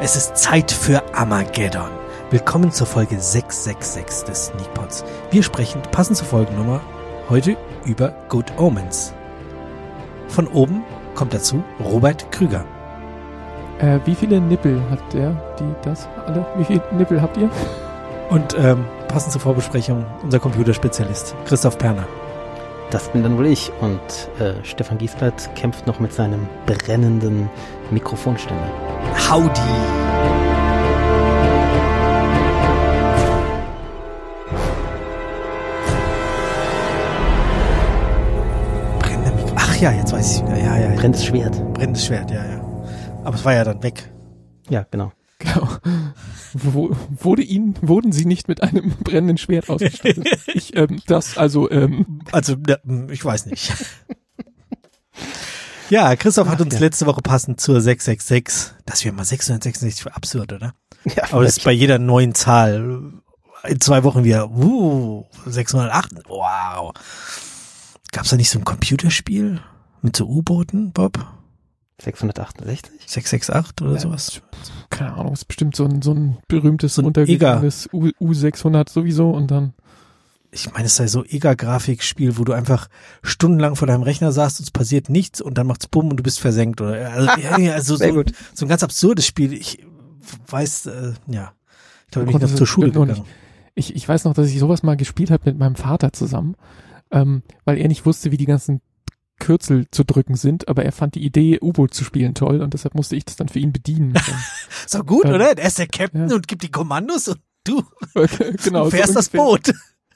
Es ist Zeit für Armageddon. Willkommen zur Folge 666 des Sneakpods. Wir sprechen, passend zur Folgennummer, heute über Good Omens. Von oben kommt dazu Robert Krüger. Wie viele Nippel hat der, das alle? Wie viele Nippel habt ihr? Und passend zur Vorbesprechung unser Computerspezialist Christoph Perner. Das bin dann wohl ich. Und Stefan Giesblatt kämpft noch mit seinem brennenden Mikrofonständer. Howdy! Ach ja, jetzt weiß ich wieder. Ja. Brennendes Schwert. Brennendes Schwert, ja. Aber es war ja dann weg. Ja, genau. Wurden sie nicht mit einem brennenden Schwert ausgestattet? Ich weiß nicht. Ja, Christoph hat uns letzte Woche passend zur 666, das wäre mal 666 für absurd, oder? Ja, aber das ist bei jeder neuen Zahl in 2 Wochen wieder 608, wow. Gab's da nicht so ein Computerspiel mit so U-Booten, Bob? 668? 668 oder sowas? Keine Ahnung, ist bestimmt so ein berühmtes, untergegangenes U600 sowieso und dann. Ich meine, es sei so EGA-Grafikspiel, wo du einfach stundenlang vor deinem Rechner saßt und es passiert nichts und dann macht's bumm und du bist versenkt. Also so ein ganz absurdes Spiel. Ich weiß, ich glaube, ich bin noch zur Schule gegangen. Ich weiß noch, dass ich sowas mal gespielt habe mit meinem Vater zusammen, weil er nicht wusste, wie die ganzen Kürzel zu drücken sind, aber er fand die Idee, U-Boot zu spielen toll und deshalb musste ich das dann für ihn bedienen. So gut, oder? Er ist der Captain und gibt die Kommandos und du genau, fährst das Boot.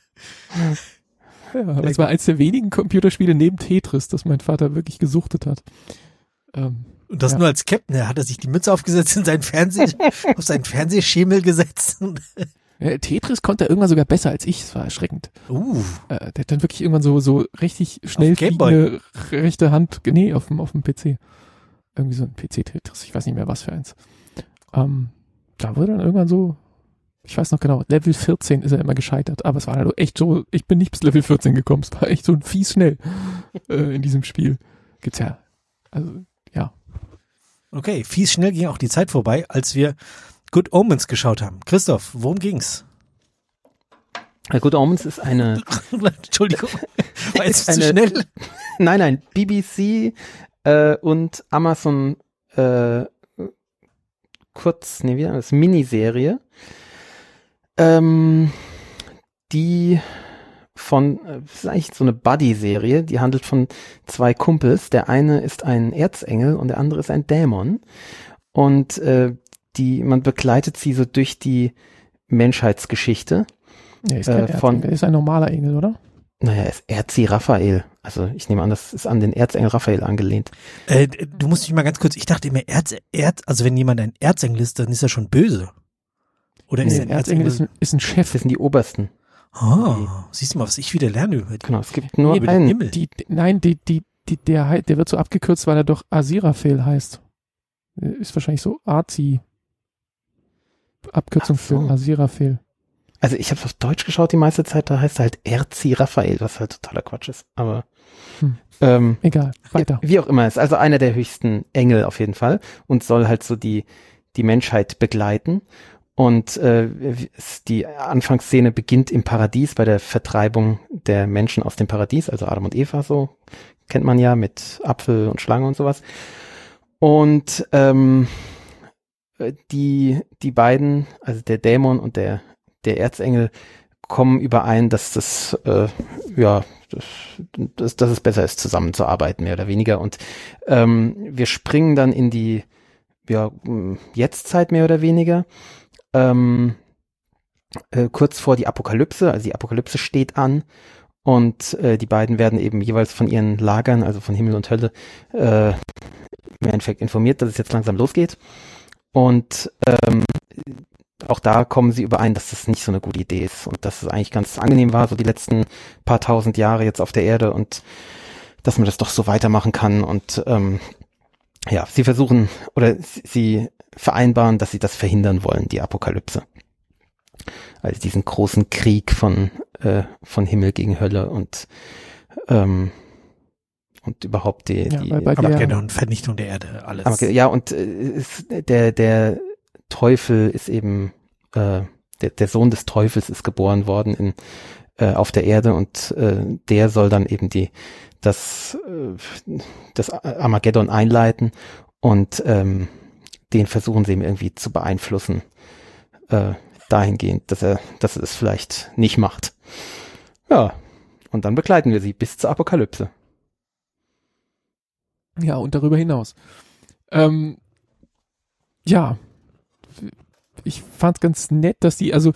Ja, das war eins der wenigen Computerspiele neben Tetris, das mein Vater wirklich gesuchtet hat. Und das nur als Captain, hat er sich die Mütze aufgesetzt in seinen auf seinen Fernsehschemel gesetzt. Tetris konnte er irgendwann sogar besser als ich, das war erschreckend. Der hat dann wirklich irgendwann so richtig schnell fliegende rechte Hand, auf dem PC. Irgendwie so ein PC-Tetris, ich weiß nicht mehr was für eins. Da wurde dann irgendwann so, ich weiß noch genau, Level 14 ist er immer gescheitert, aber es war halt echt so, ich bin nicht bis Level 14 gekommen, es war echt so fies schnell in diesem Spiel. Gibt's ja, also, ja. Okay, fies schnell ging auch die Zeit vorbei, als wir Good Omens geschaut haben. Christoph, worum ging's? Good Omens ist eine... Entschuldigung, war jetzt zu schnell? Nein, BBC und Amazon Miniserie, die das ist eigentlich so eine Buddy-Serie, die handelt von 2 Kumpels. Der eine ist ein Erzengel und der andere ist ein Dämon. Und man begleitet sie so durch die Menschheitsgeschichte. Ja, ist kein Erzengel, ist ein normaler Engel, oder? Naja, ist Erzi Raphael. Also ich nehme an, das ist an den Erzengel Raphael angelehnt. Du musst mich mal ganz kurz, ich dachte immer, also wenn jemand ein Erzengel ist, dann ist er schon böse. Oder ist ein Erzengel ist ein Chef. Das sind die Obersten. Siehst du mal, was ich wieder lerne über die. Genau, es gibt nur einen Himmel. Der wird so abgekürzt, weil er doch Aziraphale heißt. Ist wahrscheinlich so Arzi. Abkürzung für Aziraphale. Also ich habe auf Deutsch geschaut die meiste Zeit, da heißt er halt Erzi Raphael, was halt totaler Quatsch ist. Aber egal, weiter. Wie auch immer, ist also einer der höchsten Engel auf jeden Fall und soll halt so die Menschheit begleiten. Und die Anfangsszene beginnt im Paradies bei der Vertreibung der Menschen aus dem Paradies, also Adam und Eva, so kennt man ja mit Apfel und Schlange und sowas. Und die beiden, also der Dämon und der Erzengel, kommen überein, dass dass es besser ist, zusammenzuarbeiten, mehr oder weniger. Und wir springen dann in die Jetztzeit mehr oder weniger. Kurz vor die Apokalypse, also die Apokalypse steht an und die beiden werden eben jeweils von ihren Lagern, also von Himmel und Hölle, im Endeffekt informiert, dass es jetzt langsam losgeht. Und auch da kommen sie überein, dass das nicht so eine gute Idee ist und dass es eigentlich ganz angenehm war, so die letzten paar tausend Jahre jetzt auf der Erde und dass man das doch so weitermachen kann. Und sie versuchen oder sie vereinbaren, dass sie das verhindern wollen, die Apokalypse. Also diesen großen Krieg von Himmel gegen Hölle und überhaupt die Armageddon, Vernichtung der Erde, alles. Ja, und der Teufel ist eben, der Sohn des Teufels ist geboren worden auf der Erde und der soll dann eben das Armageddon einleiten und den versuchen sie ihm irgendwie zu beeinflussen, dahingehend, dass er es vielleicht nicht macht. Ja, und dann begleiten wir sie bis zur Apokalypse. Ja, und darüber hinaus. Ja, ich fand ganz nett, dass die, also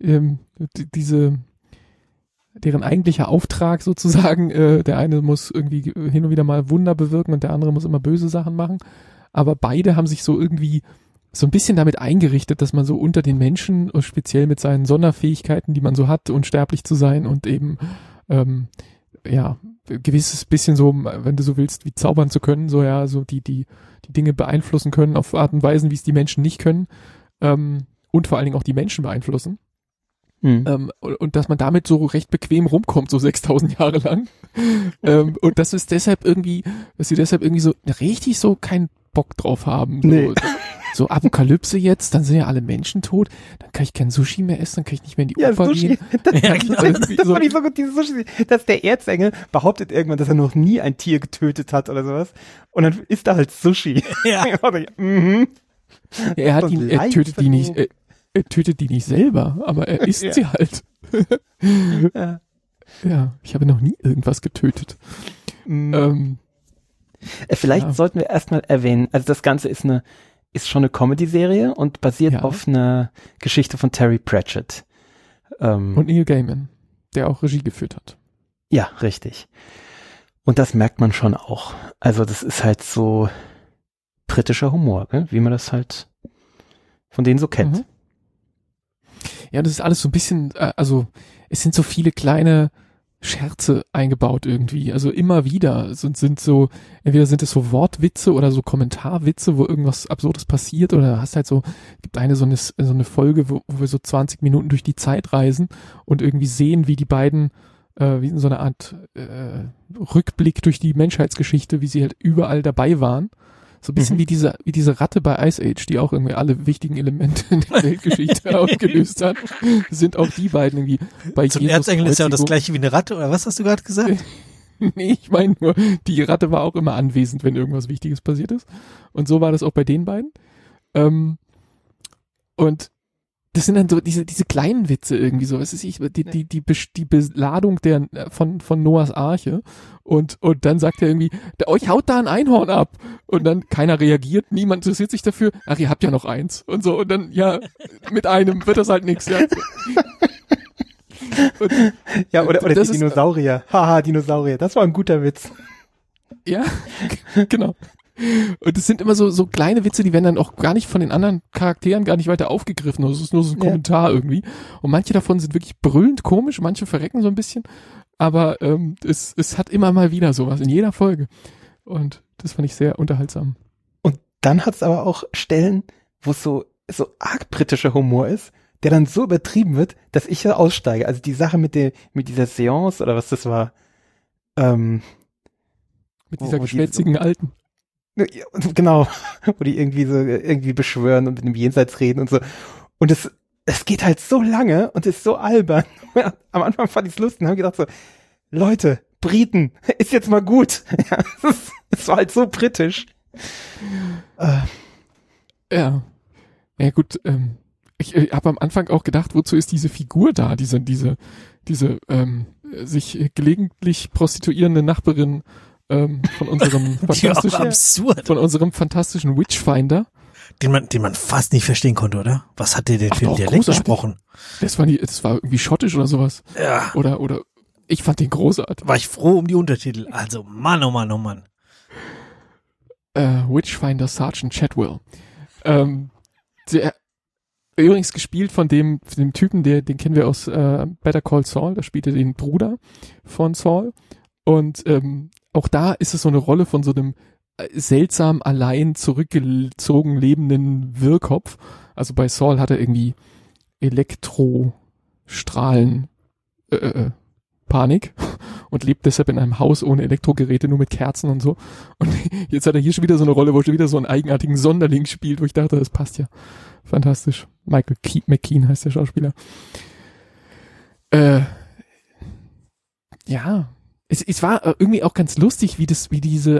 deren eigentlicher Auftrag sozusagen, der eine muss irgendwie hin und wieder mal Wunder bewirken und der andere muss immer böse Sachen machen, aber beide haben sich so irgendwie so ein bisschen damit eingerichtet, dass man so unter den Menschen, speziell mit seinen Sonderfähigkeiten, die man so hat, unsterblich zu sein und eben gewisses bisschen so, wenn du so willst, wie zaubern zu können, so ja, so die Dinge beeinflussen können auf Art und Weisen, wie es die Menschen nicht können, und vor allen Dingen auch die Menschen beeinflussen. Und dass man damit so recht bequem rumkommt, so 6000 Jahre lang. Und dass sie deshalb irgendwie so richtig so keinen Bock drauf haben. So Apokalypse jetzt, dann sind ja alle Menschen tot, dann kann ich kein Sushi mehr essen, dann kann ich nicht mehr in die Oper gehen. Das fand ich so gut, dieses Sushi, dass der Erzengel behauptet irgendwann, dass er noch nie ein Tier getötet hat oder sowas. Und dann isst er halt Sushi. Ja. Er tötet die nicht, er tötet die nicht selber, aber er isst sie halt. Ja, ich habe noch nie irgendwas getötet. Vielleicht sollten wir erstmal erwähnen, also das Ganze ist schon eine Comedy-Serie und basiert auf einer Geschichte von Terry Pratchett. Und Neil Gaiman, der auch Regie geführt hat. Ja, richtig. Und das merkt man schon auch. Also das ist halt so britischer Humor, ne? Wie man das halt von denen so kennt. Ja, das ist alles so ein bisschen, also es sind so viele kleine Scherze eingebaut irgendwie, also immer wieder sind so, entweder sind es so Wortwitze oder so Kommentarwitze, wo irgendwas Absurdes passiert, oder hast halt so, gibt so eine Folge, wo wir so 20 Minuten durch die Zeit reisen und irgendwie sehen, wie die beiden, wie in so einer Art Rückblick durch die Menschheitsgeschichte, wie sie halt überall dabei waren. So ein bisschen wie diese Ratte bei Ice Age, die auch irgendwie alle wichtigen Elemente in der Weltgeschichte ausgelöst hat, sind auch die beiden irgendwie bei so ein Erzengel ist ja auch das gleiche wie eine Ratte, oder was hast du gerade gesagt? Nee, ich meine nur, die Ratte war auch immer anwesend, wenn irgendwas Wichtiges passiert ist. Und so war das auch bei den beiden. Und das sind dann so diese kleinen Witze irgendwie so, was ist die Beladung von Noahs Arche und dann sagt er irgendwie, euch haut da ein Einhorn ab und dann keiner reagiert, niemand interessiert sich dafür, ach, ihr habt ja noch eins und so und dann, ja, mit einem wird das halt nichts, ja. Und, ja, oder die Dinosaurier, haha, Dinosaurier, das war ein guter Witz. Ja, genau. Und es sind immer so kleine Witze, die werden dann auch gar nicht von den anderen Charakteren gar nicht weiter aufgegriffen. Also es ist nur so ein Kommentar irgendwie. Und manche davon sind wirklich brüllend komisch, manche verrecken so ein bisschen. Aber es hat immer mal wieder sowas in jeder Folge. Und das fand ich sehr unterhaltsam. Und dann hat es aber auch Stellen, wo es so arg britischer Humor ist, der dann so übertrieben wird, dass ich da aussteige. Also die Sache mit dieser Seance oder was das war. Mit dieser geschwätzigen Alten. Genau, wo die irgendwie beschwören und mit dem Jenseits reden und so. Und es geht halt so lange und ist so albern. Am Anfang fand ich es lustig und habe gedacht so, Leute, Briten, ist jetzt mal gut. Ja, es war halt so britisch. Ja gut, ich habe am Anfang auch gedacht, wozu ist diese Figur da, diese sich gelegentlich prostituierende Nachbarin von unserem fantastischen Witchfinder. Den man fast nicht verstehen konnte, oder? Was hat der denn für einen Dialekt gesprochen? Das war irgendwie schottisch oder sowas. Ja. Oder ich fand den großartig. War ich froh um die Untertitel. Also Mann, oh Mann, oh Mann. Witchfinder Sergeant Chadwell. Der übrigens gespielt von dem Typen, den kennen wir aus Better Call Saul, da spielt er den Bruder von Saul. Und auch da ist es so eine Rolle von so einem seltsam allein zurückgezogen lebenden Wirrkopf. Also bei Saul hat er irgendwie Elektrostrahlen Panik und lebt deshalb in einem Haus ohne Elektrogeräte, nur mit Kerzen und so. Und jetzt hat er hier schon wieder so eine Rolle, wo er schon wieder so einen eigenartigen Sonderling spielt, wo ich dachte, das passt ja. Fantastisch. Michael McKean heißt der Schauspieler. Ja, es war irgendwie auch ganz lustig, wie diese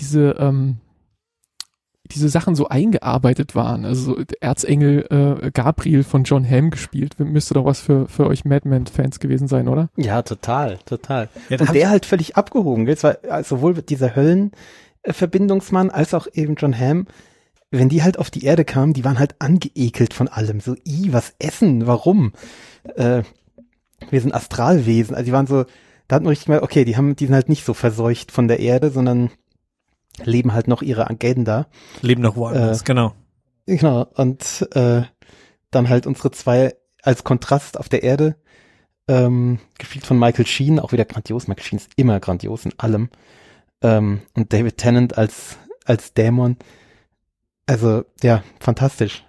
Sachen so eingearbeitet waren. Also Erzengel Gabriel von John Hamm gespielt. Müsste doch was für euch Mad Men-Fans gewesen sein, oder? Ja, total. Ja, und der halt völlig abgehoben. Es war sowohl dieser Höllenverbindungsmann als auch eben John Hamm. Wenn die halt auf die Erde kamen, die waren halt angeekelt von allem. So, was essen? Warum? Wir sind Astralwesen. Also die waren so, da hat man richtig mal, okay, die sind halt nicht so verseucht von der Erde, sondern leben halt noch ihre Agenda. Leben noch woanders, genau. Genau, und dann halt unsere zwei als Kontrast auf der Erde, gespielt von Michael Sheen, auch wieder grandios. Michael Sheen ist immer grandios in allem. Und David Tennant als Dämon. Also, ja, fantastisch.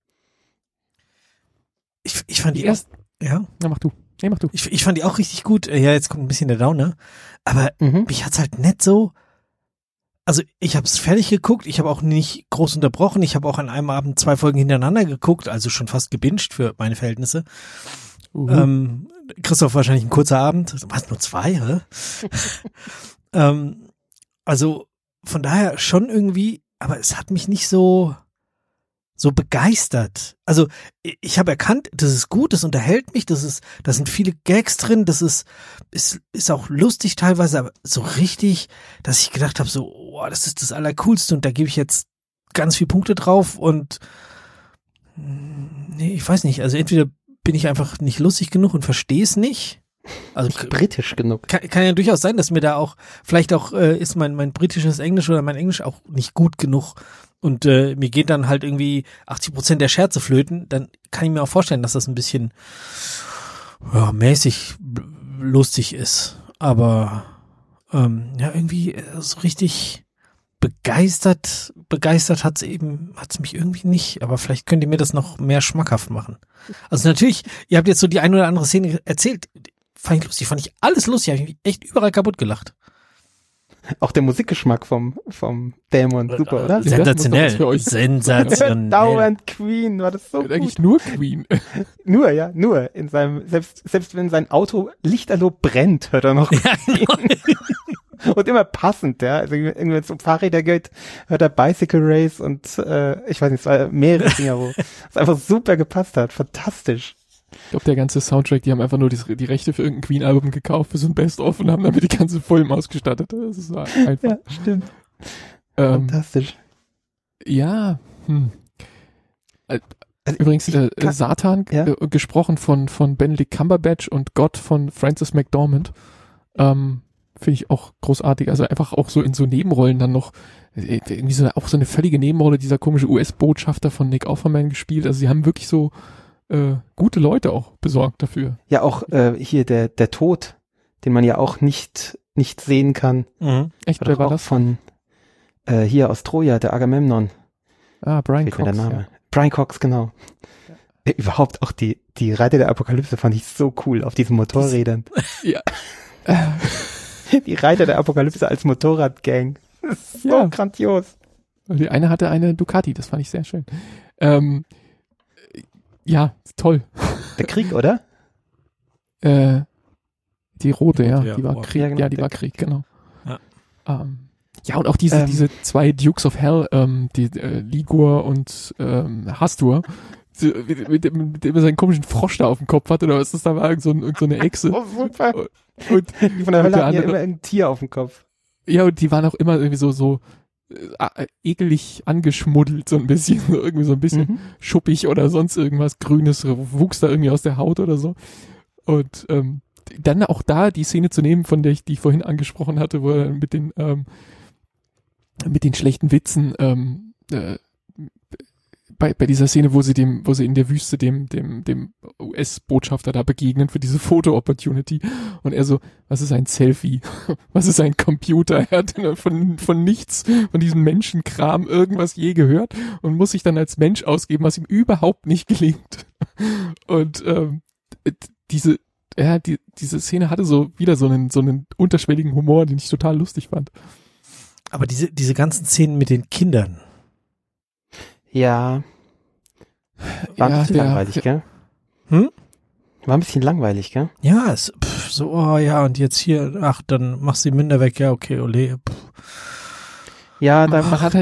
Ich fand die erst, ja. Ja, mach du. Nee, mach du. Ich fand die auch richtig gut. Ja, jetzt kommt ein bisschen der Downer. Aber mich hat's halt nicht so, also ich habe es fertig geguckt, ich habe auch nicht groß unterbrochen, ich habe auch an einem Abend 2 Folgen hintereinander geguckt, also schon fast gebinged für meine Verhältnisse. Christoph wahrscheinlich ein kurzer Abend, was, nur 2, hä? Also von daher schon irgendwie, aber es hat mich nicht so begeistert. Also ich habe erkannt, das ist gut, das unterhält mich, da sind viele Gags drin, das ist auch lustig teilweise, aber so richtig, dass ich gedacht habe, so, oh, das ist das Allercoolste und da gebe ich jetzt ganz viele Punkte drauf und nee, ich weiß nicht, also entweder bin ich einfach nicht lustig genug und verstehe es nicht. Also nicht britisch genug. Kann ja durchaus sein, dass mir da auch, vielleicht auch ist mein britisches Englisch oder mein Englisch auch nicht gut genug und mir geht dann halt irgendwie 80% der Scherze flöten, dann kann ich mir auch vorstellen, dass das ein bisschen mäßig lustig ist. Aber ja, irgendwie so richtig begeistert hat's mich irgendwie nicht, aber vielleicht könnt ihr mir das noch mehr schmackhaft machen. Also natürlich, ihr habt jetzt so die ein oder andere Szene erzählt, fand ich alles lustig, habe ich mich echt überall kaputt gelacht. Auch der Musikgeschmack vom Dämon, super, oder? Sensationell. Sensationell. Dauernd Queen, war das so gut. Eigentlich nur Queen. Nur. In seinem, selbst wenn sein Auto lichterloh brennt, hört er noch ja, genau. Und immer passend, ja. Also wenn es um Fahrräder geht, hört er Bicycle Race und ich weiß nicht, es war mehrere Dinger, wo es einfach super gepasst hat. Fantastisch. Ich glaube, der ganze Soundtrack, die haben einfach nur die Rechte für irgendein Queen-Album gekauft, für so ein Best-of und haben damit die ganze Film ausgestattet. Das ist einfach. Ja, stimmt. Fantastisch. Ja. Übrigens, Satan, gesprochen von Benedict Cumberbatch und Gott von Frances McDormand. Finde ich auch großartig. Also einfach auch so in so Nebenrollen dann noch, irgendwie auch so eine völlige Nebenrolle, dieser komische US-Botschafter von Nick Offerman gespielt. Also sie haben wirklich so gute Leute auch besorgt dafür. Ja, auch hier der Tod, den man ja auch nicht sehen kann. Mhm. Echt, wer war das? Von hier aus Troja, der Agamemnon. Ah, Brian Cox. Der Name. Ja. Brian Cox, genau. Ja. Überhaupt auch die Reiter der Apokalypse fand ich so cool auf diesen Motorrädern. Ja. Die Reiter der Apokalypse als Motorradgang. Das ist so grandios. Die eine hatte eine Ducati, das fand ich sehr schön. Ja, toll. Der Krieg, oder? Die rote, ja. Die war Krieg, ja, genau, die war Krieg, genau. Ja. Ja, und auch diese 2 Dukes of Hell, die Ligur und Hastur, mit dem er seinen komischen Frosch da auf dem Kopf hat, oder was das da war, irgend so eine Echse. Oh, super. Und die von der Hölle hatten ja immer ein Tier auf dem Kopf. Ja, und die waren auch immer irgendwie so ekelig angeschmuddelt, so ein bisschen, irgendwie so ein bisschen schuppig oder sonst irgendwas Grünes, wuchs da irgendwie aus der Haut oder so. Und dann auch da die Szene zu nehmen, von der ich die vorhin angesprochen hatte, wo er mit den schlechten Witzen bei dieser Szene, wo sie in der Wüste dem US-Botschafter da begegnen für diese Foto-Opportunity und er so, was ist ein Selfie? Was ist ein Computer? Er hat von nichts, von diesem Menschenkram irgendwas je gehört und muss sich dann als Mensch ausgeben, was ihm überhaupt nicht gelingt. Und ja, diese Szene hatte so wieder so einen unterschwelligen Humor, den ich total lustig fand. Aber diese ganzen Szenen mit den Kindern. Ja. War ein bisschen langweilig, gell? War ein bisschen langweilig, gell? Ja, so, oh ja, und jetzt hier, ach, dann machst du die Minder weg, ja, okay, ole. Ja, da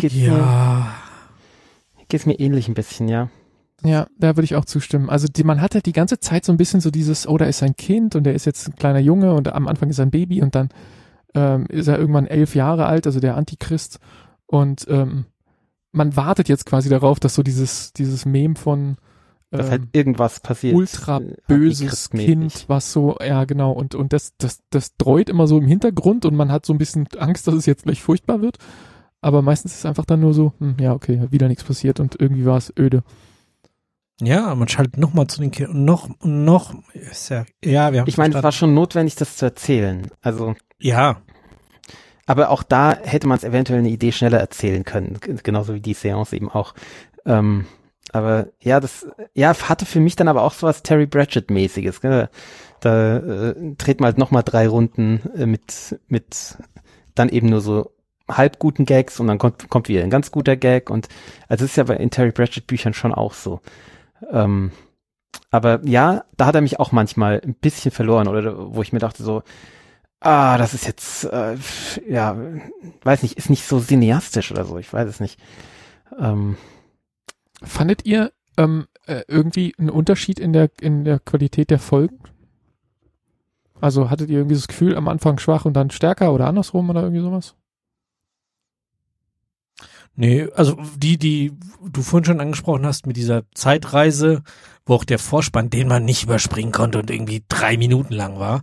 geht's mir ähnlich ein bisschen, ja. Ja, da würde ich auch zustimmen. Also man hat halt die ganze Zeit so ein bisschen so dieses, oh, da ist ein Kind und der ist jetzt ein kleiner Junge und am Anfang ist er ein Baby und dann ist er irgendwann 11 Jahre alt, also der Antichrist. Und man wartet jetzt quasi darauf, dass so dieses Meme von dass halt irgendwas passiert. Ultra böses Kind, was so, ja genau, und das dreut immer so im Hintergrund und man hat so ein bisschen Angst, dass es jetzt gleich furchtbar wird. Aber meistens ist es einfach dann nur so, ja, okay, wieder nichts passiert und irgendwie war es öde. Ja, man schaltet nochmal zu den Kindern und noch, wir haben ich meine, es war schon notwendig, das zu erzählen. Also. Ja. Aber auch da hätte man es eventuell eine Idee schneller erzählen können. Genauso wie die Seance eben auch. Aber ja, das hatte für mich dann aber auch so was Terry Pratchett-mäßiges. Gell? Da dreht man halt nochmal 3 Runden mit dann eben nur so halb guten Gags und dann kommt wieder ein ganz guter Gag. Und also es ist ja in Terry Pratchett-Büchern schon auch so. Aber ja, da hat er mich auch manchmal ein bisschen verloren, oder wo ich mir dachte so, das ist jetzt, weiß nicht, ist nicht so cineastisch oder so, ich weiß es nicht. Fandet ihr irgendwie einen Unterschied in der Qualität der Folgen? Also hattet ihr irgendwie das Gefühl, am Anfang schwach und dann stärker oder andersrum oder irgendwie sowas? Nee, also die du vorhin schon angesprochen hast mit dieser Zeitreise, wo auch der Vorspann, den man nicht überspringen konnte und irgendwie 3 Minuten lang war,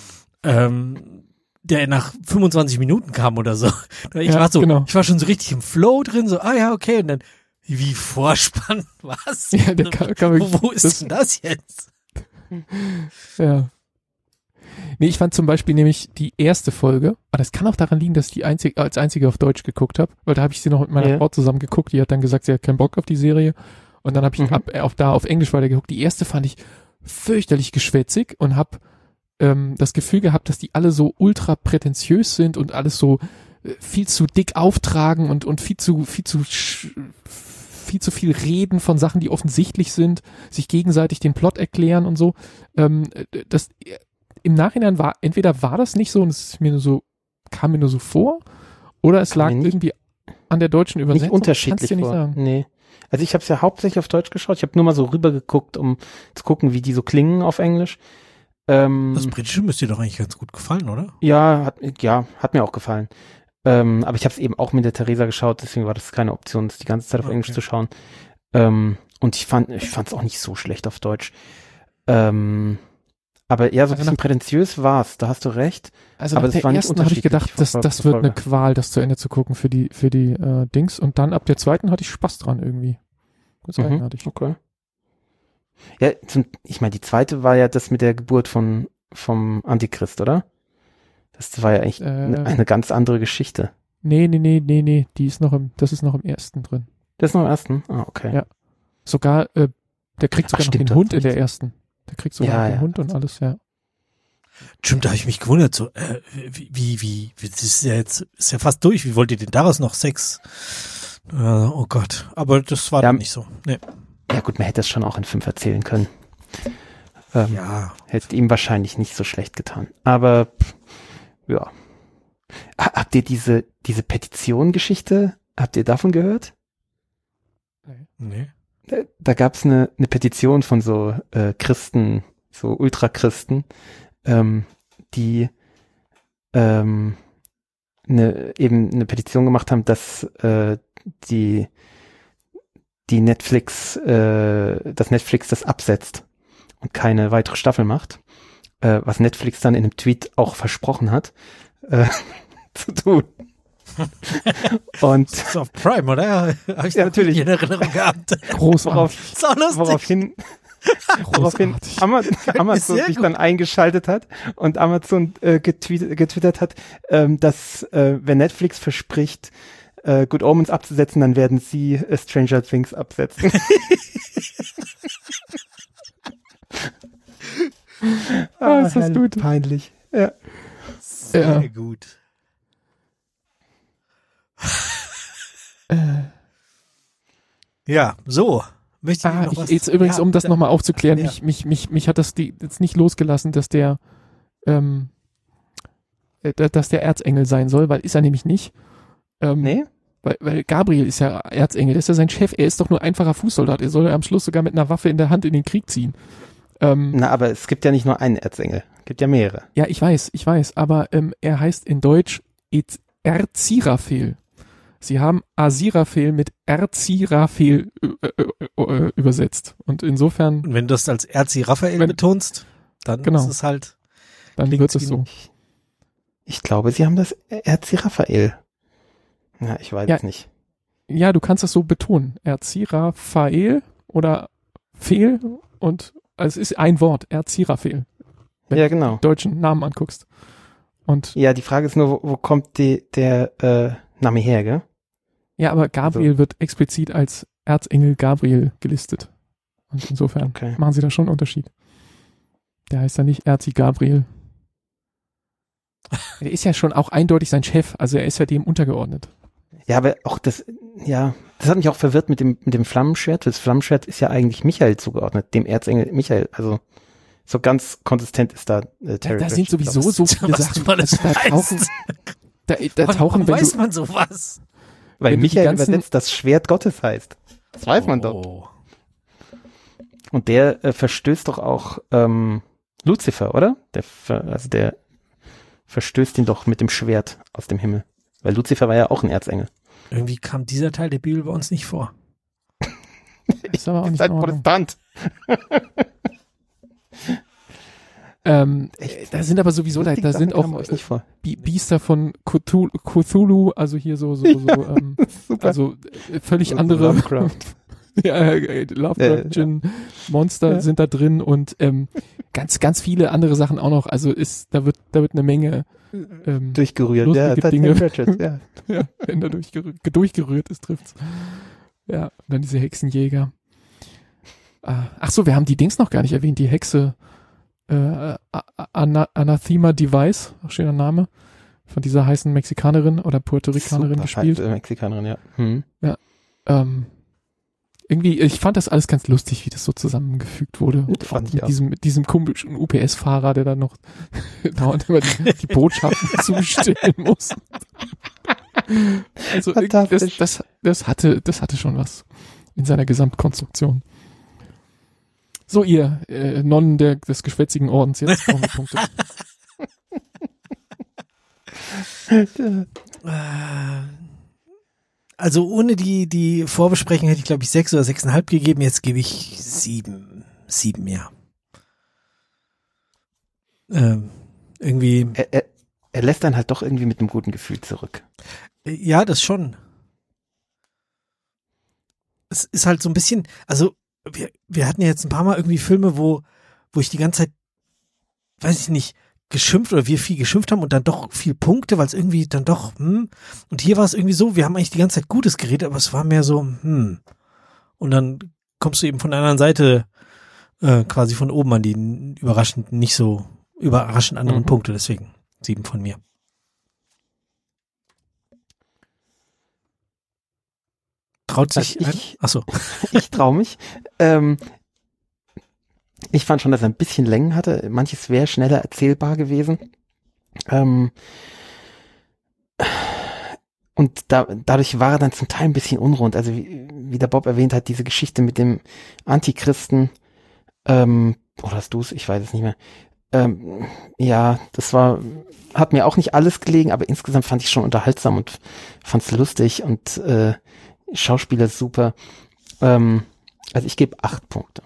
der nach 25 Minuten kam oder so. Ich war schon so richtig im Flow drin, so, okay, und dann, wie Vorspann, was? Ja, der wo ist denn das jetzt? Ja. Nee, ich fand zum Beispiel nämlich die erste Folge, aber das kann auch daran liegen, dass ich die als einzige auf Deutsch geguckt habe, weil da habe ich sie noch mit meiner Frau zusammen geguckt, die hat dann gesagt, sie hat keinen Bock auf die Serie und dann habe ich auf Englisch weitergeguckt. Die erste fand ich fürchterlich geschwätzig und habe das Gefühl gehabt, dass die alle so ultra prätentiös sind und alles so viel zu dick auftragen und viel zu viel reden von Sachen, die offensichtlich sind, sich gegenseitig den Plot erklären und so. Das im Nachhinein entweder war das nicht so und es ist kam mir nur so vor, oder es lag irgendwie an der deutschen Übersetzung. Nicht unterschiedlich vor. Nicht sagen. Nee. Also ich habe es ja hauptsächlich auf Deutsch geschaut. Ich habe nur mal so rüber geguckt, um zu gucken, wie die so klingen auf Englisch. Das Britische müsste dir doch eigentlich ganz gut gefallen, oder? Ja, hat mir auch gefallen. Aber ich habe es eben auch mit der Theresa geschaut, deswegen war das keine Option, das die ganze Zeit auf Englisch zu schauen. Und ich fand es auch nicht so schlecht auf Deutsch. Aber eher so ein bisschen prätentiös war's, da hast du recht. Also aber nach der ersten habe ich gedacht, das wird eine Qual, das zu Ende zu gucken für die Dings. Und dann ab der zweiten hatte ich Spaß dran irgendwie. Okay. Ja, ich meine, die zweite war ja das mit der Geburt vom Antichrist, oder? Das war ja eigentlich eine ganz andere Geschichte. Nee, das ist noch im ersten drin. Das ist noch im ersten? Ah, okay. Ja. Sogar, der kriegt sogar noch den Hund in der ersten. Der kriegt sogar den Hund und alles, ja. Stimmt, da habe ich mich gewundert, so, wie, das ist ja fast durch, wie wollt ihr denn daraus noch 6? Oh Gott, aber das war dann nicht so, nee. Ja gut, man hätte es schon auch in 5 erzählen können. Hätte ihm wahrscheinlich nicht so schlecht getan. Aber, ja. Habt ihr diese Petition-Geschichte, habt ihr davon gehört? Nee. Da gab es eine Petition von so Christen, so Ultrachristen, die eben eine Petition gemacht haben, dass dass Netflix das absetzt und keine weitere Staffel macht, was Netflix dann in einem Tweet auch versprochen hat zu tun. Und das ist auf Prime, oder? Habe ich natürlich in Erinnerung gehabt. Großartig. Woraufhin Amazon sich dann eingeschaltet hat und Amazon getwittert hat, dass wenn Netflix verspricht, Good Omens abzusetzen, dann werden sie Stranger Things absetzen. ist das gut. Peinlich. Ja. Sehr gut. Ja, so. Möchte ich noch was? Jetzt übrigens, um das nochmal aufzuklären, mich hat das jetzt nicht losgelassen, dass der Erzengel sein soll, weil ist er nämlich nicht. Nee? Weil Gabriel ist ja Erzengel, das ist ja sein Chef, er ist doch nur einfacher Fußsoldat, er soll ja am Schluss sogar mit einer Waffe in der Hand in den Krieg ziehen. Na, aber es gibt ja nicht nur einen Erzengel, es gibt ja mehrere. Ja, ich weiß, aber er heißt in Deutsch Erziraphel. Sie haben Aziraphel mit Erziraphel übersetzt. Und insofern. Wenn du das als Erziraphel betonst, dann ist es halt. Dann wird es so. Ich glaube, sie haben das Erziraphel. Ja, ich weiß es nicht. Ja, du kannst das so betonen. Erziraphel oder Fehl und es ist ein Wort, Erziraphel. Wenn ja, genau. du den deutschen Namen anguckst. Und ja, die Frage ist nur, wo kommt der Name her, gell? Ja, aber Gabriel wird explizit als Erzengel Gabriel gelistet. Und insofern machen sie da schon einen Unterschied. Der heißt ja nicht Erzi Gabriel. Er ist ja schon auch eindeutig sein Chef, also er ist ja dem untergeordnet. Ja, aber auch das hat mich auch verwirrt mit dem Flammenschwert. Das Flammenschwert ist ja eigentlich Michael zugeordnet, dem Erzengel Michael. Also so ganz konsistent ist da Terry. Da sind sowieso so viele Sachen. Da tauchen, warum weiß man sowas? Weil Michael übersetzt das Schwert Gottes heißt. Das weiß man doch. Und der verstößt doch auch Luzifer, oder? Der verstößt ihn doch mit dem Schwert aus dem Himmel. Weil Luzifer war ja auch ein Erzengel. Irgendwie kam dieser Teil der Bibel bei uns nicht vor. Ist aber auch nicht Protestant. Da sind aber sowieso, da sind auch Biester von Cthulhu, also hier so also völlig andere Lovecraft. Lovecraft Monster sind da drin und ganz viele andere Sachen auch noch. Also da wird eine Menge durchgerührt. Ja, Dinge. Ja, wenn da durchgerührt ist, trifft's. Ja, und dann diese Hexenjäger. Ach so, wir haben die Dings noch gar nicht erwähnt, die Hexe Anathema Device, auch schöner Name, von dieser heißen Mexikanerin oder Puerto Ricanerin gespielt. Mexikanerin, ja. Ja, irgendwie, ich fand das alles ganz lustig, wie das so zusammengefügt wurde. Mit diesem komischen UPS-Fahrer, der dann noch dauernd immer die Botschaften zustellen muss. Also das hatte schon was in seiner Gesamtkonstruktion. So, ihr Nonnen des geschwätzigen Ordens, jetzt kommen Punkte. Also ohne die Vorbesprechung hätte ich, glaube ich, 6 oder 6,5 gegeben. Jetzt gebe ich 7, ja. Irgendwie. Er lässt dann halt doch irgendwie mit einem guten Gefühl zurück. Ja, das schon. Es ist halt so ein bisschen, also wir hatten ja jetzt ein paar Mal irgendwie Filme, wo ich die ganze Zeit, weiß ich nicht, geschimpft oder wir viel geschimpft haben und dann doch viel Punkte, weil es irgendwie dann doch, und hier war es irgendwie so, wir haben eigentlich die ganze Zeit Gutes geredet, aber es war mehr so, und dann kommst du eben von der anderen Seite quasi von oben an die nicht so überraschend anderen Punkte, deswegen 7 von mir. Traut sich Achso. Ich traue mich. Ich fand schon, dass er ein bisschen Längen hatte. Manches wäre schneller erzählbar gewesen. Und dadurch war er dann zum Teil ein bisschen unrund. Also wie der Bob erwähnt hat, diese Geschichte mit dem Antichristen. Oder hast du es? Ich weiß es nicht mehr. Ja, hat mir auch nicht alles gelegen, aber insgesamt fand ich schon unterhaltsam und fand es lustig und Schauspieler super. Also ich gebe 8 Punkte.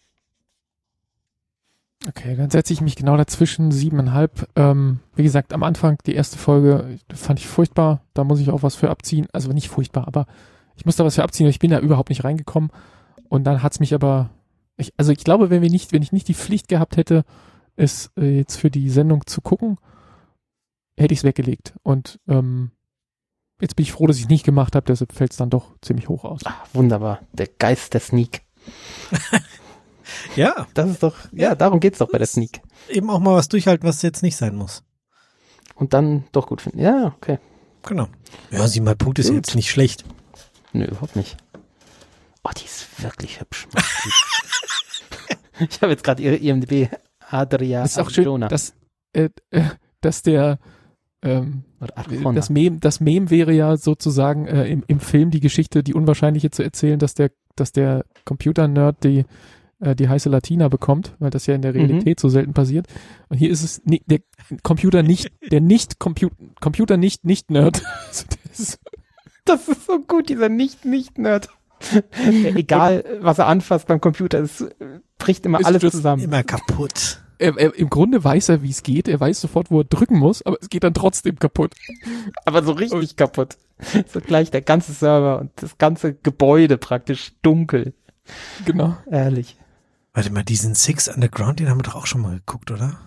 Okay, dann setze ich mich genau dazwischen, 7,5. Wie gesagt, am Anfang, die erste Folge, fand ich furchtbar. Da muss ich auch was für abziehen. Also nicht furchtbar, aber ich muss da was für abziehen. Ich bin da überhaupt nicht reingekommen. Und dann hat's mich aber, ich glaube, wenn ich nicht die Pflicht gehabt hätte, es jetzt für die Sendung zu gucken, hätte ich es weggelegt. Und jetzt bin ich froh, dass ich es nicht gemacht habe, deshalb fällt es dann doch ziemlich hoch aus. Ach, wunderbar. Der Geist der Sneak. Ja. Das ist doch, darum geht's doch bei der Sneak. Eben auch mal was durchhalten, was jetzt nicht sein muss. Und dann doch gut finden. Ja, okay. Genau. Ja, 7,5 Punkte ist jetzt nicht schlecht. Nö, überhaupt nicht. Oh, die ist wirklich hübsch. Ich habe jetzt gerade ihre IMDb Adria. Das ist auch schön, dass der das Meme wäre ja sozusagen im Film die Geschichte, die unwahrscheinliche zu erzählen, dass der Computer-Nerd die heiße Latina bekommt, weil das ja in der Realität so selten passiert. Und hier ist es der Computer nicht, der Computer nicht Nerd. Das ist so gut, dieser Nicht-Nerd. Egal, was er anfasst beim Computer, es bricht immer alles zusammen. Immer kaputt. Im Grunde weiß er, wie es geht. Er weiß sofort, wo er drücken muss, aber es geht dann trotzdem kaputt. Aber so richtig kaputt. So gleich der ganze Server und das ganze Gebäude praktisch dunkel. Genau. Ehrlich. Warte mal, diesen Six Underground, den haben wir doch auch schon mal geguckt, oder?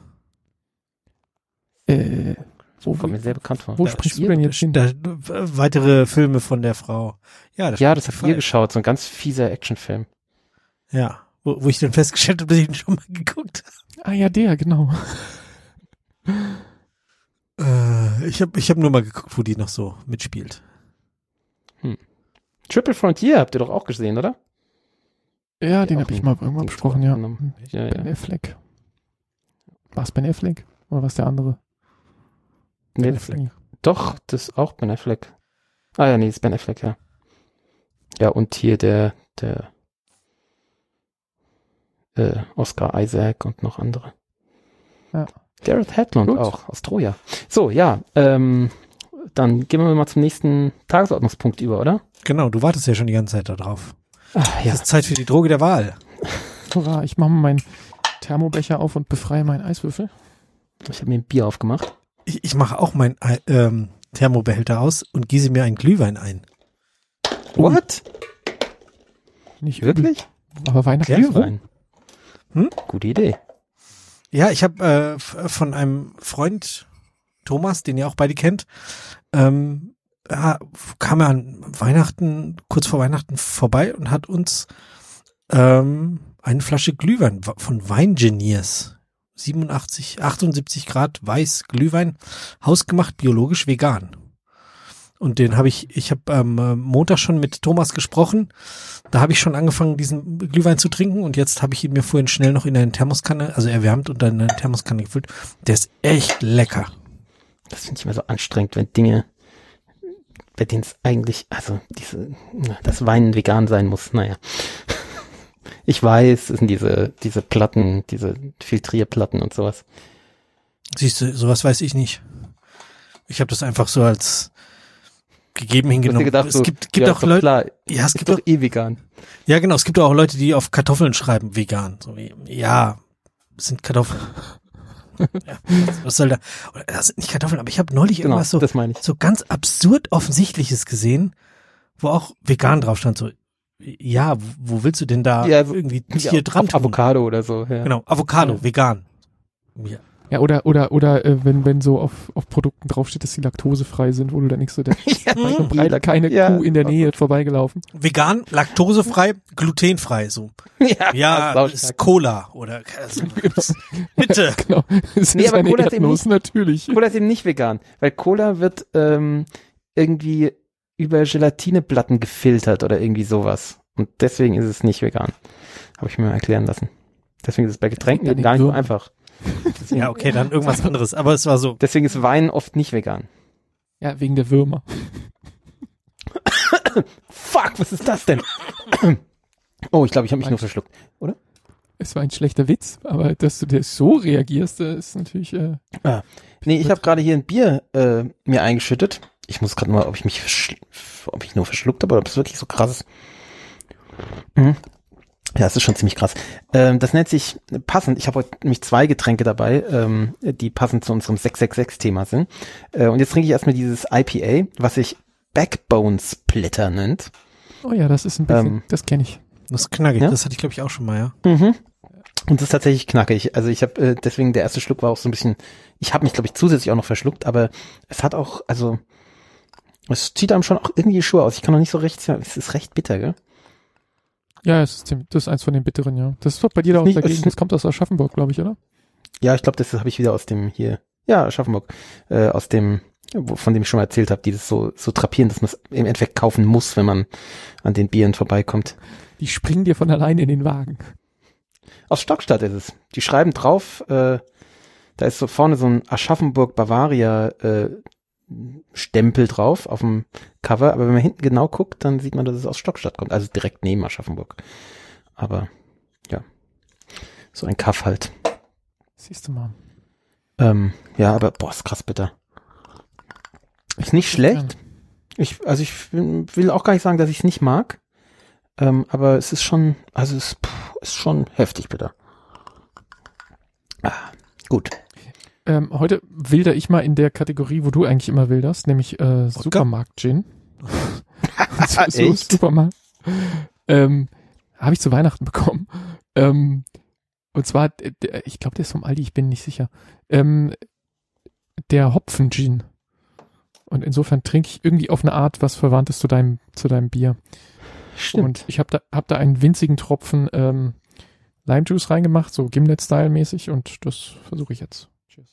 Kommt mir sehr bekannt vor. Wo sprichst du denn jetzt hin? Weitere Filme von der Frau. Ja, das habt ihr geschaut, so ein ganz fieser Actionfilm. Ja, wo ich dann festgestellt habe, dass ich ihn schon mal geguckt habe. Ah ja, der, genau. Ich hab nur mal geguckt, wo die noch so mitspielt. Triple Frontier habt ihr doch auch gesehen, oder? Ja, den habe ich mal irgendwann besprochen, ja. Ben Affleck. War es Ben Affleck? Oder was der andere? Ben Affleck. Doch, das ist auch Ben Affleck. Ah ja, nee, das ist Ben Affleck, ja. Ja, und hier der Oscar Isaac und noch andere. Ja. Gareth Hedlund auch, aus Troja. So, ja, dann gehen wir mal zum nächsten Tagesordnungspunkt über, oder? Genau, du wartest ja schon die ganze Zeit da drauf. Ach, ja. Es ist Zeit für die Droge der Wahl. Hurra, ich mache mal meinen Thermobecher auf und befreie meinen Eiswürfel. Ich habe mir ein Bier aufgemacht. Ich mache auch meinen Thermobehälter aus und gieße mir einen Glühwein ein. What? Nicht wirklich? Aber Weihnachten. Glühwein. Gute Idee. Ja, ich habe von einem Freund, Thomas, den ihr auch beide kennt, kam er an Weihnachten, kurz vor Weihnachten vorbei und hat uns eine Flasche Glühwein von Weingeniers, 78 Grad weiß Glühwein, hausgemacht, biologisch, vegan. Und den habe ich habe am Montag schon mit Thomas gesprochen. Da habe ich schon angefangen, diesen Glühwein zu trinken und jetzt habe ich ihn mir vorhin schnell noch in eine Thermoskanne, also erwärmt und dann in eine Thermoskanne gefüllt. Der ist echt lecker. Das finde ich immer so anstrengend, wenn Dinge, bei denen es eigentlich, also das Wein vegan sein muss, naja. Ich weiß, es sind diese Platten, diese Filtrierplatten und sowas. Siehst du, sowas weiß ich nicht. Ich habe das einfach so als gegeben hingenommen. Gedacht, es gibt auch Leute, klar, ja, es gibt doch vegan. Ja, genau, es gibt auch Leute, die auf Kartoffeln schreiben vegan, so wie ja, es sind Kartoffeln. Ja, was soll da? Oder, das sind nicht Kartoffeln, aber ich habe neulich irgendwas so ganz absurd Offensichtliches gesehen, wo auch vegan drauf stand, so ja, wo willst du denn da irgendwie Tier dran tun? Avocado oder so, ja. Genau, Avocado, vegan. Ja. Ja, oder wenn so auf Produkten draufsteht, dass sie laktosefrei sind, wo du dann nicht so keine Kuh in der Nähe vorbeigelaufen. Vegan, laktosefrei, glutenfrei, so. Ja, ist Cola oder also, bitte. Genau. Aber Cola ist eben natürlich. Cola ist eben nicht vegan, weil Cola wird irgendwie über Gelatineplatten gefiltert oder irgendwie sowas. Und deswegen ist es nicht vegan. Habe ich mir mal erklären lassen. Deswegen ist es bei Getränken eben gar nicht so einfach. Deswegen, ja, okay, dann irgendwas anderes, aber es war so. Deswegen ist Wein oft nicht vegan. Ja, wegen der Würmer. Fuck, was ist das denn? Oh, ich glaube, ich habe mich nur verschluckt, oder? Es war ein schlechter Witz, aber dass du so reagierst, ist natürlich... Nee, ich habe gerade hier ein Bier mir eingeschüttet. Ich muss gerade mal, ob ich nur verschluckt habe oder ob es wirklich so krass ist. Ja, es ist schon ziemlich krass. Das nennt sich passend, ich habe heute nämlich 2 Getränke dabei, die passend zu unserem 666-Thema sind. Und jetzt trinke ich erstmal dieses IPA, was sich Backbone Splitter nennt. Oh ja, das ist ein bisschen, das kenne ich. Das ist knackig, ja? Das hatte ich glaube ich auch schon mal, ja. Mhm. Und das ist tatsächlich knackig. Also ich habe, deswegen der erste Schluck war auch so ein bisschen, ich habe mich glaube ich zusätzlich auch noch verschluckt, aber es hat auch, also es zieht einem schon auch irgendwie die Schuhe aus. Ich kann noch nicht so recht, es ist recht bitter, gell? Ja, das ist eins von den bitteren, ja. Das ist doch bei dir da aus der Gegend, das kommt aus Aschaffenburg, glaube ich, oder? Ja, ich glaube, das habe ich wieder aus dem hier, ja, Aschaffenburg, aus dem, von dem ich schon mal erzählt habe, die das so drapieren, dass man es im Endeffekt kaufen muss, wenn man an den Bieren vorbeikommt. Die springen dir von alleine in den Wagen. Aus Stockstadt ist es. Die schreiben drauf, da ist so vorne so ein Aschaffenburg-Bavaria Stempel drauf auf dem Cover, aber wenn man hinten genau guckt, dann sieht man, dass es aus Stockstadt kommt, also direkt neben Aschaffenburg. Aber ja, so ein Kaff halt. Siehst du mal. Ja, aber boah, ist krass bitter. Ist nicht schlecht. Ich will auch gar nicht sagen, dass ich es nicht mag, aber es ist schon, also es ist schon heftig bitter. Gut. Heute wilder ich mal in der Kategorie, wo du eigentlich immer wilderst, nämlich Supermarkt-Gin. Echt? Supermarkt. Habe ich zu Weihnachten bekommen. Und zwar, ich glaube, der ist vom Aldi, ich bin nicht sicher. Der Hopfen-Gin. Und insofern trinke ich irgendwie auf eine Art was Verwandtes zu deinem Bier. Stimmt. Und ich hab da einen winzigen Tropfen Lime-Juice reingemacht, so Gimlet-Style-mäßig, und das versuche ich jetzt. Cheers.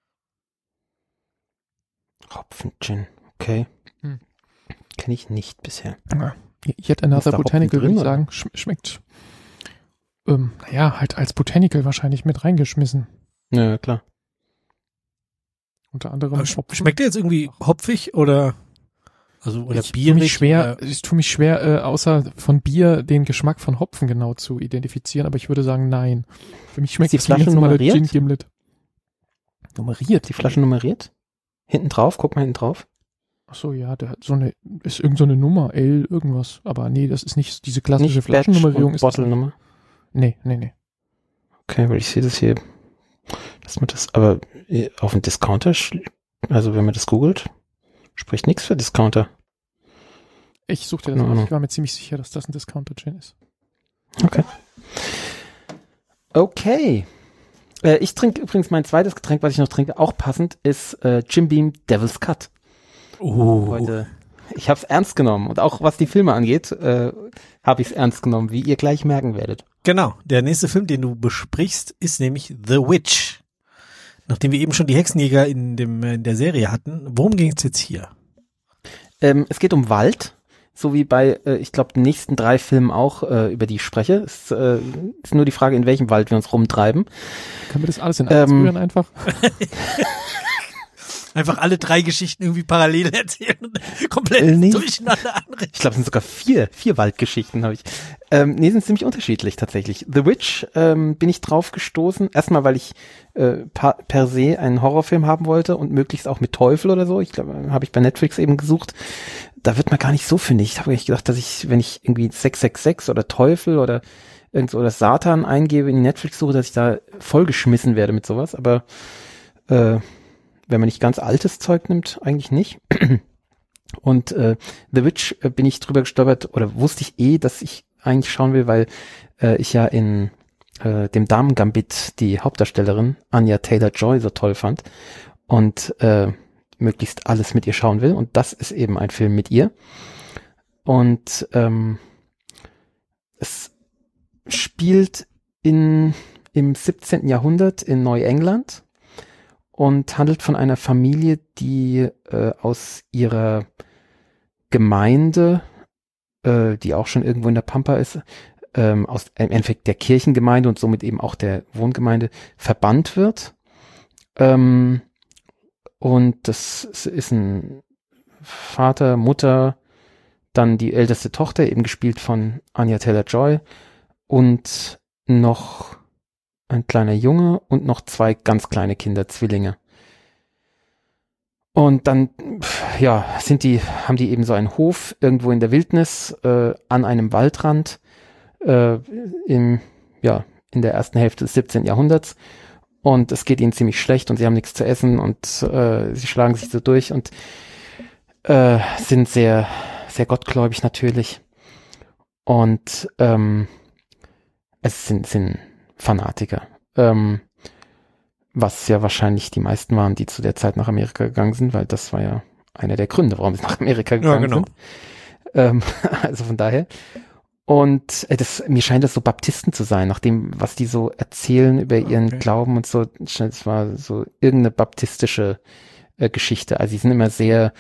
Hopfen-Gin, okay. Kenne ich nicht bisher. Yet Another Botanical, würde ich sagen. Schmeckt, naja, halt als Botanical wahrscheinlich mit reingeschmissen. Ja, klar. Unter anderem. Schmeckt der jetzt irgendwie hopfig oder bierig? Ich tue mich schwer, außer von Bier den Geschmack von Hopfen genau zu identifizieren, aber ich würde sagen, nein. Für mich schmeckt die Flasche nummeriert? Gin Gimlet. Nummeriert? Die Flasche nummeriert? Hinten drauf? Guck mal hinten drauf. Ach so, ja, der hat ist irgend so eine Nummer, L irgendwas. Aber nee, das ist nicht diese klassische Flaschennummerierung. Ist Bottle-Nummer? Nee. Okay, weil ich sehe das hier, dass man das, aber auf dem Discounter, also wenn man das googelt, spricht nichts für Discounter. Ich suchte das aus. Ich war mir ziemlich sicher, dass das ein Discounter-Gin ist. Okay. Ich trinke übrigens mein zweites Getränk, was ich noch trinke, auch passend, ist Jim Beam Devil's Cut. Heute, ich habe es ernst genommen und auch was die Filme angeht, habe ich es ernst genommen, wie ihr gleich merken werdet. Genau, der nächste Film, den du besprichst, ist nämlich The Witch. Nachdem wir eben schon die Hexenjäger in der Serie hatten, worum ging es jetzt hier? Es geht um Wald, so wie bei, ich glaube, den nächsten 3 Filmen auch, über die ich spreche. Es ist nur die Frage, in welchem Wald wir uns rumtreiben. Können wir das alles in eins rühren einfach? Einfach alle 3 Geschichten irgendwie parallel erzählen und komplett durcheinander anrichten. Ich glaube, es sind sogar 4 Waldgeschichten habe ich. Nee, sind ziemlich unterschiedlich tatsächlich. The Witch bin ich drauf gestoßen. Erstmal, weil ich per se einen Horrorfilm haben wollte und möglichst auch mit Teufel oder so. Ich glaube, habe ich bei Netflix eben gesucht. Da wird man gar nicht so fündig. Ich habe gedacht, dass ich, wenn ich irgendwie 666 oder Teufel oder oder Satan eingebe in die Netflix-Suche, dass ich da vollgeschmissen werde mit sowas. Aber wenn man nicht ganz altes Zeug nimmt, eigentlich nicht. Und The Witch bin ich drüber gestolpert, oder wusste ich dass ich eigentlich schauen will, weil ich ja in dem Damen-Gambit die Hauptdarstellerin Anya Taylor-Joy so toll fand und möglichst alles mit ihr schauen will. Und das ist eben ein Film mit ihr. Und es spielt im 17. Jahrhundert in Neuengland und handelt von einer Familie, die aus ihrer Gemeinde, die auch schon irgendwo in der Pampa ist, aus im Endeffekt der Kirchengemeinde und somit eben auch der Wohngemeinde verbannt wird. Und das ist ein Vater, Mutter, dann die älteste Tochter, eben gespielt von Anya Taylor-Joy, und noch ein kleiner Junge und noch 2 ganz kleine Kinder, Zwillinge. Und dann, ja, haben die eben so einen Hof irgendwo in der Wildnis, an einem Waldrand, in der ersten Hälfte des 17. Jahrhunderts. Und es geht ihnen ziemlich schlecht und sie haben nichts zu essen und sie schlagen sich so durch und sind sehr, sehr gottgläubig natürlich. Und es sind Fanatiker. Was ja wahrscheinlich die meisten waren, die zu der Zeit nach Amerika gegangen sind, weil das war ja einer der Gründe, warum sie nach Amerika gegangen sind. Also von daher. Und mir scheint das so Baptisten zu sein, nach dem, was die so erzählen über ihren Glauben und so. Es war so irgendeine baptistische Geschichte. Also die sind immer sehr,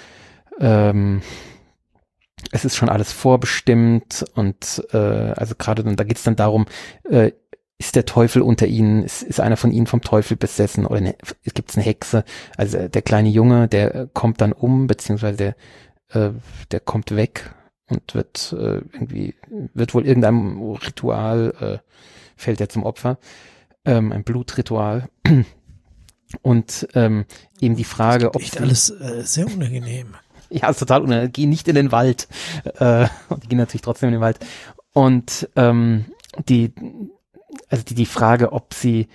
es ist schon alles vorbestimmt und also gerade dann, da geht es dann darum, ist der Teufel unter ihnen, ist einer von ihnen vom Teufel besessen oder gibt es eine Hexe? Also der kleine Junge, der kommt dann beziehungsweise der kommt weg und wird wohl irgendeinem Ritual, fällt er zum Opfer, ein Blutritual. Und eben die Frage, ob echt alles sehr unangenehm. Ja, ist total unangenehm. Geh nicht in den Wald. Die gehen natürlich trotzdem in den Wald. Und die Frage, ob sie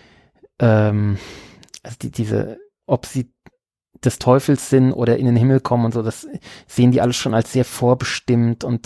ob sie des Teufels sind oder in den Himmel kommen und so, das sehen die alles schon als sehr vorbestimmt und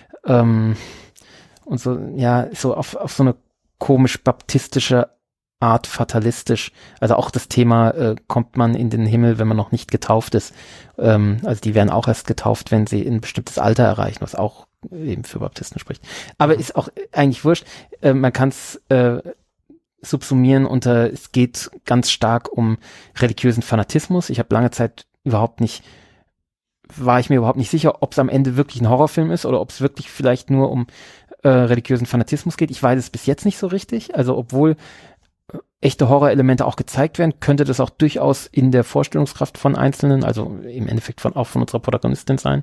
so, ja, so auf so eine komisch baptistische Art fatalistisch. Also auch das Thema, kommt man in den Himmel, wenn man noch nicht getauft ist. Also die werden auch erst getauft, wenn sie ein bestimmtes Alter erreichen, was auch eben für Baptisten spricht. Aber ist auch eigentlich wurscht. Man kann es subsumieren unter, es geht ganz stark um religiösen Fanatismus. Ich habe lange Zeit war ich mir überhaupt nicht sicher, ob es am Ende wirklich ein Horrorfilm ist oder ob es wirklich vielleicht nur um religiösen Fanatismus geht. Ich weiß es bis jetzt nicht so richtig. Also obwohl echte Horrorelemente auch gezeigt werden, könnte das auch durchaus in der Vorstellungskraft von Einzelnen, also im Endeffekt auch von unserer Protagonistin sein.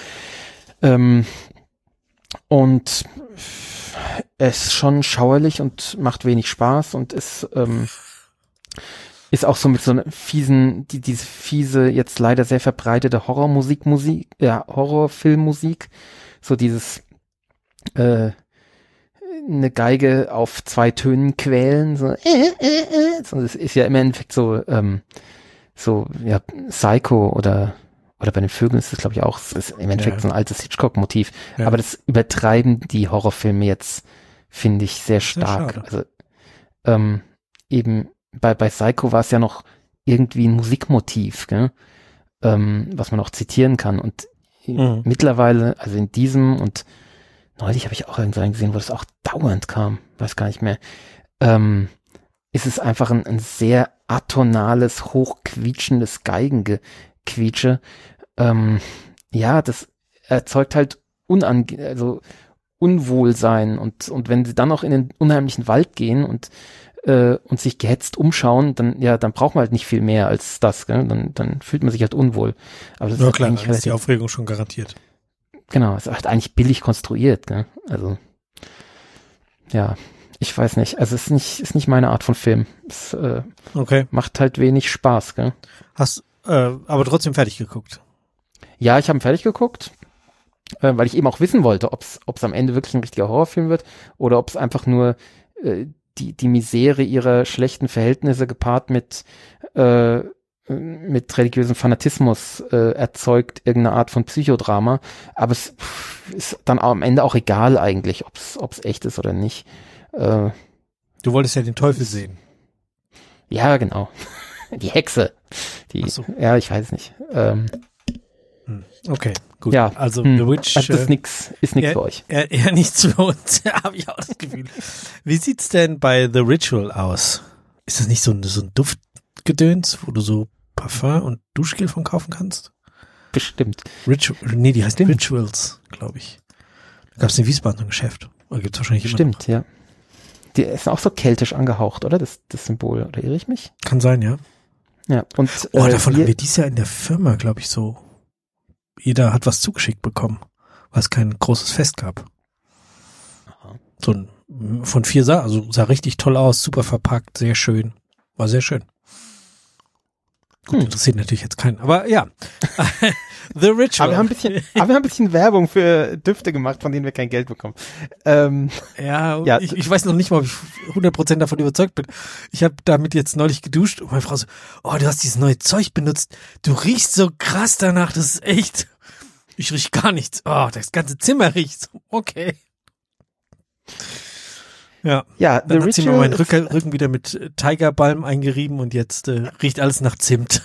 Und es ist schon schauerlich und macht wenig Spaß und ist auch so mit so einer diese fiese, jetzt leider sehr verbreitete Horrorfilmmusik, so dieses eine Geige auf 2 Tönen quälen, so das ist ja im Endeffekt so ja, Psycho oder bei den Vögeln ist das, glaube ich, auch, das ist im Endeffekt so ein altes Hitchcock-Motiv. Ja. Aber das übertreiben die Horrorfilme jetzt, finde ich, sehr stark. Also eben bei Psycho war es ja noch irgendwie ein Musikmotiv, gell? Was man auch zitieren kann. Und mittlerweile, also in diesem und neulich habe ich auch irgendwann gesehen, wo das auch dauernd kam, weiß gar nicht mehr, ist es einfach ein sehr atonales, hochquietschendes Geigengequietsche. Ja, das erzeugt halt Unwohlsein und wenn sie dann auch in den unheimlichen Wald gehen und sich gehetzt umschauen, dann braucht man halt nicht viel mehr als das, gell? Dann fühlt man sich halt unwohl. Aber das ist klar, dann ist die Aufregung schon garantiert. Genau, es ist halt eigentlich billig konstruiert, gell? Also ja, ich weiß nicht, also es ist nicht meine Art von Film. Es macht halt wenig Spaß, gell? Hast aber trotzdem fertig geguckt. Ja, ich habe ihn fertig geguckt, weil ich eben auch wissen wollte, ob es am Ende wirklich ein richtiger Horrorfilm wird oder ob es einfach nur die Misere ihrer schlechten Verhältnisse gepaart mit religiösem Fanatismus erzeugt, irgendeine Art von Psychodrama. Aber es ist dann am Ende auch egal eigentlich, ob es echt ist oder nicht. Du wolltest ja den Teufel sehen. Ja, genau. Die Hexe. Ja, ich weiß nicht. Okay, gut. Ja, also The Witch. Also das ist nix für euch. Eher nichts für uns, habe ich auch das Gefühl. Wie sieht's denn bei The Ritual aus? Ist das nicht so ein Duftgedöns, wo du so Parfum und Duschgel von kaufen kannst? Bestimmt. Die heißt Rituals, glaube ich. Da gab es in Wiesbaden ein Geschäft. Oder gibt's wahrscheinlich immer noch. Stimmt, ja. Die ist auch so keltisch angehaucht, oder? Das Symbol, oder irre ich mich? Kann sein, ja. Ja, und davon haben wir dieses Jahr in der Firma, glaube ich, so. Jeder hat was zugeschickt bekommen, weil es kein großes Fest gab. Aha. So ein von 4 sah richtig toll aus, super verpackt, sehr schön. War sehr schön. Gut, interessiert natürlich jetzt keinen, aber ja. The Ritual. Aber wir haben ein bisschen Werbung für Düfte gemacht, von denen wir kein Geld bekommen. Ja. Ich weiß noch nicht mal, ob ich 100% davon überzeugt bin. Ich habe damit jetzt neulich geduscht und meine Frau so, oh, du hast dieses neue Zeug benutzt. Du riechst so krass danach, das ist echt. Ich riech gar nichts. Oh, das ganze Zimmer riecht. Okay. Ja, dann hat sie mir meinen Rücken wieder mit Tigerbalm eingerieben und jetzt riecht alles nach Zimt.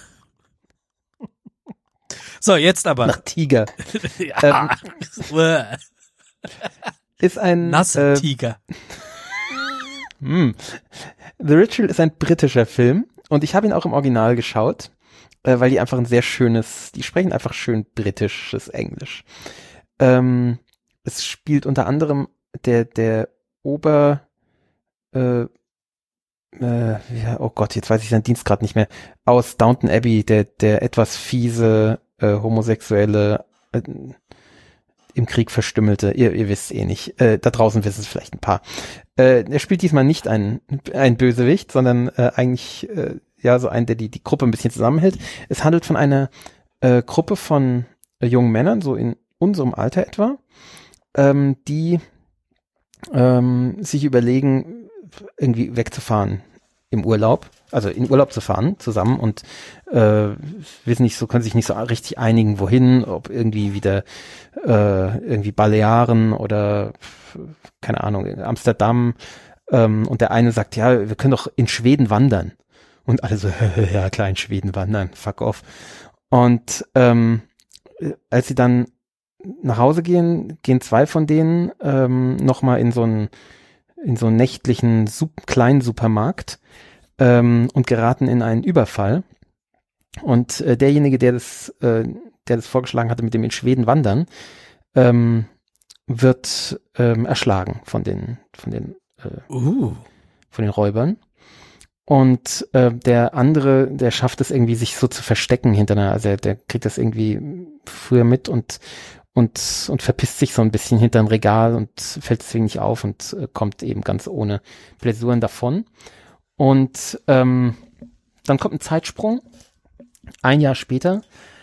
So, jetzt aber. Nach Tiger. ist ein Nasse Tiger. The Ritual ist ein britischer Film und ich habe ihn auch im Original geschaut, weil die einfach die sprechen einfach schön britisches Englisch. Es spielt unter anderem der oh Gott, jetzt weiß ich seinen Dienst gerade nicht mehr, aus Downton Abbey, der etwas fiese, homosexuelle, im Krieg verstümmelte, ihr wisst eh nicht, da draußen wissen es vielleicht ein paar. Er spielt diesmal nicht ein Bösewicht, sondern eigentlich so einen, der die Gruppe ein bisschen zusammenhält. Es handelt von einer Gruppe von jungen Männern, so in unserem Alter etwa, die sich überlegen, irgendwie wegzufahren im Urlaub, also in Urlaub zu fahren zusammen und können sich nicht so richtig einigen, wohin, ob irgendwie wieder irgendwie Balearen oder keine Ahnung, Amsterdam, und der eine sagt, ja, wir können doch in Schweden wandern. Und alle so, ja klar, in Schweden wandern, fuck off. Und als sie dann nach Hause gehen zwei von denen nochmal in so einen nächtlichen kleinen Supermarkt und geraten in einen Überfall. Und derjenige, der das vorgeschlagen hatte mit dem in Schweden wandern, wird erschlagen von den Räubern. Und der andere, der schafft es irgendwie, sich so zu verstecken also der kriegt das irgendwie früher mit und verpisst sich so ein bisschen hinter ein Regal und fällt deswegen nicht auf und kommt eben ganz ohne Blessuren davon. Und dann kommt ein Zeitsprung, 1 Jahr später,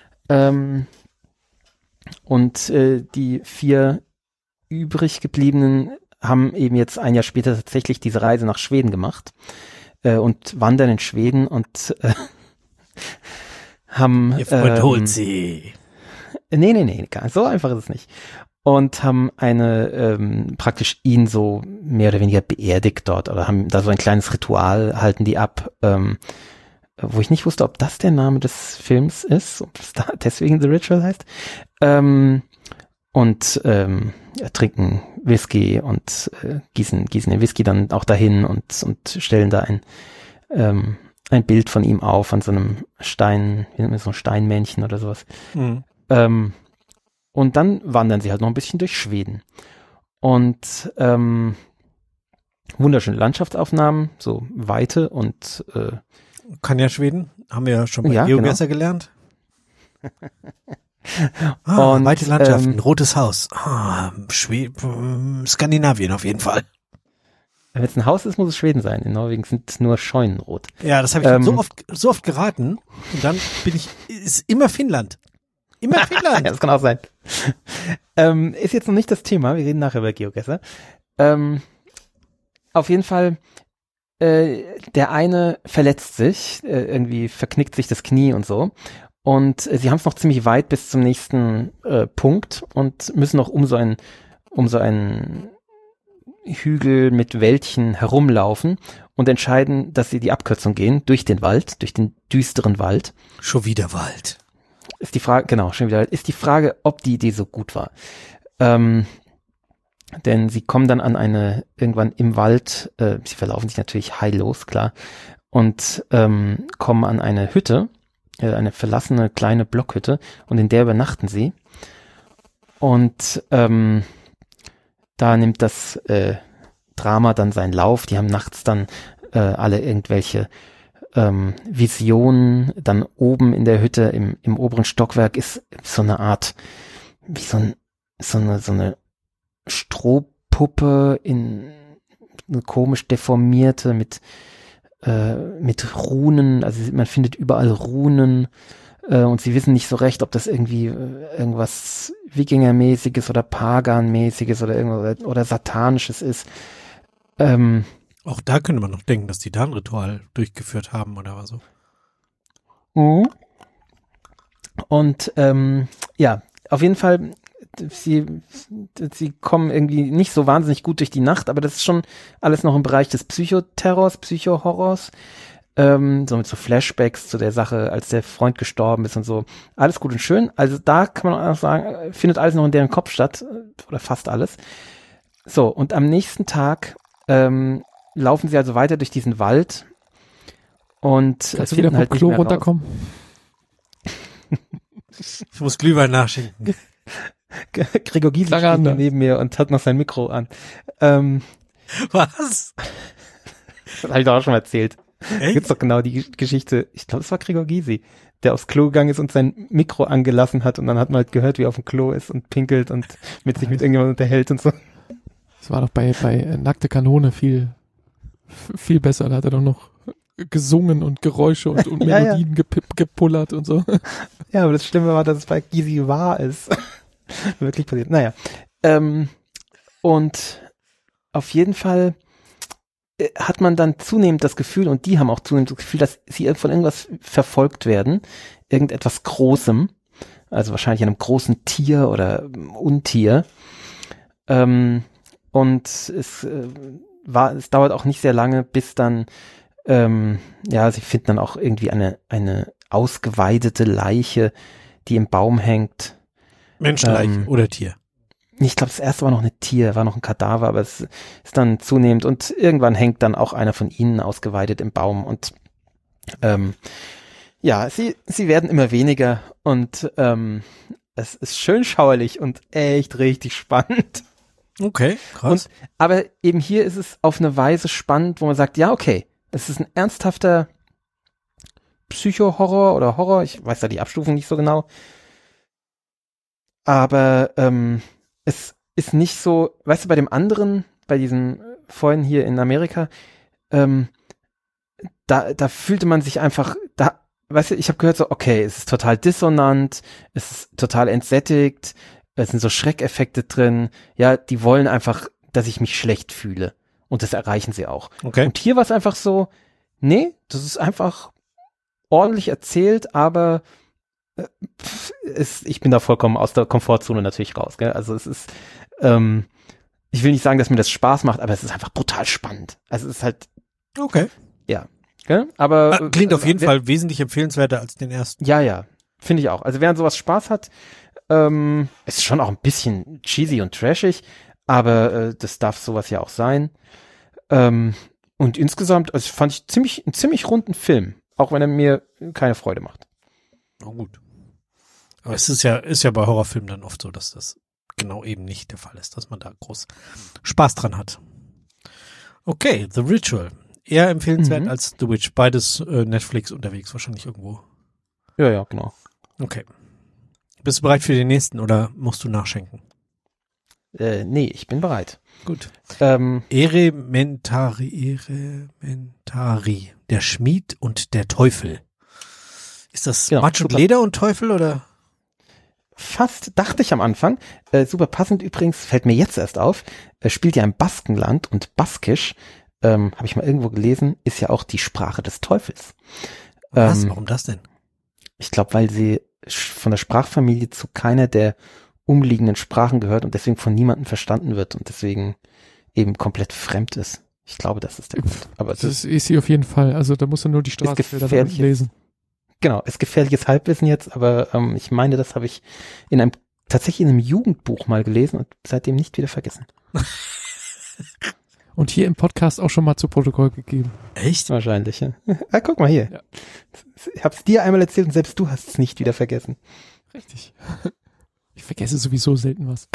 und die 4 übrig gebliebenen haben eben jetzt 1 Jahr später tatsächlich diese Reise nach Schweden gemacht und wandern in Schweden und haben Ihr Freund holt sie. Nee, so einfach ist es nicht. Und haben praktisch ihn so mehr oder weniger beerdigt dort oder haben da so ein kleines Ritual, halten die ab, wo ich nicht wusste, ob das der Name des Films ist, ob es da deswegen The Ritual heißt. Trinken Whisky und gießen den Whisky dann auch dahin und stellen da ein Bild von ihm auf an so einem Stein, wie nennt man so ein Steinmännchen oder sowas. Mhm. Und dann wandern sie halt noch ein bisschen durch Schweden. Und wunderschöne Landschaftsaufnahmen, so Weite und kann ja Schweden, haben wir ja schon bei GeoGuessr gelernt. Und weite Landschaften, rotes Haus. Skandinavien auf jeden Fall. Wenn es ein Haus ist, muss es Schweden sein. In Norwegen sind nur Scheunen rot. Ja, das habe ich so oft geraten. Und dann ist immer Finnland. Immer Finnland. Ja, das kann auch sein. Ist jetzt noch nicht das Thema. Wir reden nachher über GeoGuessr. Auf jeden Fall, der eine verletzt sich, irgendwie verknickt sich das Knie und so. Und sie haben es noch ziemlich weit bis zum nächsten Punkt und müssen noch um so einen Hügel mit Wäldchen herumlaufen und entscheiden, dass sie die Abkürzung gehen durch den Wald, durch den düsteren Wald. Schon wieder Wald. Ist die Frage, genau, schon wieder Wald. Ist die Frage, ob die Idee so gut war. Denn sie kommen dann irgendwann im Wald, sie verlaufen sich natürlich heillos, klar, und kommen an eine Hütte, eine verlassene kleine Blockhütte, und in der übernachten sie. Und da nimmt das Drama dann seinen Lauf. Die haben nachts dann alle irgendwelche Visionen. Dann oben in der Hütte im oberen Stockwerk ist so eine Art, wie so eine Strohpuppe eine komisch deformierte mit Runen. Also man findet überall Runen. Und sie wissen nicht so recht, ob das irgendwie irgendwas Wikingermäßiges oder Paganmäßiges oder irgendwas oder Satanisches ist. Auch da könnte man noch denken, dass die da ein Ritual durchgeführt haben oder was so. Mhm. Und ja, auf jeden Fall, sie kommen irgendwie nicht so wahnsinnig gut durch die Nacht, aber das ist schon alles noch im Bereich des Psychohorrors. So mit so Flashbacks zu der Sache, als der Freund gestorben ist und so. Alles gut und schön. Also da kann man auch sagen, findet alles noch in deren Kopf statt, oder fast alles. So, und am nächsten Tag laufen sie also weiter durch diesen Wald und kannst du wieder vom Klo runterkommen? Ich muss Glühwein nachschenken. Gregor Gysi steht neben mir und hat noch sein Mikro an. Was? Das habe ich doch auch schon mal erzählt. Echt? Gibt's doch genau die Geschichte. Ich glaube, es war Gregor Gysi, der aufs Klo gegangen ist und sein Mikro angelassen hat und dann hat man halt gehört, wie er auf dem Klo ist und pinkelt und sich mit irgendjemandem unterhält und so. Das war doch bei Nackte Kanone viel besser. Da hat er doch noch gesungen und Geräusche und Melodien gepullert und so. Ja, aber das Schlimme war, dass es bei Gysi wahr ist. Wirklich passiert. Naja. Und auf jeden Fall hat man dann zunehmend das Gefühl, und die haben auch zunehmend das Gefühl, dass sie von irgendwas verfolgt werden, irgendetwas Großem, also wahrscheinlich einem großen Tier oder Untier. Und es dauert auch nicht sehr lange, bis dann, sie finden dann auch irgendwie eine ausgeweidete Leiche, die im Baum hängt. Menschenleiche oder Tier? Ich glaube, das erste war noch ein Tier, war noch ein Kadaver, aber es ist dann zunehmend und irgendwann hängt dann auch einer von ihnen ausgeweidet im Baum und sie werden immer weniger und es ist schön schauerlich und echt richtig spannend. Okay, krass. Aber eben hier ist es auf eine Weise spannend, wo man sagt, ja, okay, es ist ein ernsthafter Psycho-Horror oder Horror, ich weiß da die Abstufung nicht so genau, aber es ist nicht so, weißt du, bei dem anderen, bei diesem vorhin hier in Amerika, da fühlte man sich einfach, weißt du, ich habe gehört so, okay, es ist total dissonant, es ist total entsättigt, es sind so Schreckeffekte drin, ja, die wollen einfach, dass ich mich schlecht fühle und das erreichen sie auch. Okay. Und hier war es einfach so, nee, das ist einfach ordentlich erzählt, aber ich bin da vollkommen aus der Komfortzone natürlich raus, gell? Also es ist, ich will nicht sagen, dass mir das Spaß macht, aber es ist einfach brutal spannend. Also es ist halt, okay, ja, gell? Aber klingt auf jeden Fall wesentlich empfehlenswerter als den ersten. Ja, finde ich auch. Also wer an sowas Spaß hat, es ist schon auch ein bisschen cheesy und trashig, aber das darf sowas ja auch sein. Und insgesamt, also fand ich einen ziemlich runden Film, auch wenn er mir keine Freude macht. Oh gut. Aber es ist ja bei Horrorfilmen dann oft so, dass das genau eben nicht der Fall ist, dass man da groß Spaß dran hat. Okay, The Ritual. Eher empfehlenswert als The Witch. Beides Netflix unterwegs, wahrscheinlich irgendwo. Ja, genau. Okay. Bist du bereit für den nächsten oder musst du nachschenken? Nee, ich bin bereit. Gut. Erementari, der Schmied und der Teufel. Ist das Matsch und Leder und Teufel oder? Fast, dachte ich am Anfang. Super passend übrigens, fällt mir jetzt erst auf, spielt ja im Baskenland und Baskisch, habe ich mal irgendwo gelesen, ist ja auch die Sprache des Teufels. Was? Warum das denn? Ich glaube, weil sie von der Sprachfamilie zu keiner der umliegenden Sprachen gehört und deswegen von niemandem verstanden wird und deswegen eben komplett fremd ist. Ich glaube, das ist der Grund. Aber das ist sie auf jeden Fall. Also da muss er nur die Straßenbilder lesen. Genau, ist gefährliches Halbwissen jetzt, aber ich meine, das habe ich tatsächlich in einem Jugendbuch mal gelesen und seitdem nicht wieder vergessen. Und hier im Podcast auch schon mal zu Protokoll gegeben. Echt? Wahrscheinlich, ja. Guck mal hier. Ja. Ich habe es dir einmal erzählt und selbst du hast es nicht wieder vergessen. Richtig. Ich vergesse sowieso selten was.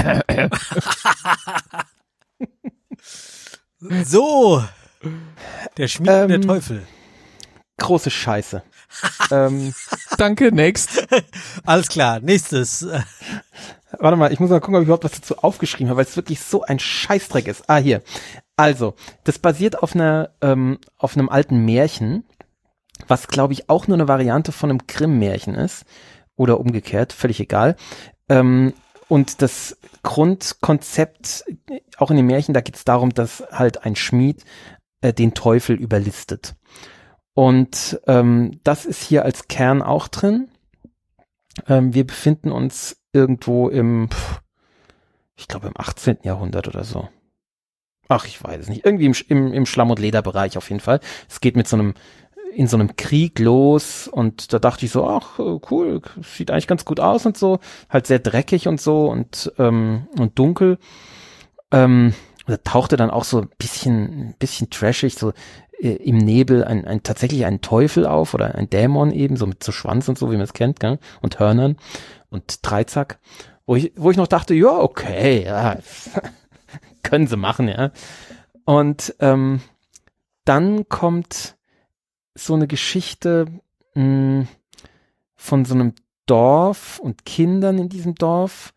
So. Der Schmied und der Teufel. Große Scheiße. Danke, next. Alles klar, nächstes. Warte mal, ich muss mal gucken, ob ich überhaupt was dazu aufgeschrieben habe, weil es wirklich so ein Scheißdreck ist. Hier. Also, das basiert auf einem alten Märchen, was, glaube ich, auch nur eine Variante von einem Grimm-Märchen ist. Oder umgekehrt, völlig egal. Und das Grundkonzept, auch in den Märchen, da geht es darum, dass halt ein Schmied den Teufel überlistet. Und das ist hier als Kern auch drin. Wir befinden uns irgendwo ich glaube im 18. Jahrhundert oder so. Ach, ich weiß es nicht. Irgendwie im Schlamm- und Lederbereich auf jeden Fall. Es geht in so einem Krieg los und da dachte ich so, ach, cool, sieht eigentlich ganz gut aus und so. Halt sehr dreckig und so und dunkel. Und da tauchte dann auch so ein bisschen trashig, so im Nebel tatsächlich ein Teufel auf oder ein Dämon eben, so mit so Schwanz und so, wie man es kennt, gell? Und Hörnern und Dreizack, wo ich noch dachte, ja, okay, ja, können sie machen, ja. Und dann kommt so eine Geschichte von so einem Dorf und Kindern in diesem Dorf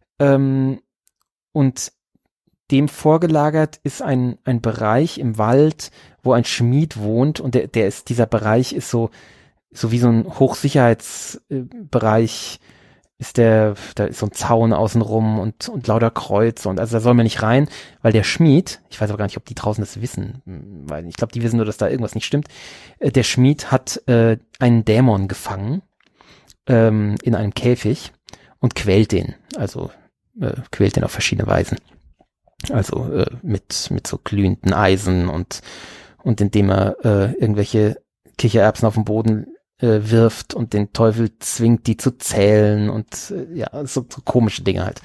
und dem vorgelagert ist ein Bereich im Wald, wo ein Schmied wohnt und dieser Bereich ist so wie so ein Hochsicherheitsbereich, da ist so ein Zaun außenrum und lauter Kreuze und also da soll man nicht rein, weil der Schmied, ich weiß aber gar nicht, ob die draußen das wissen, weil ich glaube, die wissen nur, dass da irgendwas nicht stimmt, der Schmied hat einen Dämon gefangen in einem Käfig und quält den, also quält den auf verschiedene Weisen. Also mit so glühenden Eisen und indem er irgendwelche Kichererbsen auf den Boden wirft und den Teufel zwingt, die zu zählen und ja, so komische Dinge halt.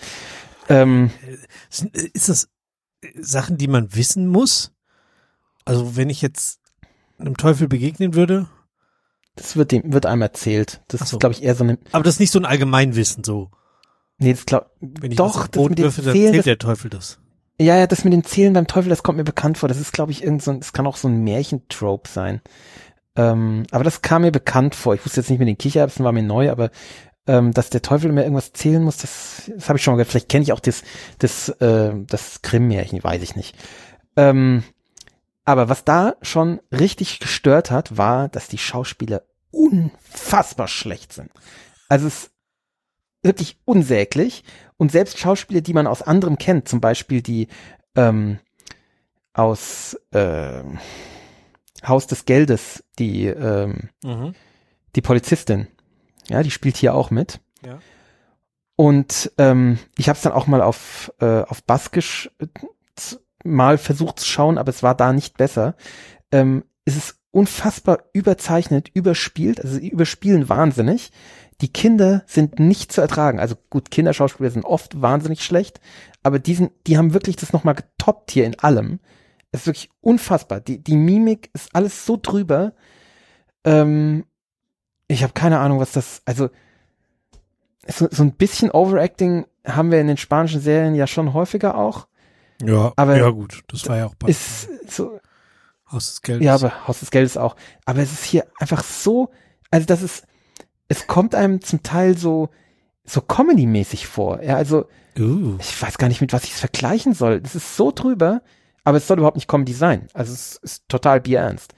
Ist das Sachen, die man wissen muss? Also wenn ich jetzt einem Teufel begegnen würde? Das wird einem erzählt. Das ist, glaube ich, eher so eine... Aber das ist nicht so ein Allgemeinwissen so? Nee, das wenn ich doch, das mit würfe, dann zählt der Teufel das. Ja, das mit den Zählen beim Teufel, das kommt mir bekannt vor. Das ist, glaube ich, das kann auch so ein Märchentrope sein. Aber das kam mir bekannt vor. Ich wusste jetzt nicht mit den Kichererbsen, war mir neu, aber dass der Teufel immer irgendwas zählen muss, das habe ich schon mal gehört. Vielleicht kenne ich auch das Grimm-Märchen, weiß ich nicht. Aber was da schon richtig gestört hat, war, dass die Schauspieler unfassbar schlecht sind. Also es ist wirklich unsäglich. Und selbst Schauspieler, die man aus anderem kennt, zum Beispiel die aus Haus des Geldes, die Polizistin, ja, die spielt hier auch mit. Ja. Und ich habe es dann auch mal auf Baskisch mal versucht zu schauen, aber es war da nicht besser. Es ist unfassbar überzeichnet, überspielt, also sie überspielen wahnsinnig. Die Kinder sind nicht zu ertragen. Also gut, Kinderschauspieler sind oft wahnsinnig schlecht, aber die haben wirklich das nochmal getoppt hier in allem. Es ist wirklich unfassbar. Die Mimik ist alles so drüber. Ich habe keine Ahnung, was das, also so ein bisschen Overacting haben wir in den spanischen Serien ja schon häufiger auch. Ja, aber ja gut, das war ja auch bei so, Haus des Geldes. Ja, aber Haus des Geldes auch. Aber es ist hier einfach so, also es kommt einem zum Teil so Comedy-mäßig vor. Ja, also ich weiß gar nicht, mit was ich es vergleichen soll. Es ist so drüber, aber es soll überhaupt nicht Comedy sein. Also es ist total bierernst.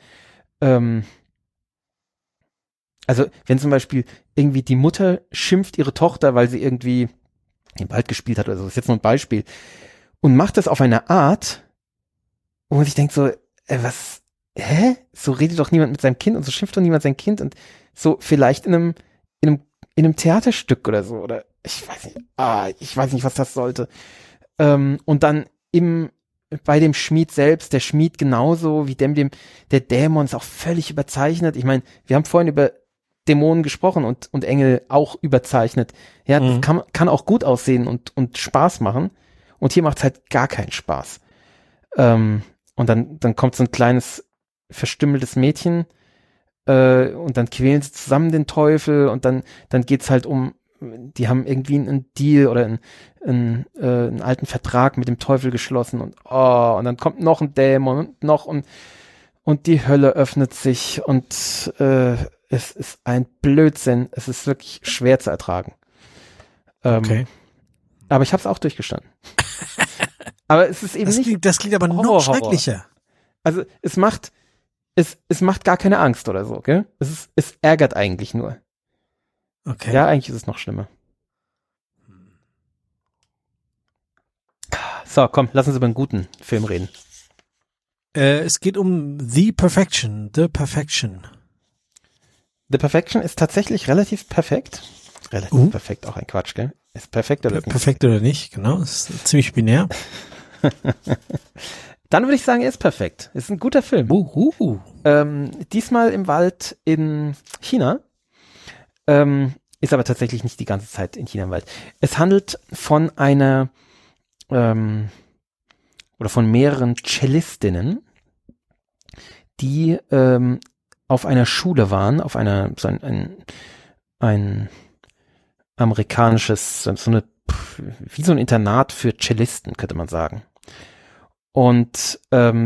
Also wenn zum Beispiel irgendwie die Mutter schimpft ihre Tochter, weil sie irgendwie im Wald gespielt hat oder so, das ist jetzt nur ein Beispiel, und macht das auf eine Art, wo man sich denkt so, was, so redet doch niemand mit seinem Kind und so schimpft doch niemand sein Kind und so vielleicht in einem Theaterstück oder so, oder ich weiß nicht, was das sollte. Und dann bei dem Schmied selbst, der Schmied genauso wie der Dämon ist auch völlig überzeichnet. Ich meine, wir haben vorhin über Dämonen gesprochen und Engel auch überzeichnet. Ja, das kann auch gut aussehen und Spaß machen. Und hier macht es halt gar keinen Spaß. Und dann kommt so ein kleines verstümmeltes Mädchen und dann quälen sie zusammen den Teufel und dann geht's halt die haben irgendwie einen Deal oder einen alten Vertrag mit dem Teufel geschlossen und dann kommt noch ein Dämon und noch und die Hölle öffnet sich und es ist ein Blödsinn. Es ist wirklich schwer zu ertragen. Okay. Aber ich habe es auch durchgestanden. Aber es ist eben das klingt aber noch schrecklicher. Also es macht gar keine Angst oder so, gell? Es ärgert eigentlich nur. Okay. Ja, eigentlich ist es noch schlimmer. So, komm, lass uns über einen guten Film reden. Es geht um The Perfection. The Perfection. The Perfection ist tatsächlich relativ perfekt. Relativ perfekt, auch ein Quatsch, gell? Ist perfekt oder nicht? Perfekt oder nicht, genau. Ist ziemlich binär. Dann würde ich sagen, er ist perfekt. Ist ein guter Film. Diesmal im Wald in China. Ist aber tatsächlich nicht die ganze Zeit in China im Wald. Es handelt von einer oder von mehreren Cellistinnen, die auf einer Schule waren, auf einer so ein amerikanisches, wie so ein Internat für Cellisten, könnte man sagen. Und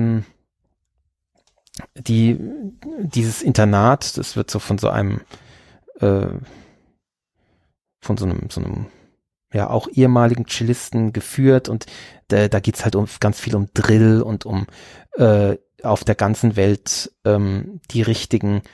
dieses Internat, das wird so von so einem ja auch ehemaligen Cellisten geführt, und da geht's halt ganz viel um Drill und um auf der ganzen Welt die richtigen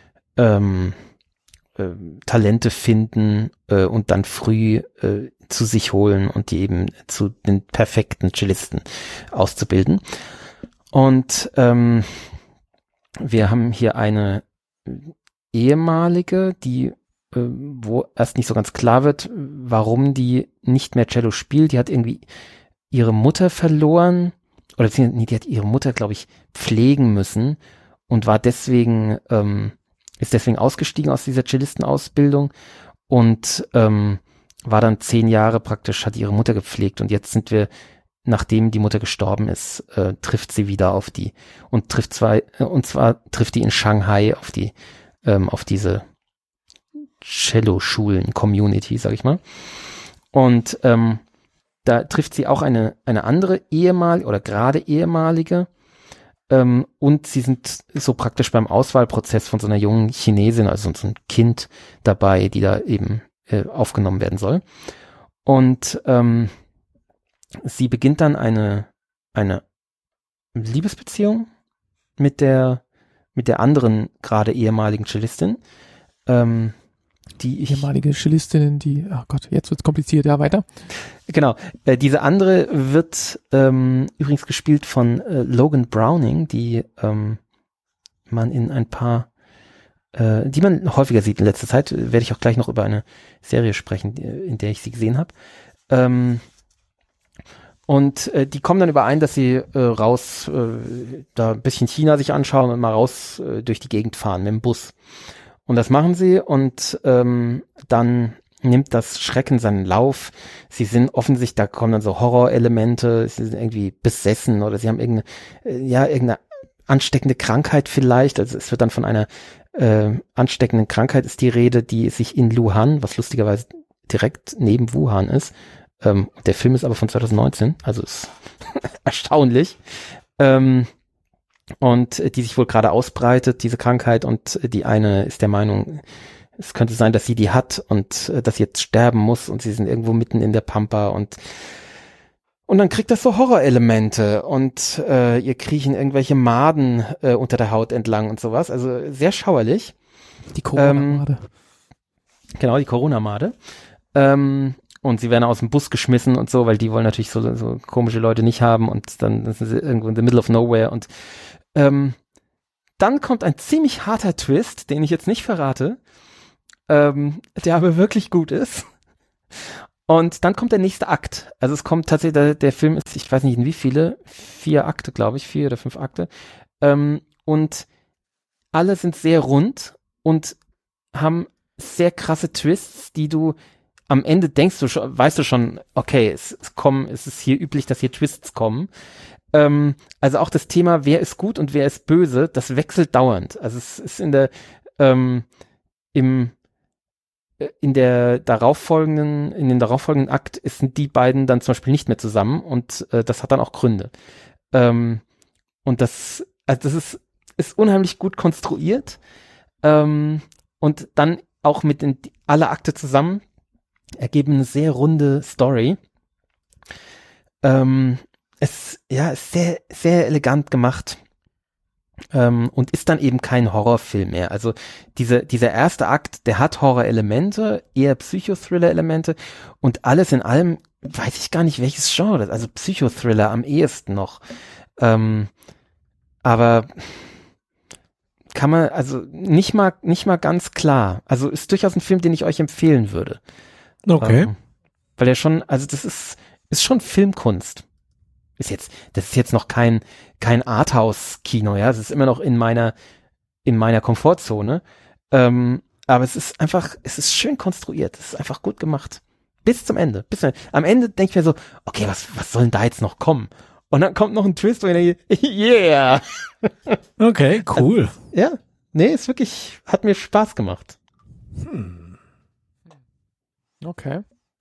Talente finden und dann früh zu sich holen und die eben zu den perfekten Cellisten auszubilden. Und wir haben hier eine ehemalige, die wo erst nicht so ganz klar wird, warum die nicht mehr Cello spielt. Die hat irgendwie ihre Mutter verloren, oder die hat ihre Mutter, glaube ich, pflegen müssen und war deswegen, ist deswegen ausgestiegen aus dieser Cellistenausbildung und war dann 10 Jahre praktisch, hat ihre Mutter gepflegt, und jetzt sind wir, nachdem die Mutter gestorben ist, trifft sie wieder auf die und trifft die in Shanghai auf diese Cello-Schulen-Community, sag ich mal. Und da trifft sie auch eine andere ehemalige oder gerade ehemalige, und sie sind so praktisch beim Auswahlprozess von so einer jungen Chinesin, also so ein Kind dabei, die da eben aufgenommen werden soll. Und sie beginnt dann eine Liebesbeziehung mit der anderen gerade ehemaligen Cellistin, die ehemalige Cellistinnen, oh Gott, jetzt wird's kompliziert, ja, weiter. Genau, diese andere wird übrigens gespielt von Logan Browning, die man in ein paar, die man häufiger sieht in letzter Zeit. Werde ich auch gleich noch über eine Serie sprechen, in der ich sie gesehen habe. Und die kommen dann überein, dass sie raus, da ein bisschen China sich anschauen und mal raus durch die Gegend fahren mit dem Bus. Und das machen sie, und dann nimmt das Schrecken seinen Lauf. Sie sind offensichtlich, da kommen dann so Horrorelemente, sie sind irgendwie besessen oder sie haben irgendeine ansteckende Krankheit vielleicht. Also es wird dann von einer ansteckenden Krankheit ist die Rede, die sich in Luhan, was lustigerweise direkt neben Wuhan ist. Der Film ist aber von 2019, also ist erstaunlich. Und die sich wohl gerade ausbreitet, diese Krankheit, und die eine ist der Meinung, es könnte sein, dass sie die hat und dass sie jetzt sterben muss, und sie sind irgendwo mitten in der Pampa, und dann kriegt das so Horrorelemente, und ihr kriechen irgendwelche Maden unter der Haut entlang und sowas, also sehr schauerlich. Die Corona-Made. Genau, die Corona-Made. Und sie werden aus dem Bus geschmissen und so, weil die wollen natürlich so komische Leute nicht haben, und dann sind sie irgendwo in the middle of nowhere, und dann kommt ein ziemlich harter Twist, den ich jetzt nicht verrate, der aber wirklich gut ist. Und dann kommt der nächste Akt. Also es kommt tatsächlich, der Film ist, ich weiß nicht in wie viele, 4 Akte, glaube ich, 4 oder 5 Akte. Und alle sind sehr rund und haben sehr krasse Twists, die du am Ende weißt du schon, okay, es ist hier üblich, dass hier Twists kommen. Also auch das Thema, wer ist gut und wer ist böse, das wechselt dauernd. Also es ist in den darauffolgenden Akt sind die beiden dann zum Beispiel nicht mehr zusammen, und das hat dann auch Gründe. Und das ist unheimlich gut konstruiert, und dann auch mit alle Akte zusammen ergeben eine sehr runde Story. Es ist sehr, sehr elegant gemacht, und ist dann eben kein Horrorfilm mehr. Also dieser erste Akt, der hat Horrorelemente, eher Psychothriller-Elemente, und alles in allem weiß ich gar nicht, welches Genre, also Psychothriller am ehesten noch. Aber kann man, also nicht mal ganz klar. Also ist durchaus ein Film, den ich euch empfehlen würde. Okay. Weil er schon, also das ist schon Filmkunst. Das ist jetzt noch kein Arthouse-Kino, ja. Es ist immer noch in meiner Komfortzone. Aber es ist schön konstruiert. Es ist einfach gut gemacht. Bis zum Ende. Am Ende denke ich mir so, okay, was soll denn da jetzt noch kommen? Und dann kommt noch ein Twist, wo ich denke, yeah! Okay, cool. Also, ja, nee, ist wirklich, hat mir Spaß gemacht. Okay.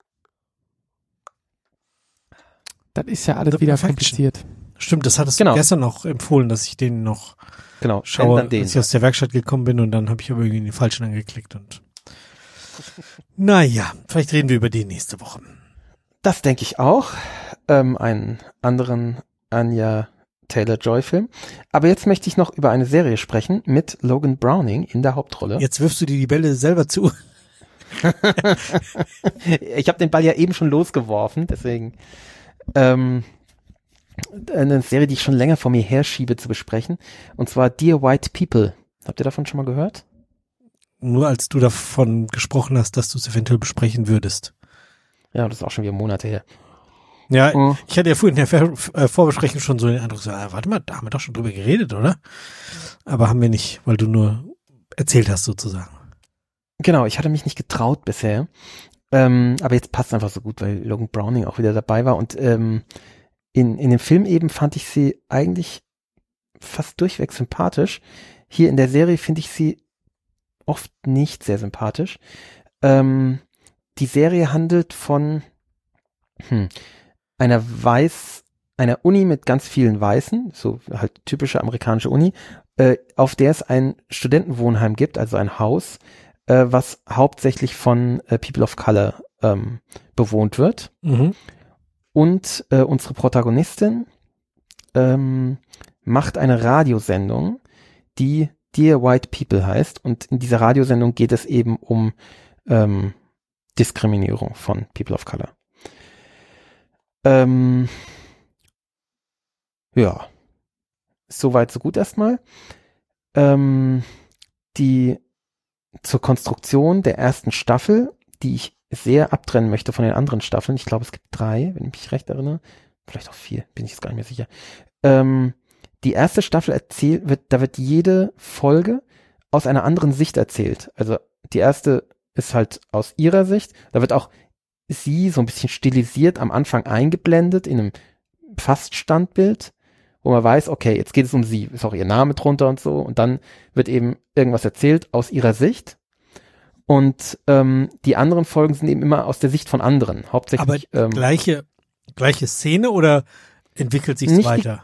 Das ist ja alles wieder kompliziert. Stimmt, das hattest du gestern noch empfohlen, dass ich den noch schaue, als ich aus der Werkstatt gekommen bin und dann habe ich aber irgendwie den falschen angeklickt und naja, vielleicht reden wir über den nächste Woche. Das denke ich auch. Einen anderen Anya Taylor-Joy-Film. Aber jetzt möchte ich noch über eine Serie sprechen mit Logan Browning in der Hauptrolle. Jetzt wirfst du dir die Bälle selber zu. Ich habe den Ball ja eben schon losgeworfen, deswegen eine Serie, die ich schon länger vor mir herschiebe zu besprechen, und zwar Dear White People. Habt ihr davon schon mal gehört? Nur als du davon gesprochen hast, dass du es eventuell besprechen würdest. Ja, das ist auch schon wieder Monate her. Ja, ich hatte ja vorhin in der Vorbesprechung schon so den Eindruck, so, warte mal, da haben wir doch schon drüber geredet, oder? Aber haben wir nicht, weil du nur erzählt hast sozusagen. Genau, ich hatte mich nicht getraut bisher. Aber jetzt passt einfach so gut, weil Logan Browning auch wieder dabei war. Und in dem Film eben fand ich sie eigentlich fast durchweg sympathisch. Hier in der Serie finde ich sie oft nicht sehr sympathisch. Die Serie handelt von einer Uni mit ganz vielen Weißen, so halt typische amerikanische Uni, auf der es ein Studentenwohnheim gibt, also ein Haus, was hauptsächlich von People of Color bewohnt wird. Mhm. Und unsere Protagonistin macht eine Radiosendung, die Dear White People heißt. Und in dieser Radiosendung geht es eben um Diskriminierung von People of Color. Ja, soweit so gut erstmal. Zur Konstruktion der ersten Staffel, die ich sehr abtrennen möchte von den anderen Staffeln. Ich glaube, es gibt 3, wenn ich mich recht erinnere. Vielleicht auch 4, bin ich jetzt gar nicht mehr sicher. Die erste Staffel da wird jede Folge aus einer anderen Sicht erzählt. Also die erste ist halt aus ihrer Sicht. Da wird auch sie so ein bisschen stilisiert am Anfang eingeblendet in einem fast Standbild, wo man weiß, okay, jetzt geht es um sie, ist auch ihr Name drunter und so, und dann wird eben irgendwas erzählt aus ihrer Sicht, und die anderen Folgen sind eben immer aus der Sicht von anderen, hauptsächlich. Aber gleiche Szene oder entwickelt sich's weiter?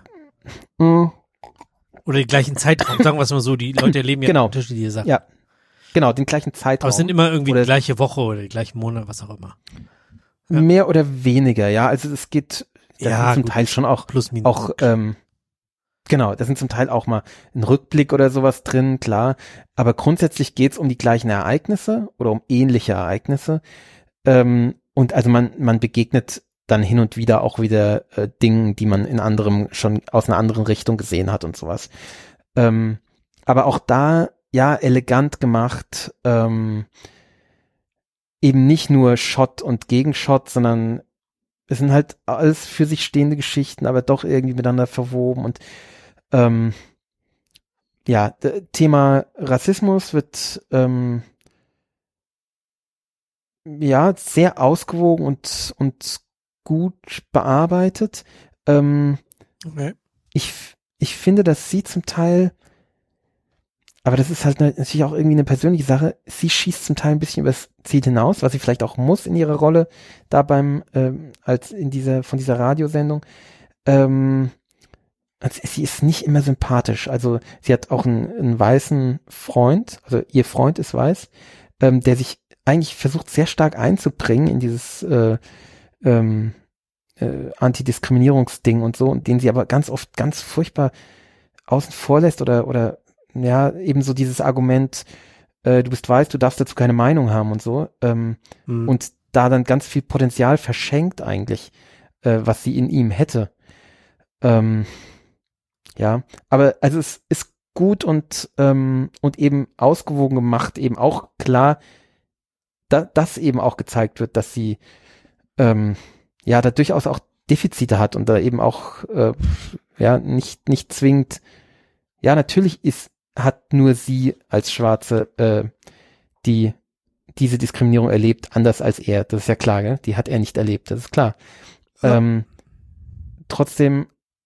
Oder die gleichen Zeitraum, sagen wir es mal so, die Leute erleben ja unterschiedliche Sachen. Ja, genau, den gleichen Zeitraum. Aber es sind immer irgendwie die gleiche Woche oder die gleichen Monate, was auch immer. Ja. Mehr oder weniger, ja, also es geht zum Teil schon auch plus minus. Genau, da sind zum Teil auch mal ein Rückblick oder sowas drin, klar. Aber grundsätzlich geht's um die gleichen Ereignisse oder um ähnliche Ereignisse. Und also man begegnet dann hin und wieder auch wieder Dingen, die man schon aus einer anderen Richtung gesehen hat und sowas. Aber auch da, ja, elegant gemacht. Eben nicht nur Shot und Gegenshot, sondern es sind halt alles für sich stehende Geschichten, aber doch irgendwie miteinander verwoben, und Thema Rassismus wird sehr ausgewogen und gut bearbeitet. Okay. Ich finde, dass sie zum Teil, aber das ist halt natürlich auch irgendwie eine persönliche Sache, sie schießt zum Teil ein bisschen übers Ziel hinaus, was sie vielleicht auch muss in ihrer Rolle da von dieser Radiosendung. Sie ist nicht immer sympathisch. Also sie hat auch einen weißen Freund, also ihr Freund ist weiß, der sich eigentlich versucht sehr stark einzubringen in dieses Antidiskriminierungsding und so, und den sie aber ganz oft ganz furchtbar außen vor lässt oder ja, eben so dieses Argument, du bist weiß, du darfst dazu keine Meinung haben und so, und da dann ganz viel Potenzial verschenkt eigentlich, was sie in ihm hätte. Ja, aber also es ist gut und eben ausgewogen gemacht, eben auch klar, dass eben auch gezeigt wird, dass sie da durchaus auch Defizite hat und da eben auch nicht zwingend, ja, natürlich hat nur sie als Schwarze diese Diskriminierung erlebt, anders als er, das ist ja klar, gell? Die hat er nicht erlebt, das ist klar. Ja. Trotzdem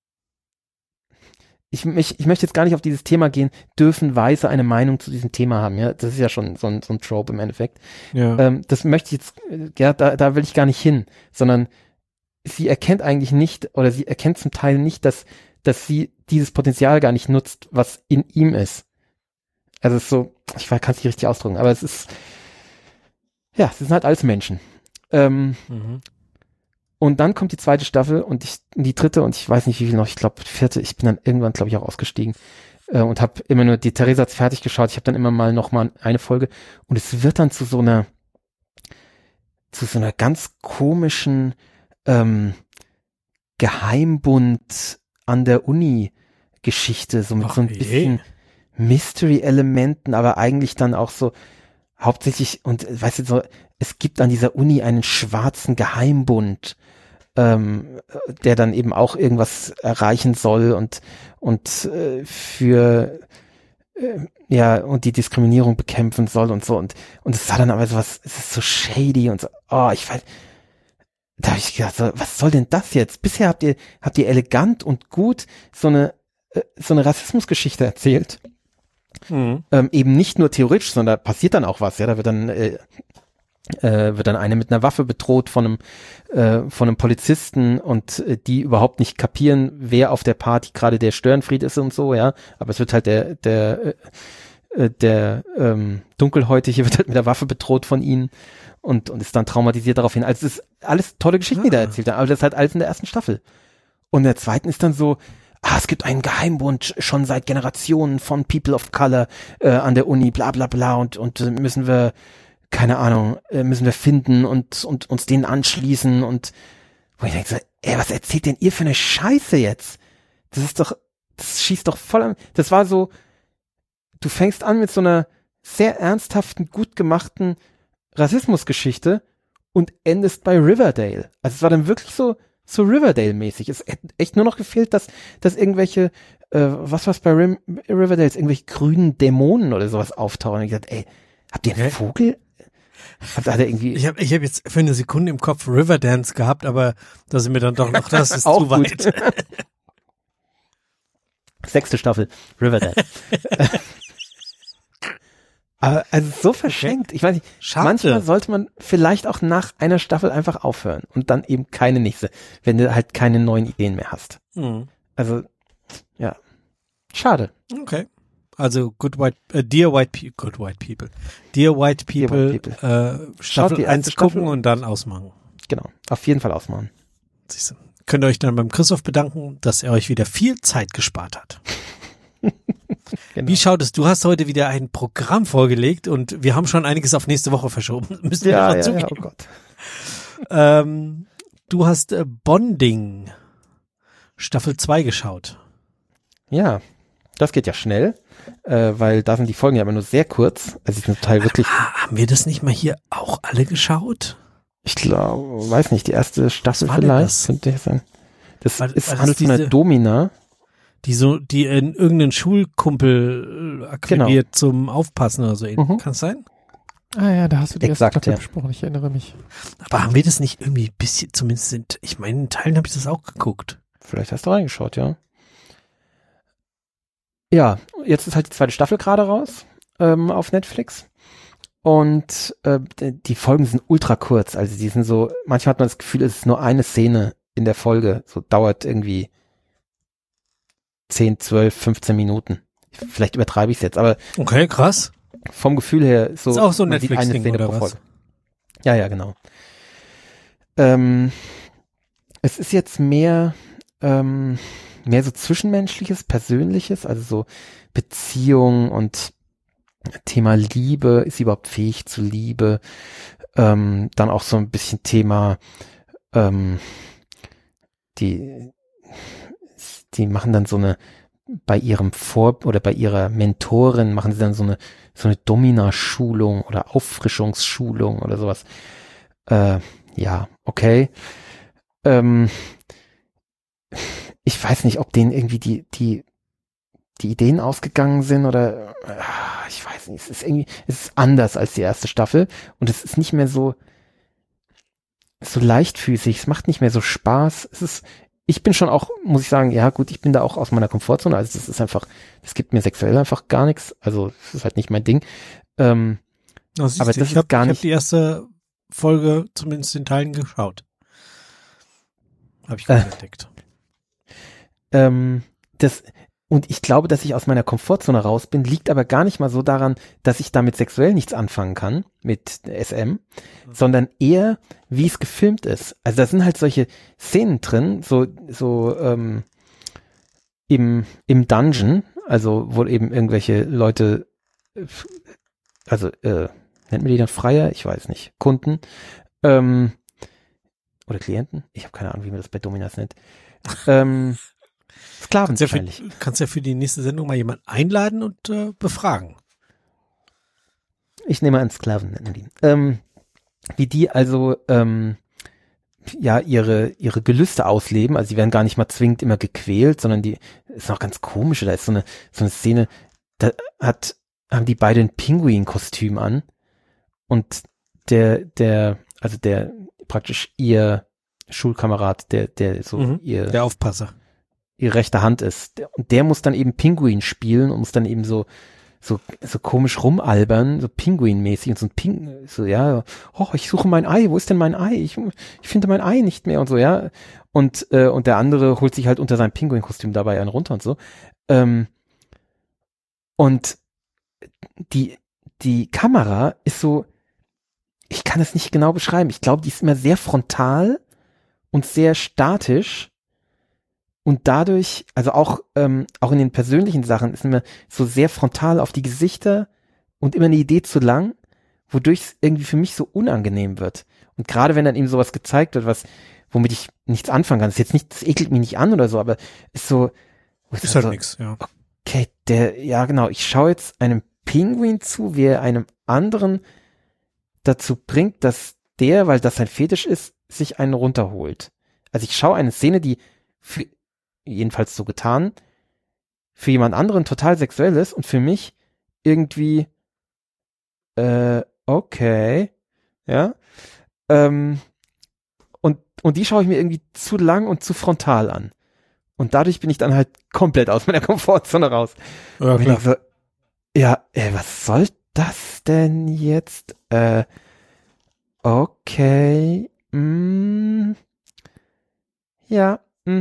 ich möchte jetzt gar nicht auf dieses Thema gehen, dürfen Weiße eine Meinung zu diesem Thema haben, ja, das ist ja schon so ein Trope im Endeffekt. Ja. Das möchte ich jetzt, ja, da will ich gar nicht hin, sondern sie erkennt eigentlich nicht, oder sie erkennt zum Teil nicht, dass sie dieses Potenzial gar nicht nutzt, was in ihm ist. Also es ist so, ich kann es nicht richtig ausdrücken, aber es ist, ja, sie sind halt alles Menschen. Und dann kommt die zweite Staffel und die dritte und ich weiß nicht wie viel noch, ich glaube vierte, ich bin dann irgendwann, glaube ich, auch ausgestiegen und habe immer nur, die Theresa hat's fertig geschaut, ich habe dann immer mal noch mal eine Folge und es wird dann zu so einer ganz komischen Geheimbund an der Uni Geschichte, so mit so ein bisschen Mystery-Elementen, aber eigentlich dann auch so hauptsächlich, und weißt du, so, es gibt an dieser Uni einen schwarzen Geheimbund, der dann eben auch irgendwas erreichen soll und für und die Diskriminierung bekämpfen soll und so und es hat dann aber sowas, es ist so shady und so, da habe ich gedacht, so, was soll denn das jetzt? Bisher habt ihr elegant und gut so eine Rassismusgeschichte erzählt. Eben nicht nur theoretisch, sondern passiert dann auch was, ja, da wird dann eine mit einer Waffe bedroht von einem Polizisten und die überhaupt nicht kapieren, wer auf der Party gerade der Störenfried ist und so, ja, aber es wird halt der Dunkelhäutige wird halt mit der Waffe bedroht von ihnen und ist dann traumatisiert daraufhin. Also es ist alles tolle Geschichten, die da erzählt werden, aber das ist halt alles in der ersten Staffel. Und in der zweiten ist dann so, es gibt einen Geheimbund schon seit Generationen von People of Color an der Uni, bla bla bla und müssen wir, keine Ahnung, müssen wir finden und uns denen anschließen und wo ich denke so, was erzählt denn ihr für eine Scheiße jetzt? Das schießt doch voll an. Das war so, du fängst an mit so einer sehr ernsthaften, gut gemachten Rassismusgeschichte und endest bei Riverdale. Also es war dann wirklich so Riverdale-mäßig. Es hätte echt nur noch gefehlt, dass irgendwelche, was bei Riverdale, irgendwelche grünen Dämonen oder sowas auftauchen. Und ich dachte, habt ihr einen Vogel? Hat er irgendwie? Ich hab jetzt für eine Sekunde im Kopf Riverdance gehabt, aber da sind wir dann doch noch, das ist zu weit. 6. Staffel, Riverdale. Aber also so verschenkt. Ich weiß nicht, manchmal sollte man vielleicht auch nach einer Staffel einfach aufhören und dann eben keine nächste, wenn du halt keine neuen Ideen mehr hast. Also, ja. Schade. Okay. Also Dear White People. Staffel 1 gucken und dann ausmachen. Genau, auf jeden Fall ausmachen. Siehst du. Könnt ihr euch dann beim Christoph bedanken, dass er euch wieder viel Zeit gespart hat. Genau. Wie schaut es? Du hast heute wieder ein Programm vorgelegt und wir haben schon einiges auf nächste Woche verschoben. Müssen wir mal zugeben. Oh Gott. Du hast Bonding Staffel 2 geschaut. Ja, das geht ja schnell, weil da sind die Folgen ja aber nur sehr kurz. Also zum Teil wirklich. Haben wir das nicht mal hier auch alle geschaut? Ich glaube, weiß nicht, die erste Staffel vielleicht. Könnte ja sein. Das ist handelt von einer Domina. Die in irgendeinen Schulkumpel akquiriert zum Aufpassen oder so. Kann es sein? Ah ja, da hast du die erste Staffel besprochen, ich erinnere mich. Aber haben wir das nicht irgendwie ein bisschen, zumindest ich meine, in Teilen habe ich das auch geguckt. Vielleicht hast du reingeschaut, ja. Ja, jetzt ist halt die zweite Staffel gerade raus auf Netflix. Und die Folgen sind ultra kurz. Also die sind so, manchmal hat man das Gefühl, es ist nur eine Szene in der Folge. So dauert irgendwie 10, 12, 15 Minuten. Vielleicht übertreibe ich es jetzt, aber okay, krass. Vom Gefühl her so. Ist auch so ein Netflix-Ding oder was? Folge. Ja, genau. Es ist jetzt mehr so Zwischenmenschliches, Persönliches, also so Beziehung und Thema Liebe, ist sie überhaupt fähig zu Liebe? Dann auch so ein bisschen Thema, die machen dann so eine, bei ihrem bei ihrer Mentorin machen sie dann so eine Domina-Schulung oder Auffrischungsschulung oder sowas. Ja, okay. Ich weiß nicht, ob denen irgendwie die Ideen ausgegangen sind oder ich weiß nicht, es ist anders als die erste Staffel und es ist nicht mehr so leichtfüßig, es macht nicht mehr so Spaß, es ist ich bin schon auch, muss ich sagen, ja gut, ich bin da auch aus meiner Komfortzone, also das ist einfach, das gibt mir sexuell einfach gar nichts, also das ist halt nicht mein Ding. Aber das ist gar nicht. Ich habe die erste Folge zumindest in Teilen geschaut. Habe ich gerade entdeckt. Und ich glaube, dass ich aus meiner Komfortzone raus bin, liegt aber gar nicht mal so daran, dass ich damit sexuell nichts anfangen kann, mit SM, sondern eher, wie es gefilmt ist. Also da sind halt solche Szenen drin, so im Dungeon, also wo eben irgendwelche Leute, also nennt man die dann Freier? Ich weiß nicht. Kunden oder Klienten? Ich habe keine Ahnung, wie man das bei Dominas nennt. Sklaven wahrscheinlich. Kannst ja für die nächste Sendung mal jemanden einladen und befragen. Ich nehme an, Sklaven nennen die. Wie die also ja ihre Gelüste ausleben. Also sie werden gar nicht mal zwingend immer gequält, sondern die ist noch ganz komisch. Da ist so eine Szene, da haben die beide ein Pinguin-Kostüm an und der praktisch ihr Schulkamerad, der so der Aufpasser, ihre rechte Hand ist. Und der muss dann eben Pinguin spielen und muss dann eben so komisch rumalbern, so Pinguin-mäßig und ich suche mein Ei, wo ist denn mein Ei? Ich finde mein Ei nicht mehr und so, ja. Und der andere holt sich halt unter seinem Pinguin-Kostüm dabei einen runter und so. Und die Kamera ist so, ich kann es nicht genau beschreiben. Ich glaube, die ist immer sehr frontal und sehr statisch. Und dadurch, also auch in den persönlichen Sachen, ist immer so sehr frontal auf die Gesichter und immer eine Idee zu lang, wodurch es irgendwie für mich so unangenehm wird. Und gerade wenn dann eben sowas gezeigt wird, womit ich nichts anfangen kann, ist jetzt nicht, das ekelt mich nicht an oder so, aber ist so. Ist halt nichts, ja. Okay, genau, ich schaue jetzt einem Pinguin zu, wie er einem anderen dazu bringt, dass weil das sein Fetisch ist, sich einen runterholt. Also ich schaue eine Szene, die jedenfalls so getan, für jemand anderen total sexuell ist und für mich irgendwie okay, ja, und die schaue ich mir irgendwie zu lang und zu frontal an. Und dadurch bin ich dann halt komplett aus meiner Komfortzone raus. Ja, klar. So, was soll das denn jetzt? Okay, ja,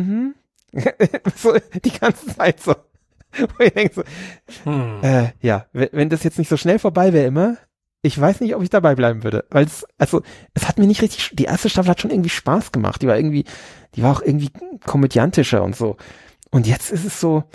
so die ganze Zeit so. Wo ich denke so, wenn das jetzt nicht so schnell vorbei wäre immer, ich weiß nicht, ob ich dabei bleiben würde. Weil es hat mir nicht richtig, die erste Staffel hat schon irgendwie Spaß gemacht. Die war auch irgendwie komödiantischer und so. Und jetzt ist es so,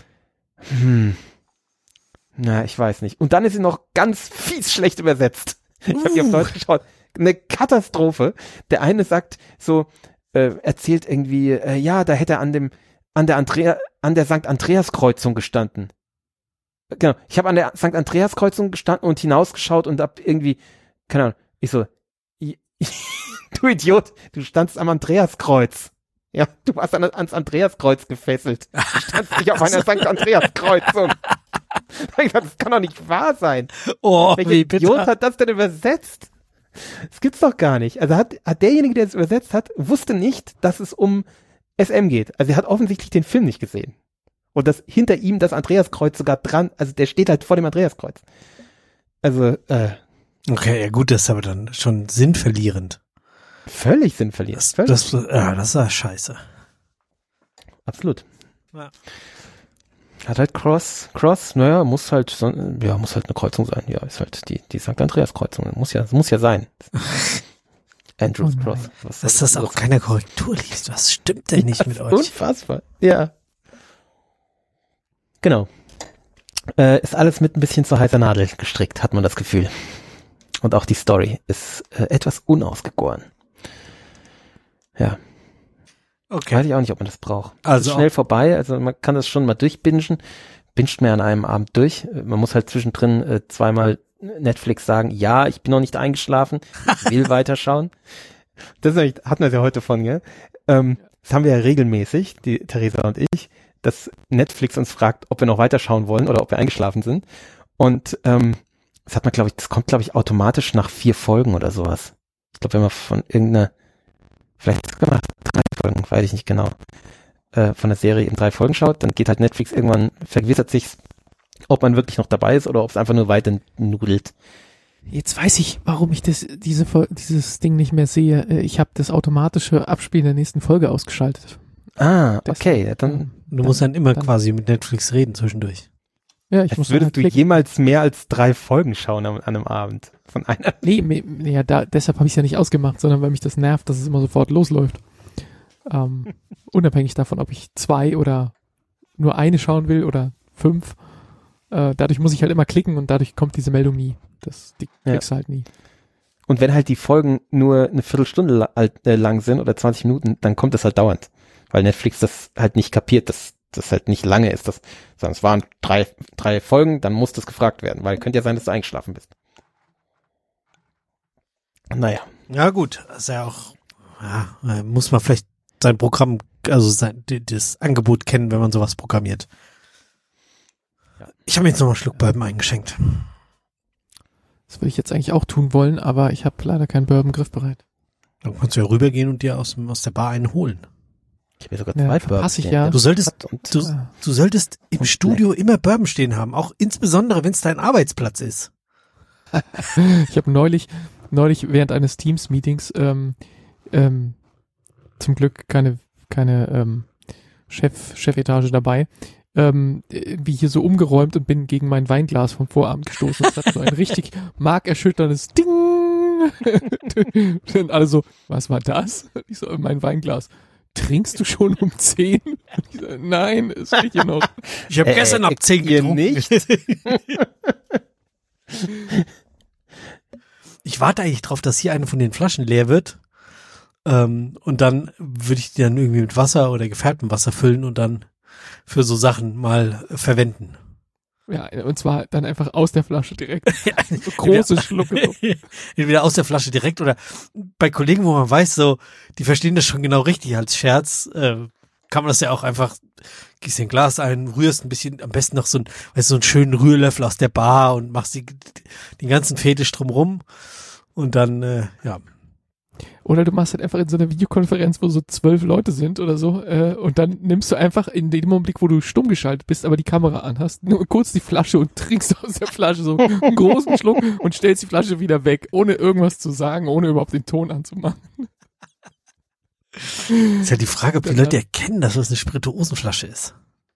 ich weiß nicht. Und dann ist sie noch ganz fies schlecht übersetzt. Ich habe die auf Deutsch geschaut. Eine Katastrophe. Der eine sagt so, erzählt irgendwie, da hätte er an der St. Andreas Kreuzung gestanden. Genau, ich habe an der St. Andreas Kreuzung gestanden und hinausgeschaut und hab irgendwie, keine Ahnung, ich so, du Idiot, du standst am Andreaskreuz. Ja, du warst ans Andreaskreuz gefesselt. Du standst nicht auf einer St. Andreas Kreuzung. Das kann doch nicht wahr sein. Oh, welcher Idiot hat das denn übersetzt? Das gibt's doch gar nicht. Also hat derjenige, der es übersetzt hat, wusste nicht, dass es um SM geht. Also er hat offensichtlich den Film nicht gesehen. Und dass hinter ihm das Andreaskreuz sogar dran, also der steht halt vor dem Andreaskreuz. Also, okay, ja gut, das ist aber dann schon sinnverlierend. Völlig sinnverlierend. Das war scheiße. Absolut. Ja. Hat halt Cross, muss halt eine Kreuzung sein. Ja, ist halt die St. Andreas Kreuzung. Muss ja sein. Andrews Cross. Dass das auch keine Korrektur liest. Was stimmt denn nicht mit euch? Unfassbar. Ja. Genau. Ist alles mit ein bisschen zu heißer Nadel gestrickt, hat man das Gefühl. Und auch die Story ist etwas unausgegoren. Ja. Okay. Weiß ich auch nicht, ob man das braucht. Also ist schnell vorbei, also man kann das schon mal durchbingen. Binscht mir an einem Abend durch. Man muss halt zwischendrin zweimal Netflix sagen, ja, ich bin noch nicht eingeschlafen, ich will weiterschauen. Das hatten wir ja heute von, gell? Das haben wir ja regelmäßig, die Theresa und ich, dass Netflix uns fragt, ob wir noch weiterschauen wollen oder ob wir eingeschlafen sind. Und das kommt, glaube ich, automatisch nach 4 Folgen oder sowas. Ich glaube, wenn man von vielleicht sogar nach 3 Folgen, weiß ich nicht genau. von der Serie in 3 Folgen schaut, dann geht halt Netflix irgendwann, vergewissert sich, ob man wirklich noch dabei ist oder ob es einfach nur weiter nudelt. Jetzt weiß ich, warum ich dieses Ding nicht mehr sehe. Ich habe das automatische Abspielen der nächsten Folge ausgeschaltet. Ah, okay. Ja, dann, du musst dann immer quasi mit Netflix reden zwischendurch. Ja, ich muss würdest du jemals mehr als 3 Folgen schauen an einem Abend von einer? Nee, ja, deshalb habe ich es ja nicht ausgemacht, sondern weil mich das nervt, dass es immer sofort losläuft. Unabhängig davon, ob ich 2 oder nur eine schauen will oder 5. Dadurch muss ich halt immer klicken und dadurch kommt diese Meldung nie. Die kriegst du halt nie. Und wenn halt die Folgen nur eine Viertelstunde lang sind oder 20 Minuten, dann kommt das halt dauernd. Weil Netflix das halt nicht kapiert, dass das halt nicht lange ist. Sondern es waren 3 Folgen, dann muss das gefragt werden. Weil könnte ja sein, dass du eingeschlafen bist. Naja. Ja gut, ist ja auch, muss man vielleicht sein Programm, also das Angebot kennen, wenn man sowas programmiert. Ja. Ich habe mir jetzt nochmal einen Schluck Bourbon eingeschenkt. Das würde ich jetzt eigentlich auch tun wollen, aber ich habe leider keinen Bourbon griffbereit. Dann kannst du ja rübergehen und dir aus der Bar einen holen. Ich habe sogar 2 Bourbon. Du solltest im Studio immer Bourbon stehen haben, auch insbesondere, wenn es dein Arbeitsplatz ist. Ich habe neulich während eines Teams-Meetings zum Glück keine Chefetage dabei, wie hier so umgeräumt und bin gegen mein Weinglas vom Vorabend gestoßen. Es hat so ein richtig markerschütterndes Ding. Und alle so, was war das? Ich so, mein Weinglas. Trinkst du schon um 10? Ich so, nein, es steht hier noch. Ich habe gestern ab 10 getrunken. Nicht. Ich warte eigentlich drauf, dass hier eine von den Flaschen leer wird. Und dann würde ich die dann irgendwie mit Wasser oder gefärbtem Wasser füllen und dann für so Sachen mal verwenden. Ja, und zwar dann einfach aus der Flasche direkt. So große Schlucke. Entweder aus der Flasche direkt oder bei Kollegen, wo man weiß, so, die verstehen das schon genau richtig als Scherz, kann man das ja auch einfach, gießt dir ein Glas ein, rührst ein bisschen, am besten noch so einen schönen Rührlöffel aus der Bar und machst den ganzen Fetisch drumrum und dann, ja. Oder du machst halt einfach in so einer Videokonferenz, wo so 12 Leute sind oder so, und dann nimmst du einfach in dem Augenblick, wo du stumm geschaltet bist, aber die Kamera an hast, nur kurz die Flasche und trinkst aus der Flasche so einen großen Schluck und stellst die Flasche wieder weg, ohne irgendwas zu sagen, ohne überhaupt den Ton anzumachen. Ist ja die Frage, ob die Leute erkennen, dass das eine Spirituosenflasche ist.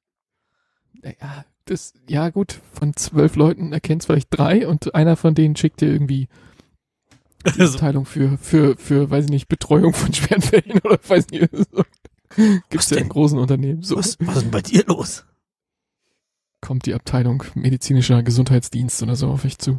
Ja gut, von 12 Leuten erkennt es vielleicht 3 und einer von denen schickt dir irgendwie die Abteilung für, weiß ich nicht, Betreuung von schweren Fällen oder weiß nicht. So. Gibt's ja in großen Unternehmen. So. Was ist denn bei dir los? Kommt die Abteilung medizinischer Gesundheitsdienst oder so auf euch zu.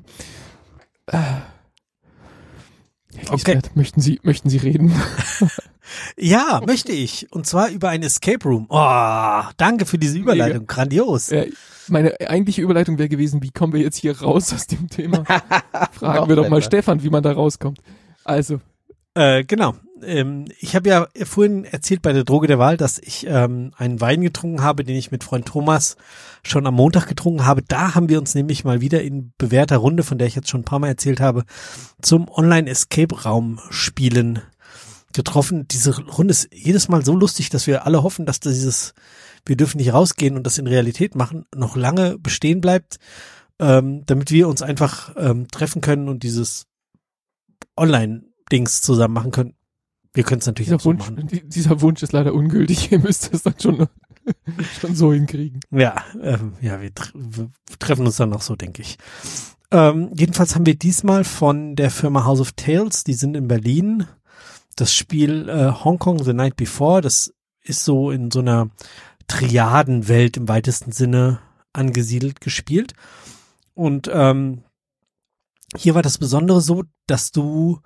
Okay. Möchten Sie reden? Ja, möchte ich. Und zwar über ein Escape Room. Oh, danke für diese Überleitung. Mega. Grandios. Meine eigentliche Überleitung wäre gewesen, wie kommen wir jetzt hier raus aus dem Thema? Fragen wir doch mal Stefan, wie man da rauskommt. Also. Genau. Ich habe ja vorhin erzählt bei der Droge der Wahl, dass ich einen Wein getrunken habe, den ich mit Freund Thomas schon am Montag getrunken habe. Da haben wir uns nämlich mal wieder in bewährter Runde, von der ich jetzt schon ein paar Mal erzählt habe, zum Online-Escape-Raum-Spielen getroffen. Diese Runde ist jedes Mal so lustig, dass wir alle hoffen, dass wir dürfen nicht rausgehen und das in Realität machen, noch lange bestehen bleibt, damit wir uns einfach treffen können und dieses Online-Dings zusammen machen können. Wir können es natürlich auch so machen. Dieser Wunsch ist leider ungültig. Ihr müsst es dann schon so hinkriegen. Ja, wir treffen uns dann noch so, denke ich. Jedenfalls haben wir diesmal von der Firma House of Tales, die sind in Berlin, das Spiel Hong Kong The Night Before. Das ist so in so einer Triadenwelt im weitesten Sinne angesiedelt gespielt. Und hier war das Besondere so, dass du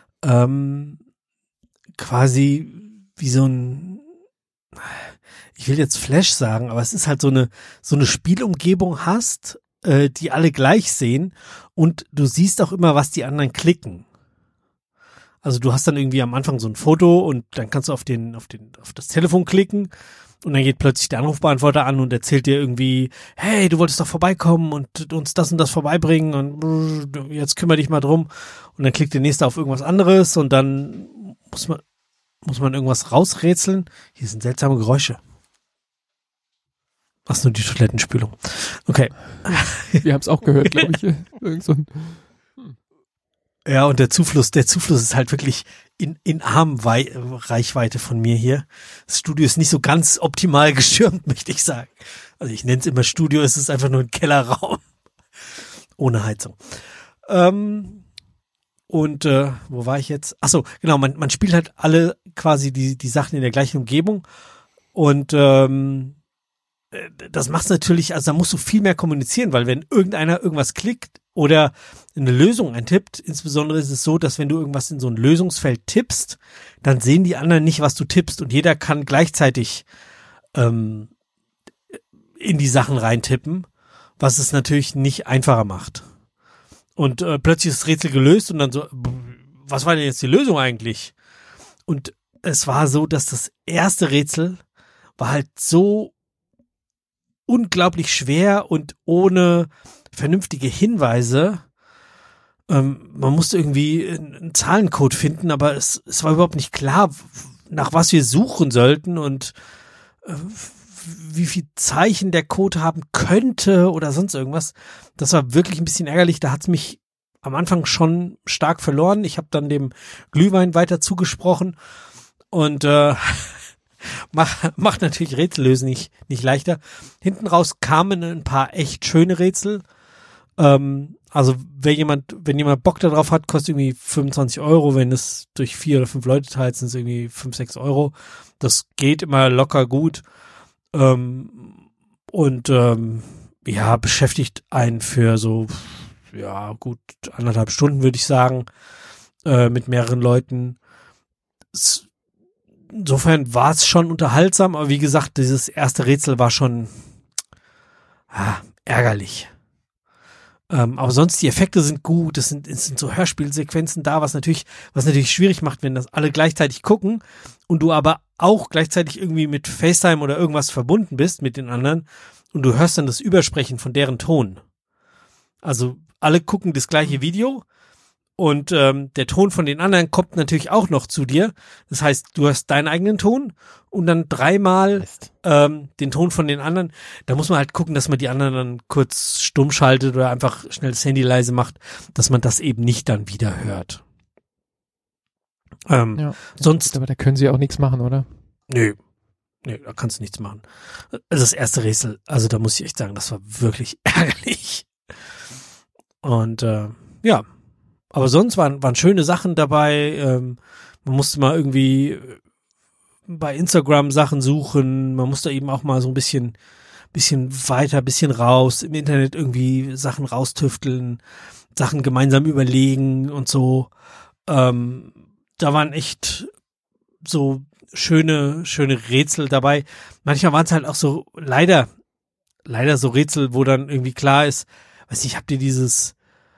quasi wie so ein, ich will jetzt Flash sagen, aber es ist halt so eine Spielumgebung hast, die alle gleich sehen und du siehst auch immer, was die anderen klicken. Also du hast dann irgendwie am Anfang so ein Foto und dann kannst du auf das Telefon klicken und dann geht plötzlich der Anrufbeantworter an und erzählt dir irgendwie, hey, du wolltest doch vorbeikommen und uns das und das vorbeibringen und jetzt kümmere dich mal drum. Und dann klickt der Nächste auf irgendwas anderes und dann muss man irgendwas rausrätseln. Hier sind seltsame Geräusche. Ach, nur die Toilettenspülung. Okay. Wir haben es auch gehört, glaube ich. Irgend so ein ja, und der Zufluss ist halt wirklich in Armreichweite von mir hier. Das Studio ist nicht so ganz optimal geschirmt, möchte ich sagen. Also ich nenne es immer Studio, es ist einfach nur ein Kellerraum. Ohne Heizung. Wo war ich jetzt? Ach so, genau, man spielt halt alle quasi die Sachen in der gleichen Umgebung. Und das macht's natürlich, also da musst du viel mehr kommunizieren, weil wenn irgendeiner irgendwas klickt oder eine Lösung eintippt, insbesondere ist es so, dass wenn du irgendwas in so ein Lösungsfeld tippst, dann sehen die anderen nicht, was du tippst und jeder kann gleichzeitig in die Sachen reintippen, was es natürlich nicht einfacher macht. Und plötzlich ist das Rätsel gelöst und dann so, was war denn jetzt die Lösung eigentlich? Und es war so, dass das erste Rätsel war halt so unglaublich schwer und ohne vernünftige Hinweise. Man musste irgendwie einen Zahlencode finden, aber es war überhaupt nicht klar, nach was wir suchen sollten und wie viel Zeichen der Code haben könnte oder sonst irgendwas. Das war wirklich ein bisschen ärgerlich. Da hat's mich am Anfang schon stark verloren. Ich habe dann dem Glühwein weiter zugesprochen und macht natürlich Rätsellösen nicht leichter. Hinten raus kamen ein paar echt schöne Rätsel. Also wenn jemand Bock darauf hat, kostet irgendwie 25 €. Wenn es durch 4 oder 5 Leute teilt, sind es irgendwie 5, 6 €. Das geht immer locker gut. Ja, beschäftigt einen für so, ja, gut 1,5 Stunden, würde ich sagen, mit mehreren Leuten. Insofern war es schon unterhaltsam, aber wie gesagt, dieses erste Rätsel war schon ärgerlich. Aber sonst, die Effekte sind gut, es sind so Hörspielsequenzen da, was natürlich schwierig macht, wenn das alle gleichzeitig gucken und du aber auch gleichzeitig irgendwie mit FaceTime oder irgendwas verbunden bist mit den anderen und du hörst dann das Übersprechen von deren Ton. Also alle gucken das gleiche Video und der Ton von den anderen kommt natürlich auch noch zu dir. Das heißt, du hörst deinen eigenen Ton und dann 3-mal den Ton von den anderen. Da muss man halt gucken, dass man die anderen dann kurz stumm schaltet oder einfach schnell das Handy leise macht, dass man das eben nicht dann wieder hört. Ja, sonst. Aber da können sie auch nichts machen, oder? Nö, da kannst du nichts machen. Also das erste Rätsel, also da muss ich echt sagen, das war wirklich ärgerlich. Und ja, aber sonst waren schöne Sachen dabei. Man musste mal irgendwie bei Instagram Sachen suchen. Man musste eben auch mal so ein bisschen weiter, bisschen raus, im Internet irgendwie Sachen raustüfteln, Sachen gemeinsam überlegen und so. Da waren echt so schöne Rätsel dabei. Manchmal waren es halt auch so leider so Rätsel, wo dann irgendwie klar ist, weiß nicht, habt ihr dieses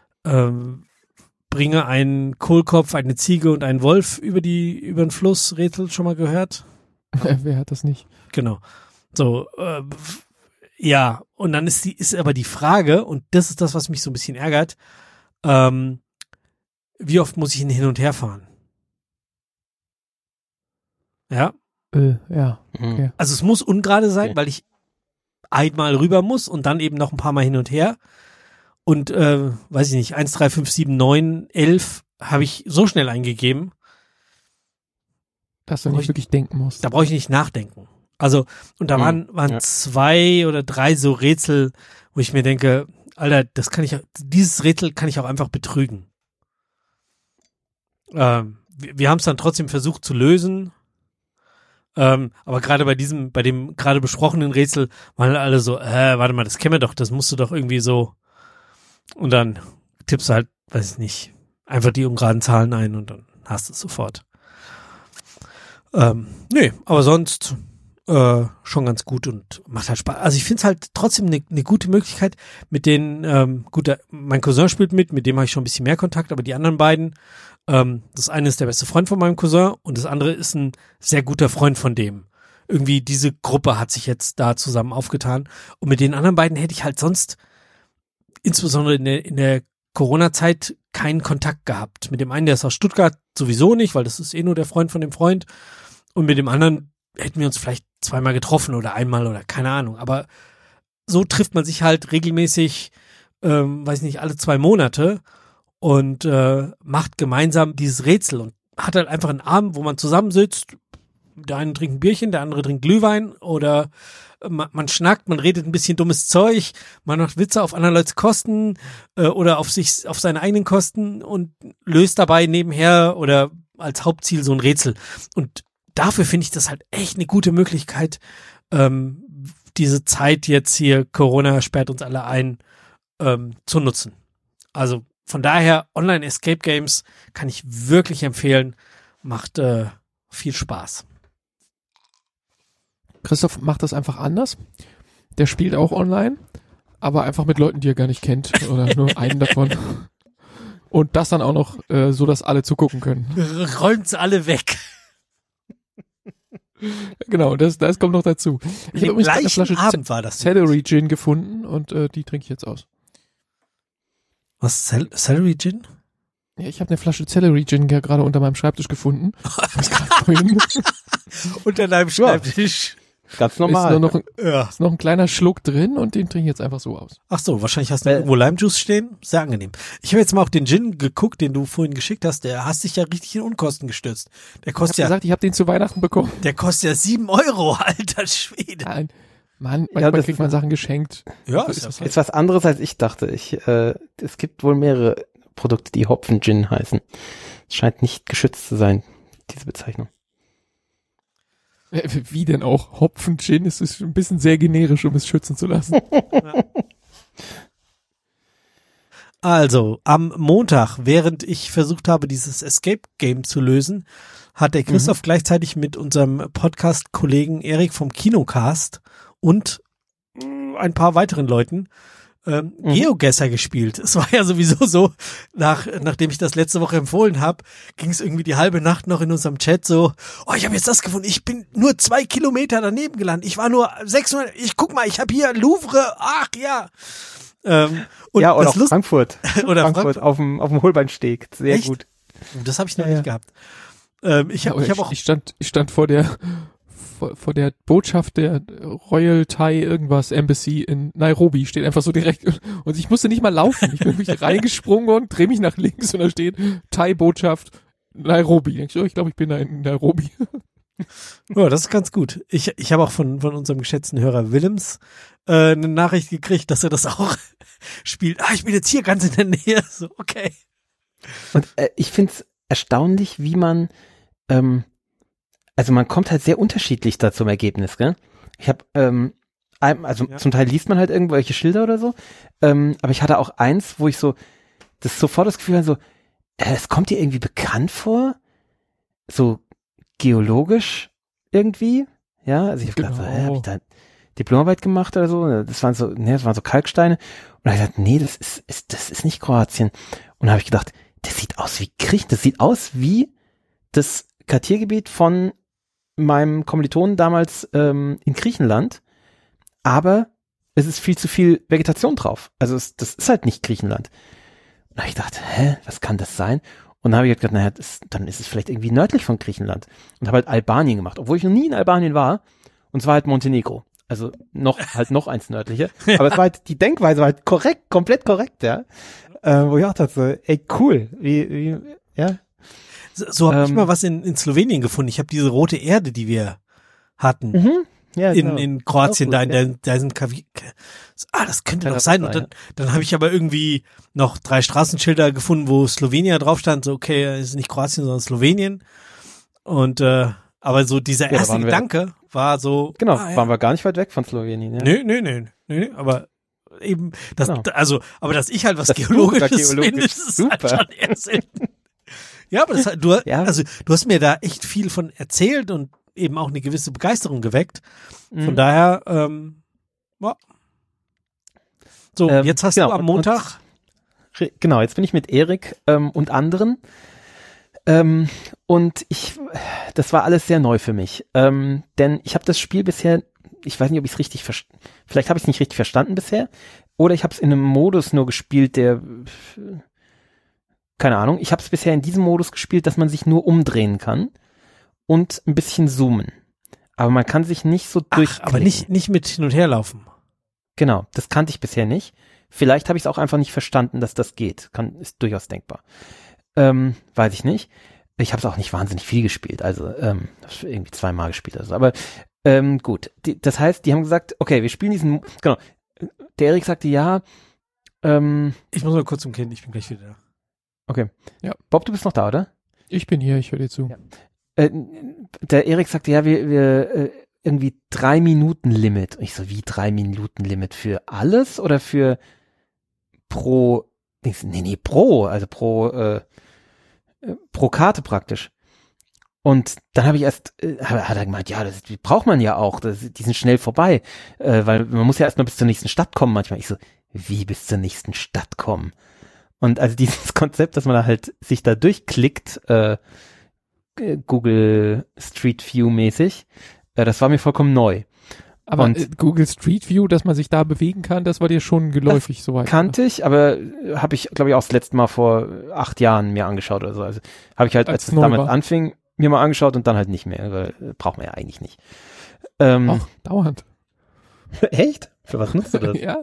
bringe einen Kohlkopf, eine Ziege und einen Wolf über den Fluss Rätsel schon mal gehört? Wer hat das nicht? Genau. So, ja, und dann ist aber die Frage, und das ist das, was mich so ein bisschen ärgert, wie oft muss ich hin und her fahren? Ja. Ja. Okay. Also es muss ungerade sein, weil ich einmal rüber muss und dann eben noch ein paar Mal hin und her. Und, weiß ich nicht, 1, 3, 5, 7, 9, 11 habe ich so schnell eingegeben. Dass du nicht wirklich denken musst. Da brauche ich nicht nachdenken. Also, und da waren 2 oder 3 so Rätsel, wo ich mir denke, Alter, dieses Rätsel kann ich auch einfach betrügen. Wir haben es dann trotzdem versucht zu lösen. Aber gerade bei dem gerade besprochenen Rätsel waren alle so, warte mal, das kennen wir doch, das musst du doch irgendwie so. Und dann tippst du halt, weiß ich nicht, einfach die ungeraden Zahlen ein und dann hast du es sofort. Nee, aber sonst schon ganz gut und macht halt Spaß. Also ich finde es halt trotzdem eine gute Möglichkeit, mit denen, mein Cousin spielt mit dem habe ich schon ein bisschen mehr Kontakt, aber die anderen beiden, das eine ist der beste Freund von meinem Cousin und das andere ist ein sehr guter Freund von dem. Irgendwie diese Gruppe hat sich jetzt da zusammen aufgetan und mit den anderen beiden hätte ich halt sonst insbesondere in der Corona-Zeit keinen Kontakt gehabt. Mit dem einen, der ist aus Stuttgart, sowieso nicht, weil das ist nur der Freund von dem Freund. Und mit dem anderen hätten wir uns vielleicht 2-mal getroffen oder einmal oder keine Ahnung. Aber so trifft man sich halt regelmäßig, weiß nicht, alle 2 Monate und macht gemeinsam dieses Rätsel und hat halt einfach einen Abend, wo man zusammensitzt. Der eine trinkt ein Bierchen, der andere trinkt Glühwein oder man schnackt, man redet ein bisschen dummes Zeug, man macht Witze auf anderen Leute Kosten oder auf seine eigenen Kosten und löst dabei nebenher oder als Hauptziel so ein Rätsel. Und dafür finde ich das halt echt eine gute Möglichkeit, diese Zeit jetzt hier, Corona sperrt uns alle ein, zu nutzen. Also von daher, Online-Escape-Games kann ich wirklich empfehlen, macht viel Spaß. Christoph macht das einfach anders. Der spielt auch online, aber einfach mit Leuten, die er gar nicht kennt oder nur einen davon. Und das dann auch noch so, dass alle zugucken können. Räumt's alle weg. Genau, das kommt noch dazu. Ich habe übrigens eine Flasche Celery Gin gefunden und die trinke ich jetzt aus. Was, Celery Gin? Ja, ich habe eine Flasche Celery Gin gerade unter meinem Schreibtisch gefunden. Unter deinem Schreibtisch. Ganz normal. Ist noch ein kleiner Schluck drin und den trinke ich jetzt einfach so aus. Ach so, wahrscheinlich hast du irgendwo Limejuice stehen. Sehr angenehm. Ich habe jetzt mal auf den Gin geguckt, den du vorhin geschickt hast. Der hast dich ja richtig in Unkosten gestürzt. Der kostet gesagt, ich habe den zu Weihnachten bekommen. Der kostet ja 7 €, alter Schwede. Nein. Mann, manchmal kriegt man Sachen geschenkt. Ja, ist was anderes, als ich dachte. Es gibt wohl mehrere Produkte, die Hopfen-Gin heißen. Es scheint nicht geschützt zu sein, diese Bezeichnung. Wie denn auch? Hopfen-Gin ist ein bisschen sehr generisch, um es schützen zu lassen. Ja. Also, am Montag, während ich versucht habe, dieses Escape-Game zu lösen, hat der Christoph gleichzeitig mit unserem Podcast-Kollegen Erik vom Kinocast und ein paar weiteren Leuten GeoGuessr gespielt. Es war ja sowieso so, nachdem ich das letzte Woche empfohlen habe, ging es irgendwie die halbe Nacht noch in unserem Chat so, ich habe jetzt das gefunden, ich bin nur 2 Kilometer daneben gelandet, ich war nur 600, guck mal, ich habe hier Louvre, ach ja. Und ja, oder auch Frankfurt. Oder Frankfurt auf dem Holbeinsteg, sehr Echt? gut. Das habe ich noch nicht gehabt. Ich stand vor der Botschaft der Royal Thai irgendwas Embassy in Nairobi, steht einfach so direkt und ich musste nicht mal laufen. Ich bin wirklich reingesprungen und drehe mich nach links und da steht Thai Botschaft Nairobi. Ich glaube, ich bin da in Nairobi. Ja, das ist ganz gut. Ich habe auch von unserem geschätzten Hörer Willems eine Nachricht gekriegt, dass er das auch spielt. Ich bin jetzt hier ganz in der Nähe. So, okay. Und ich finde es erstaunlich, wie man also man kommt halt sehr unterschiedlich da zum Ergebnis, gell? Ich habe, zum Teil liest man halt irgendwelche Schilder oder so, aber ich hatte auch eins, wo ich sofort das Gefühl hatte, so, es kommt dir irgendwie bekannt vor, so geologisch irgendwie, ja, also ich habe gedacht, habe ich da Diplomarbeit gemacht oder so, das waren so Kalksteine und da habe ich gesagt, das ist nicht Kroatien und da habe ich gedacht, das sieht aus wie Griechenland, das sieht aus wie das Kartiergebiet von meinem Kommilitonen damals in Griechenland, aber es ist viel zu viel Vegetation drauf. Also das ist halt nicht Griechenland. Und da habe ich gedacht, was kann das sein? Und dann habe ich gedacht, dann ist es vielleicht irgendwie nördlich von Griechenland. Und habe halt Albanien gemacht, obwohl ich noch nie in Albanien war. Und zwar halt Montenegro. Also noch eins nördlicher. Aber es war halt, die Denkweise war halt komplett korrekt, ja. Wo ich auch dachte, cool, ja. So habe ich mal was in Slowenien gefunden. Ich habe diese rote Erde, die wir hatten, ja, genau. in Kroatien, da sind das könnte doch sein. Und dann habe ich aber irgendwie noch 3 Straßenschilder gefunden, wo Slowenien drauf stand. So, okay, es ist nicht Kroatien, sondern Slowenien. Und aber so dieser erste Gedanke war so. Genau, waren wir gar nicht weit weg von Slowenien. Ja. Nö, aber eben aber dass ich halt was Geologisches finde, ist halt schon eher selten. Ja, aber du hast mir da echt viel von erzählt und eben auch eine gewisse Begeisterung geweckt. Von daher, So, jetzt hast du am Montag. Genau, jetzt bin ich mit Erik und anderen. Und das war alles sehr neu für mich. Denn ich habe das Spiel bisher, ich weiß nicht, ob ich es richtig vielleicht habe ich es nicht richtig verstanden bisher. Oder ich habe es in einem Modus nur gespielt, der keine Ahnung, ich habe es bisher in diesem Modus gespielt, dass man sich nur umdrehen kann und ein bisschen zoomen. Aber man kann sich nicht so aber nicht mit hin und her laufen. Genau, das kannte ich bisher nicht. Vielleicht habe ich es auch einfach nicht verstanden, dass das geht. Ist durchaus denkbar. Weiß ich nicht. Ich habe es auch nicht wahnsinnig viel gespielt, also irgendwie 2-mal gespielt oder so. Aber gut, das heißt, die haben gesagt, okay, wir spielen diesen, genau. Der Erik sagte ja. Ich muss mal kurz zum Kind, ich bin gleich wieder da. Okay. Ja. Bob, du bist noch da, oder? Ich bin hier, ich höre dir zu. Ja. Der Erik sagte ja, wir irgendwie 3-Minuten-Limit. Ich so, wie 3-Minuten-Limit? Für alles oder für pro Karte praktisch. Und dann habe ich erst, hat er gemeint, ja, das braucht man ja auch, die sind schnell vorbei, weil man muss ja erstmal bis zur nächsten Stadt kommen manchmal. Ich so, wie bis zur nächsten Stadt kommen? Und also dieses Konzept, dass man da halt sich da durchklickt, Google Street View mäßig, das war mir vollkommen neu. Aber Google Street View, dass man sich da bewegen kann, das war dir schon geläufig soweit. Kannte ich, aber habe ich, glaube ich, auch das letzte Mal vor 8 Jahren mir angeschaut oder so. Also habe ich halt, als es damals anfing, mir mal angeschaut und dann halt nicht mehr, weil braucht man ja eigentlich nicht. Ach, dauernd. Echt? Für was nutzt du das? Ja.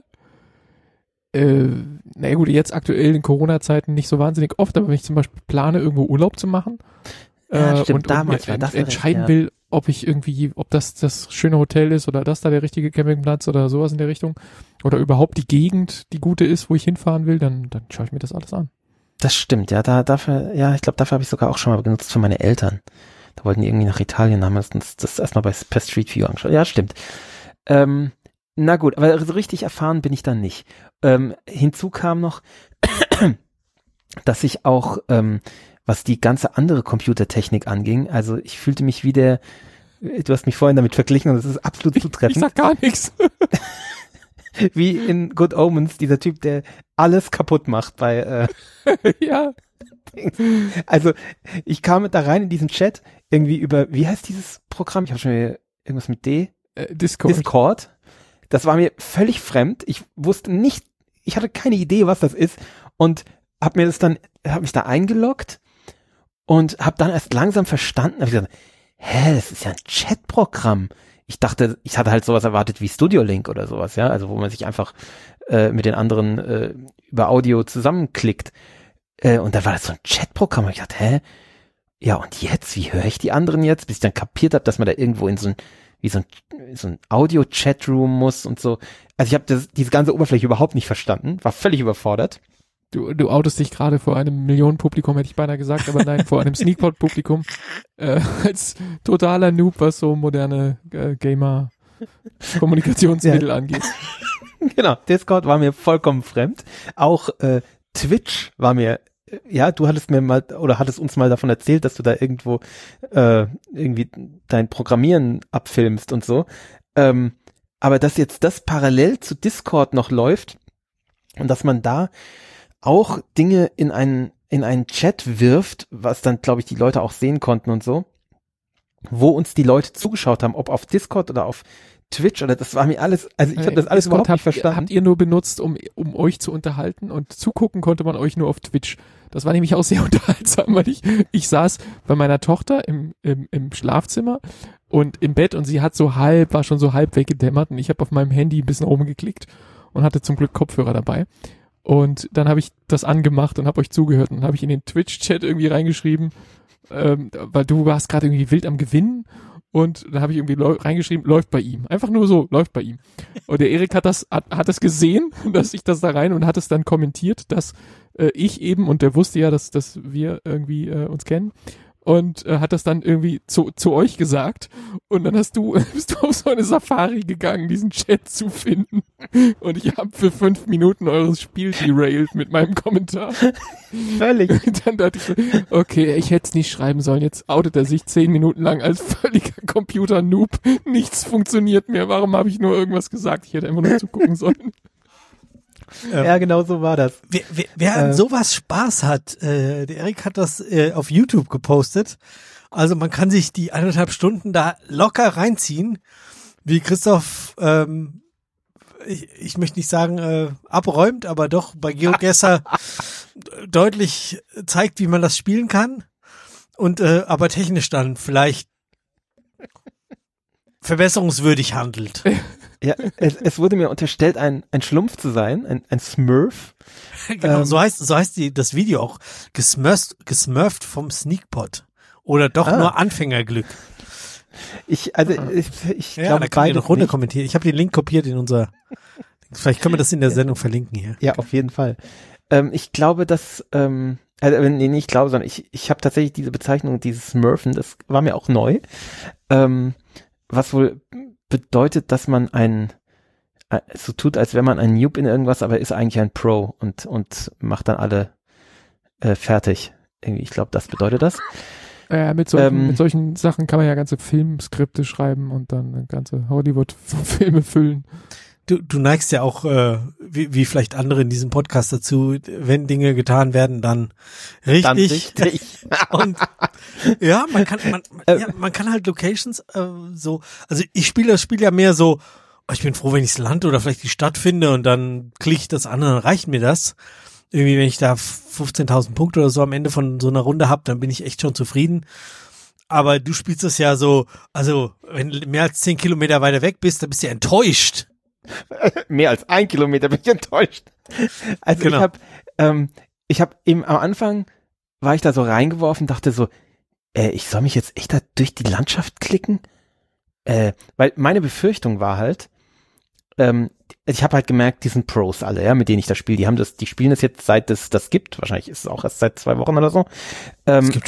Na gut, jetzt aktuell in Corona-Zeiten nicht so wahnsinnig oft, aber wenn ich zum Beispiel plane, irgendwo Urlaub zu machen stimmt, und entscheiden will, ob das schöne Hotel ist oder das da der richtige Campingplatz oder sowas in der Richtung oder überhaupt die Gegend, die gute ist, wo ich hinfahren will, dann schaue ich mir das alles an. Das stimmt, ja, dafür habe ich sogar auch schon mal genutzt für meine Eltern. Da wollten die irgendwie nach Italien, haben wir uns das erstmal per Street View angeschaut. Ja, stimmt. Na gut, aber so richtig erfahren bin ich dann nicht. Hinzu kam noch, dass ich auch, was die ganze andere Computertechnik anging, also ich fühlte mich wie du hast mich vorhin damit verglichen und das ist absolut zutreffend. Ich sag gar nichts. Wie in Good Omens, dieser Typ, der alles kaputt macht bei ja. Also ich kam da rein in diesen Chat irgendwie über, wie heißt dieses Programm? Ich habe schon wieder irgendwas mit D. Discord. Das war mir völlig fremd. Ich wusste nicht, ich hatte keine Idee, was das ist und habe mich da eingeloggt und habe dann erst langsam verstanden, habe gesagt, das ist ja ein Chatprogramm. Ich dachte, ich hatte halt sowas erwartet wie Studio Link oder sowas, ja, also wo man sich einfach mit den anderen über Audio zusammenklickt. Und dann war das so ein Chatprogramm. Und ich dachte, ja, und jetzt? Wie höre ich die anderen jetzt? Bis ich dann kapiert habe, dass man da irgendwo in so ein Audio-Chatroom muss und so. Also ich habe diese ganze Oberfläche überhaupt nicht verstanden, war völlig überfordert. Du outest dich gerade vor einem Millionenpublikum, hätte ich beinahe gesagt, aber nein, vor einem Sneakpot-Publikum als totaler Noob, was so moderne Gamer-Kommunikationsmittel angeht. Genau, Discord war mir vollkommen fremd. Auch Twitch war mir, ja, du hattest uns mal davon erzählt, dass du da irgendwo irgendwie dein Programmieren abfilmst und so. Aber dass jetzt das parallel zu Discord noch läuft und dass man da auch Dinge in einen Chat wirft, was dann, glaube ich, die Leute auch sehen konnten und so, wo uns die Leute zugeschaut haben, ob auf Discord oder auf Twitch oder das war mir alles, also ich habe das alles überhaupt nicht verstanden. Habt ihr nur benutzt, um euch zu unterhalten und zugucken konnte man euch nur auf Twitch. Das war nämlich auch sehr unterhaltsam, weil ich saß bei meiner Tochter im Schlafzimmer und im Bett und sie war schon so halb weggedämmert und ich habe auf meinem Handy ein bisschen rumgeklickt und hatte zum Glück Kopfhörer dabei. Und dann habe ich das angemacht und habe euch zugehört und habe ich in den Twitch-Chat irgendwie reingeschrieben, weil du warst gerade irgendwie wild am Gewinnen und dann habe ich irgendwie reingeschrieben, läuft bei ihm. Einfach nur so, läuft bei ihm. Und der Erik hat das gesehen, dass ich das da rein und hat es dann kommentiert, dass ich eben, und der wusste ja, dass wir irgendwie uns kennen, und hat das dann irgendwie zu euch gesagt und dann bist du auf so eine Safari gegangen, diesen Chat zu finden und ich habe für 5 Minuten eures Spiel derailed mit meinem Kommentar. Völlig. Und dann dachte ich, okay, ich hätte es nicht schreiben sollen, jetzt outet er sich 10 Minuten lang als völliger Computer-Noob, nichts funktioniert mehr, warum habe ich nur irgendwas gesagt, ich hätte einfach nur zugucken sollen. Ja, genau so war das. Wer an sowas Spaß hat, der Erik hat das auf YouTube gepostet. Also man kann sich die 1,5 Stunden da locker reinziehen, wie Christoph, ich möchte nicht sagen abräumt, aber doch bei GeoGuessr deutlich zeigt, wie man das spielen kann. Und aber technisch dann vielleicht verbesserungswürdig handelt. Ja, es wurde mir unterstellt, ein Schlumpf zu sein, ein Smurf. Genau, so heißt das Video auch, gesmurft vom Sneakpot. Oder doch nur Anfängerglück. Ich glaube, da kann ich noch runter kommentieren. Ich habe den Link kopiert in unser, vielleicht können wir das in der Sendung verlinken hier. Ja, auf jeden Fall. Ich glaube, dass, nicht glaube, sondern ich habe tatsächlich diese Bezeichnung, dieses Smurfen, das war mir auch neu, was wohl bedeutet, dass man so tut, als wäre man ein Noob in irgendwas, aber ist eigentlich ein Pro und macht dann alle fertig. Irgendwie, ich glaube, das bedeutet das. Mit solchen Sachen kann man ja ganze Filmskripte schreiben und dann ganze Hollywood-Filme füllen. Du neigst ja auch, wie vielleicht andere in diesem Podcast dazu, wenn Dinge getan werden, dann richtig. Und ja, man kann halt Locations so, also ich spiele das Spiel ja mehr so, ich bin froh, wenn ich das Land oder vielleicht die Stadt finde und dann klicke ich das an und dann reicht mir das. Irgendwie, wenn ich da 15.000 Punkte oder so am Ende von so einer Runde habe, dann bin ich echt schon zufrieden. Aber du spielst das ja so, also wenn du mehr als 10 Kilometer weiter weg bist, dann bist du ja enttäuscht. Mehr als 1 Kilometer bin ich enttäuscht. Also genau. Ich habe eben am Anfang, war ich da so reingeworfen, dachte so, ich soll mich jetzt echt da durch die Landschaft klicken? Weil meine Befürchtung war halt, ich habe halt gemerkt, die sind Pros alle, ja, mit denen ich das spiele. Die spielen das jetzt, seit es das gibt. Wahrscheinlich ist es auch erst seit 2 Wochen oder so. Das gibt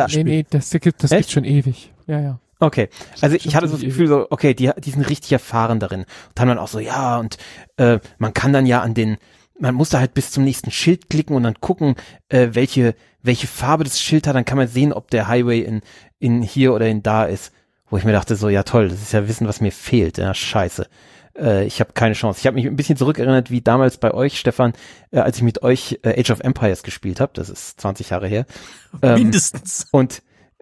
schon ewig. Ja. Okay, also ich hatte so das Gefühl, so, okay, die sind richtig erfahren darin. Und haben dann auch so, ja, und man kann dann ja man muss da halt bis zum nächsten Schild klicken und dann gucken, welche Farbe das Schild hat. Dann kann man sehen, ob der Highway in hier oder in da ist. Wo ich mir dachte, so, ja toll, das ist ja Wissen, was mir fehlt. Ja, scheiße. Ich habe keine Chance. Ich habe mich ein bisschen zurückerinnert, wie damals bei euch, Stefan, als ich mit euch Age of Empires gespielt habe. Das ist 20 Jahre her. Mindestens. Und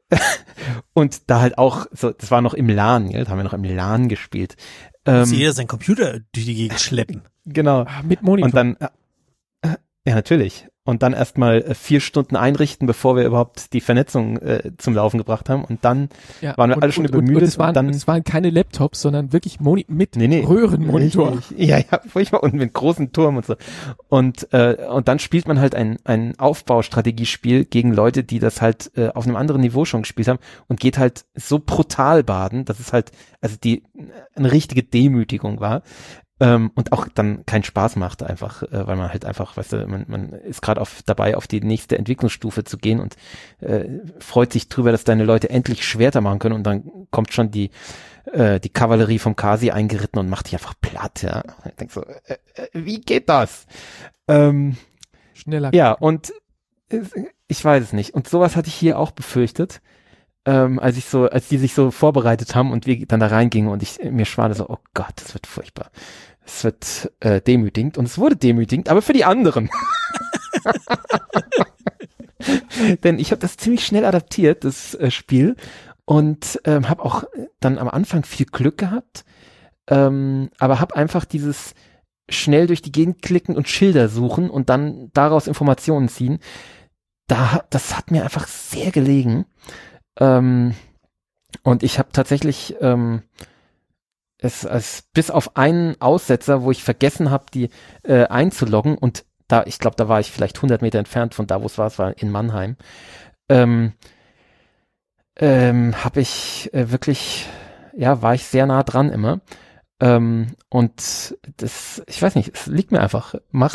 da halt auch, so, das war noch im LAN, ja, da haben wir noch im LAN gespielt. Muss jeder seinen Computer durch die Gegend schleppen. Genau. Mit Monitor. Und dann, ja, natürlich. Und dann erstmal 4 Stunden einrichten, bevor wir überhaupt die Vernetzung zum Laufen gebracht haben. Und dann waren wir alle schon übermüdet. Und es waren keine Laptops, sondern wirklich mit Röhrenmonitor. Ja, furchtbar. Und mit großen Turm und so. Und dann spielt man halt ein Aufbaustrategiespiel gegen Leute, die das halt auf einem anderen Niveau schon gespielt haben und geht halt so brutal baden, dass es halt, also eine richtige Demütigung war. Und auch dann keinen Spaß macht einfach, weil man halt einfach, weißt du, man ist gerade dabei, auf die nächste Entwicklungsstufe zu gehen und freut sich drüber, dass deine Leute endlich Schwerter machen können und dann kommt schon die Kavallerie vom Kasi eingeritten und macht dich einfach platt, ja. Ich denk so, wie geht das? Schneller. Ja, und ich weiß es nicht. Und sowas hatte ich hier auch befürchtet. Als die sich so vorbereitet haben und wir dann da reingingen und mir schwade so, oh Gott, das wird furchtbar. Es wird demütigend und es wurde demütigend, aber für die anderen. Denn ich habe das ziemlich schnell adaptiert, das Spiel, und habe auch dann am Anfang viel Glück gehabt, aber habe einfach dieses schnell durch die Gegend klicken und Schilder suchen und dann daraus Informationen ziehen. Das hat mir einfach sehr gelegen. Und ich habe tatsächlich bis auf einen Aussetzer, wo ich vergessen habe, die einzuloggen, und ich glaube, da war ich vielleicht 100 Meter entfernt von da, wo es war in Mannheim, habe ich wirklich, ja, war ich sehr nah dran immer. Und ich weiß nicht, es liegt mir einfach,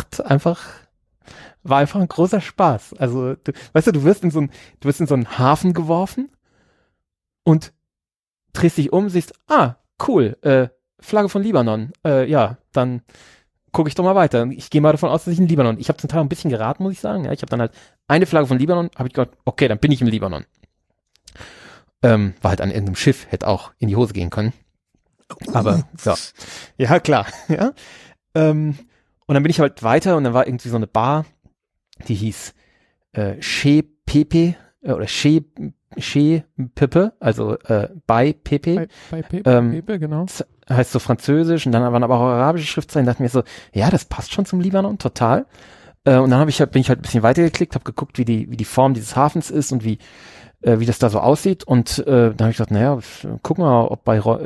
war einfach ein großer Spaß. Also, du wirst in so einen Hafen geworfen und drehst dich um, siehst, cool, Flagge von Libanon. Ja, dann gucke ich doch mal weiter. Ich gehe mal davon aus, dass ich in Libanon. Ich habe zum Teil ein bisschen geraten, muss ich sagen. Ja, ich habe dann halt eine Flagge von Libanon, habe ich gedacht, okay, dann bin ich im Libanon. War halt an irgendeinem Schiff, hätte auch in die Hose gehen können. Aber, ja. Ja, klar. Ja. Und dann bin ich halt weiter und dann war irgendwie so eine Bar, die hieß Chez Pepe oder Chez Pepe, also bei Pepe. Bei Pepe, genau. Das heißt so französisch, und dann waren aber auch arabische Schriftzeichen. Dachte mir so, ja, das passt schon zum Libanon, total. Und dann bin ich halt ein bisschen weitergeklickt, habe geguckt, wie die Form dieses Hafens ist und wie wie das da so aussieht. Und dann habe ich gesagt, naja, guck mal, ob Beirut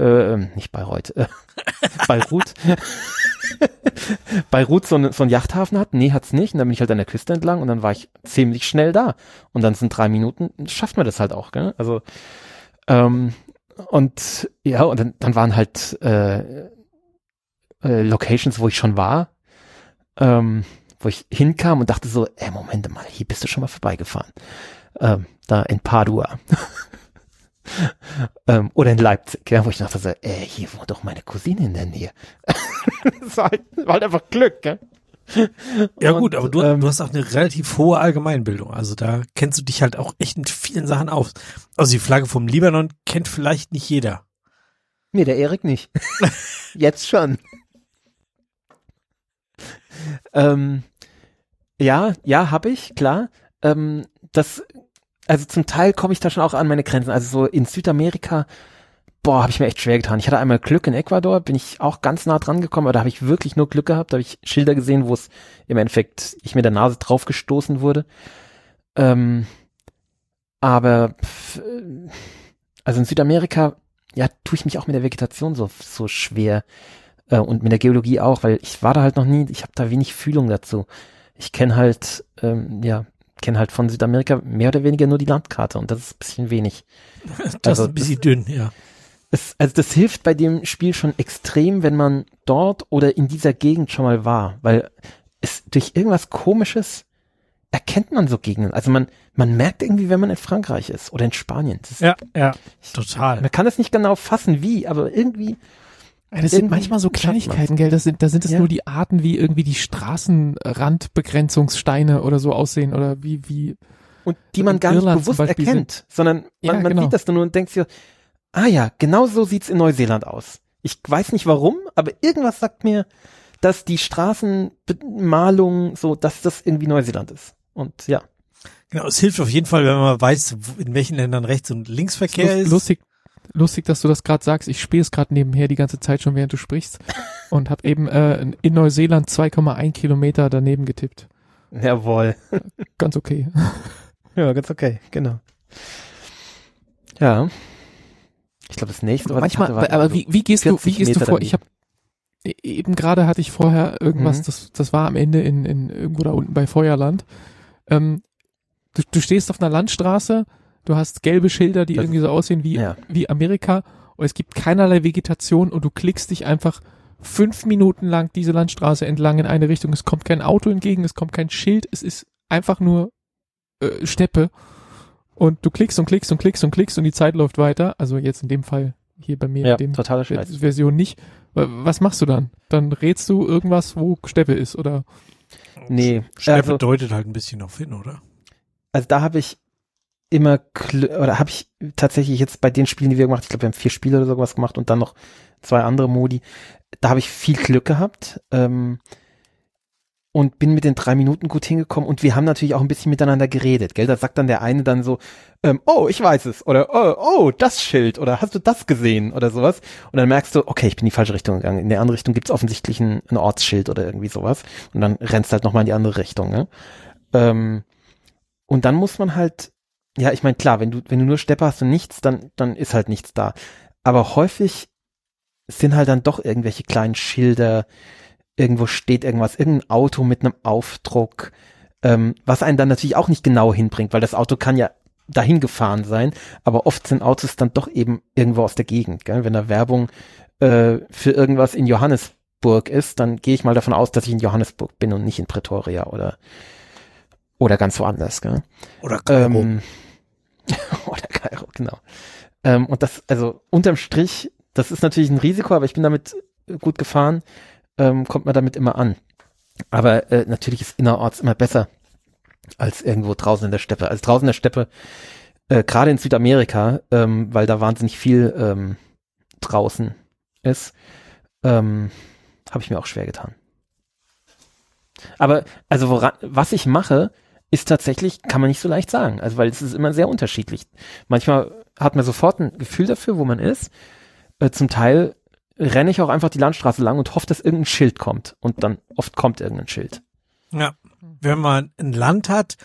Beirut so einen Yachthafen hat. Nee, hat's nicht. Und dann bin ich halt an der Küste entlang und dann war ich ziemlich schnell da. Und dann sind 3 Minuten, schafft man das halt auch, gell? Also und ja, und dann waren halt Locations, wo ich schon war, wo ich hinkam und dachte so, Moment mal, hier bist du schon mal vorbeigefahren. Da in Padua. Oder in Leipzig, ja, wo ich dachte so, hier wohnt doch meine Cousine in der Nähe. Das war halt einfach Glück, gell? Ja gut, aber du hast auch eine relativ hohe Allgemeinbildung, also da kennst du dich halt auch echt mit vielen Sachen aus. Also die Flagge vom Libanon kennt vielleicht nicht jeder. Nee, der Erik nicht. Jetzt schon. Ja, habe ich, klar. Also zum Teil komme ich da schon auch an meine Grenzen. Also so in Südamerika, habe ich mir echt schwer getan. Ich hatte einmal Glück in Ecuador, bin ich auch ganz nah dran gekommen, aber da habe ich wirklich nur Glück gehabt. Da habe ich Schilder gesehen, wo es im Endeffekt ich mit der Nase drauf gestoßen wurde. Aber also in Südamerika, ja, tue ich mich auch mit der Vegetation so schwer und mit der Geologie auch, weil ich war da halt noch nie, ich habe da wenig Fühlung dazu. Ich kenne halt, von Südamerika mehr oder weniger nur die Landkarte und das ist ein bisschen wenig. Das ist ein bisschen dünn, ja. Das hilft bei dem Spiel schon extrem, wenn man dort oder in dieser Gegend schon mal war, weil es durch irgendwas Komisches erkennt man so Gegenden. Also man merkt irgendwie, wenn man in Frankreich ist oder in Spanien. Ja, total. Man kann es nicht genau fassen, wie, aber irgendwie. Das sind manchmal so Kleinigkeiten, gell? Da sind es nur die Arten, wie irgendwie die Straßenrandbegrenzungssteine oder so aussehen oder wie. Und die man gar nicht bewusst erkennt, sondern man sieht das dann nur und denkt sich, ja, genau so sieht's in Neuseeland aus. Ich weiß nicht warum, aber irgendwas sagt mir, dass die Straßenmalung so, dass das irgendwie Neuseeland ist. Und ja. Genau, es hilft auf jeden Fall, wenn man weiß, in welchen Ländern Rechts- und Linksverkehr ist. Lustig, dass du das gerade sagst. Ich spiele es gerade nebenher die ganze Zeit schon, während du sprichst. Und habe eben in Neuseeland 2,1 Kilometer daneben getippt. Jawohl. Ganz okay. Ja, ganz okay, genau. Ja. Ich glaube, das nächste, was manchmal, ich hatte, war aber wie gehst du vor? Ich habe eben gerade hatte ich vorher irgendwas, das war am Ende in irgendwo da unten bei Feuerland. Du stehst auf einer Landstraße, du hast gelbe Schilder, die irgendwie so aussehen wie Amerika und es gibt keinerlei Vegetation und du klickst dich einfach 5 Minuten lang diese Landstraße entlang in eine Richtung. Es kommt kein Auto entgegen, es kommt kein Schild, es ist einfach nur Steppe und du klickst und klickst und klickst und klickst und die Zeit läuft weiter. Also jetzt in dem Fall hier bei mir in der Version nicht. Was machst du dann? Dann rätst du irgendwas, wo Steppe ist, oder? Nee. Steppe deutet halt ein bisschen auf hin, oder? Also da habe ich immer, habe ich tatsächlich jetzt bei den Spielen, die wir gemacht haben, ich glaube, wir haben 4 Spiele oder sowas gemacht und dann noch 2 andere Modi, da habe ich viel Glück gehabt und bin mit den 3 Minuten gut hingekommen und wir haben natürlich auch ein bisschen miteinander geredet, gell? Da sagt dann der eine dann so, ich weiß es oder oh, das Schild oder hast du das gesehen oder sowas und dann merkst du, okay, ich bin in die falsche Richtung gegangen, in der anderen Richtung gibt's offensichtlich ein Ortsschild oder irgendwie sowas und dann rennst halt nochmal in die andere Richtung, ne? Und dann muss man halt, ja, ich meine, klar, wenn du nur Steppe hast und nichts, dann ist halt nichts da. Aber häufig sind halt dann doch irgendwelche kleinen Schilder, irgendwo steht irgendwas, irgendein Auto mit einem Aufdruck, was einen dann natürlich auch nicht genau hinbringt, weil das Auto kann ja dahin gefahren sein, aber oft sind Autos dann doch eben irgendwo aus der Gegend, gell? Wenn da Werbung für irgendwas in Johannesburg ist, dann gehe ich mal davon aus, dass ich in Johannesburg bin und nicht in Pretoria oder ganz woanders, gell? Oder Kairo. Oder Kairo, genau. Und das, also unterm Strich, das ist natürlich ein Risiko, aber ich bin damit gut gefahren, kommt man damit immer an. Aber natürlich ist innerorts immer besser als irgendwo draußen in der Steppe. Also draußen in der Steppe, gerade in Südamerika, weil da wahnsinnig viel draußen ist, habe ich mir auch schwer getan. Aber also was ich mache, ist tatsächlich, kann man nicht so leicht sagen. Also weil es ist immer sehr unterschiedlich. Manchmal hat man sofort ein Gefühl dafür, wo man ist. Zum Teil renne ich auch einfach die Landstraße lang und hoffe, dass irgendein Schild kommt. Und dann oft kommt irgendein Schild. Ja, wenn man ein Land hat,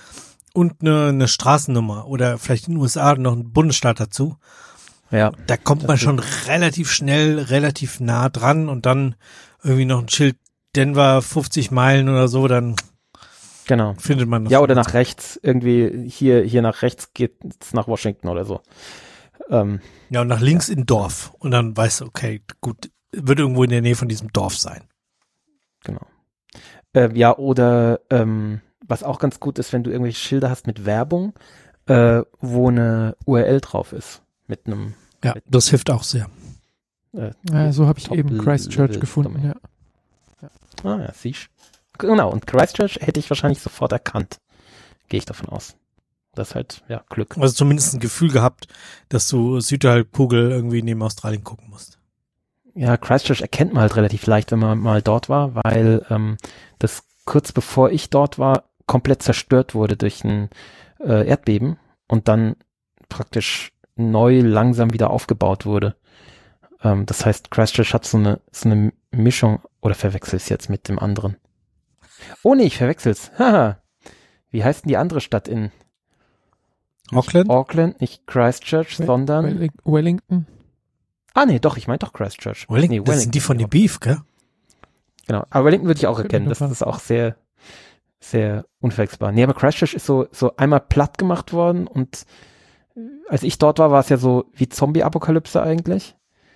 Und eine Straßennummer oder vielleicht in den USA noch ein Bundesstaat dazu. Ja. Da kommt man schon relativ schnell, relativ nah dran und dann irgendwie noch ein Schild Denver 50 Meilen oder so, dann genau. Findet man das. Ja, oder nach rechts, irgendwie hier nach rechts geht's nach Washington oder so. Ja, und nach links in Dorf. Und dann weißt du, okay, gut, wird irgendwo in der Nähe von diesem Dorf sein. Genau. Ja, oder was auch ganz gut ist, wenn du irgendwelche Schilder hast mit Werbung, wo eine URL drauf ist. Mit einem. Ja, das hilft auch sehr. Ja, so habe ich eben Christchurch gefunden, ja. Ah ja, siehst du. Genau, und Christchurch hätte ich wahrscheinlich sofort erkannt. Gehe ich davon aus. Das ist halt, ja, Glück. Also zumindest ein Gefühl gehabt, dass du Südhalbkugel irgendwie neben Australien gucken musst. Ja, Christchurch erkennt man halt relativ leicht, wenn man mal dort war, weil das kurz bevor ich dort war, komplett zerstört wurde durch ein Erdbeben und dann praktisch neu langsam wieder aufgebaut wurde. Das heißt, Christchurch hat so eine Mischung, oder verwechsel's jetzt mit dem anderen? Oh nee, ich verwechsel's. Haha. Wie heißt denn die andere Stadt in Auckland? Auckland, nicht Christchurch, sondern Wellington. Ah nee, doch, ich meine doch Christchurch. Wellington, das sind die von dem Beef, gell? Genau, aber Wellington würde ich auch erkennen, das ist auch sehr, sehr unverwechselbar. Nee, aber Christchurch ist so einmal platt gemacht worden und als ich dort war es ja so wie Zombie-Apokalypse eigentlich.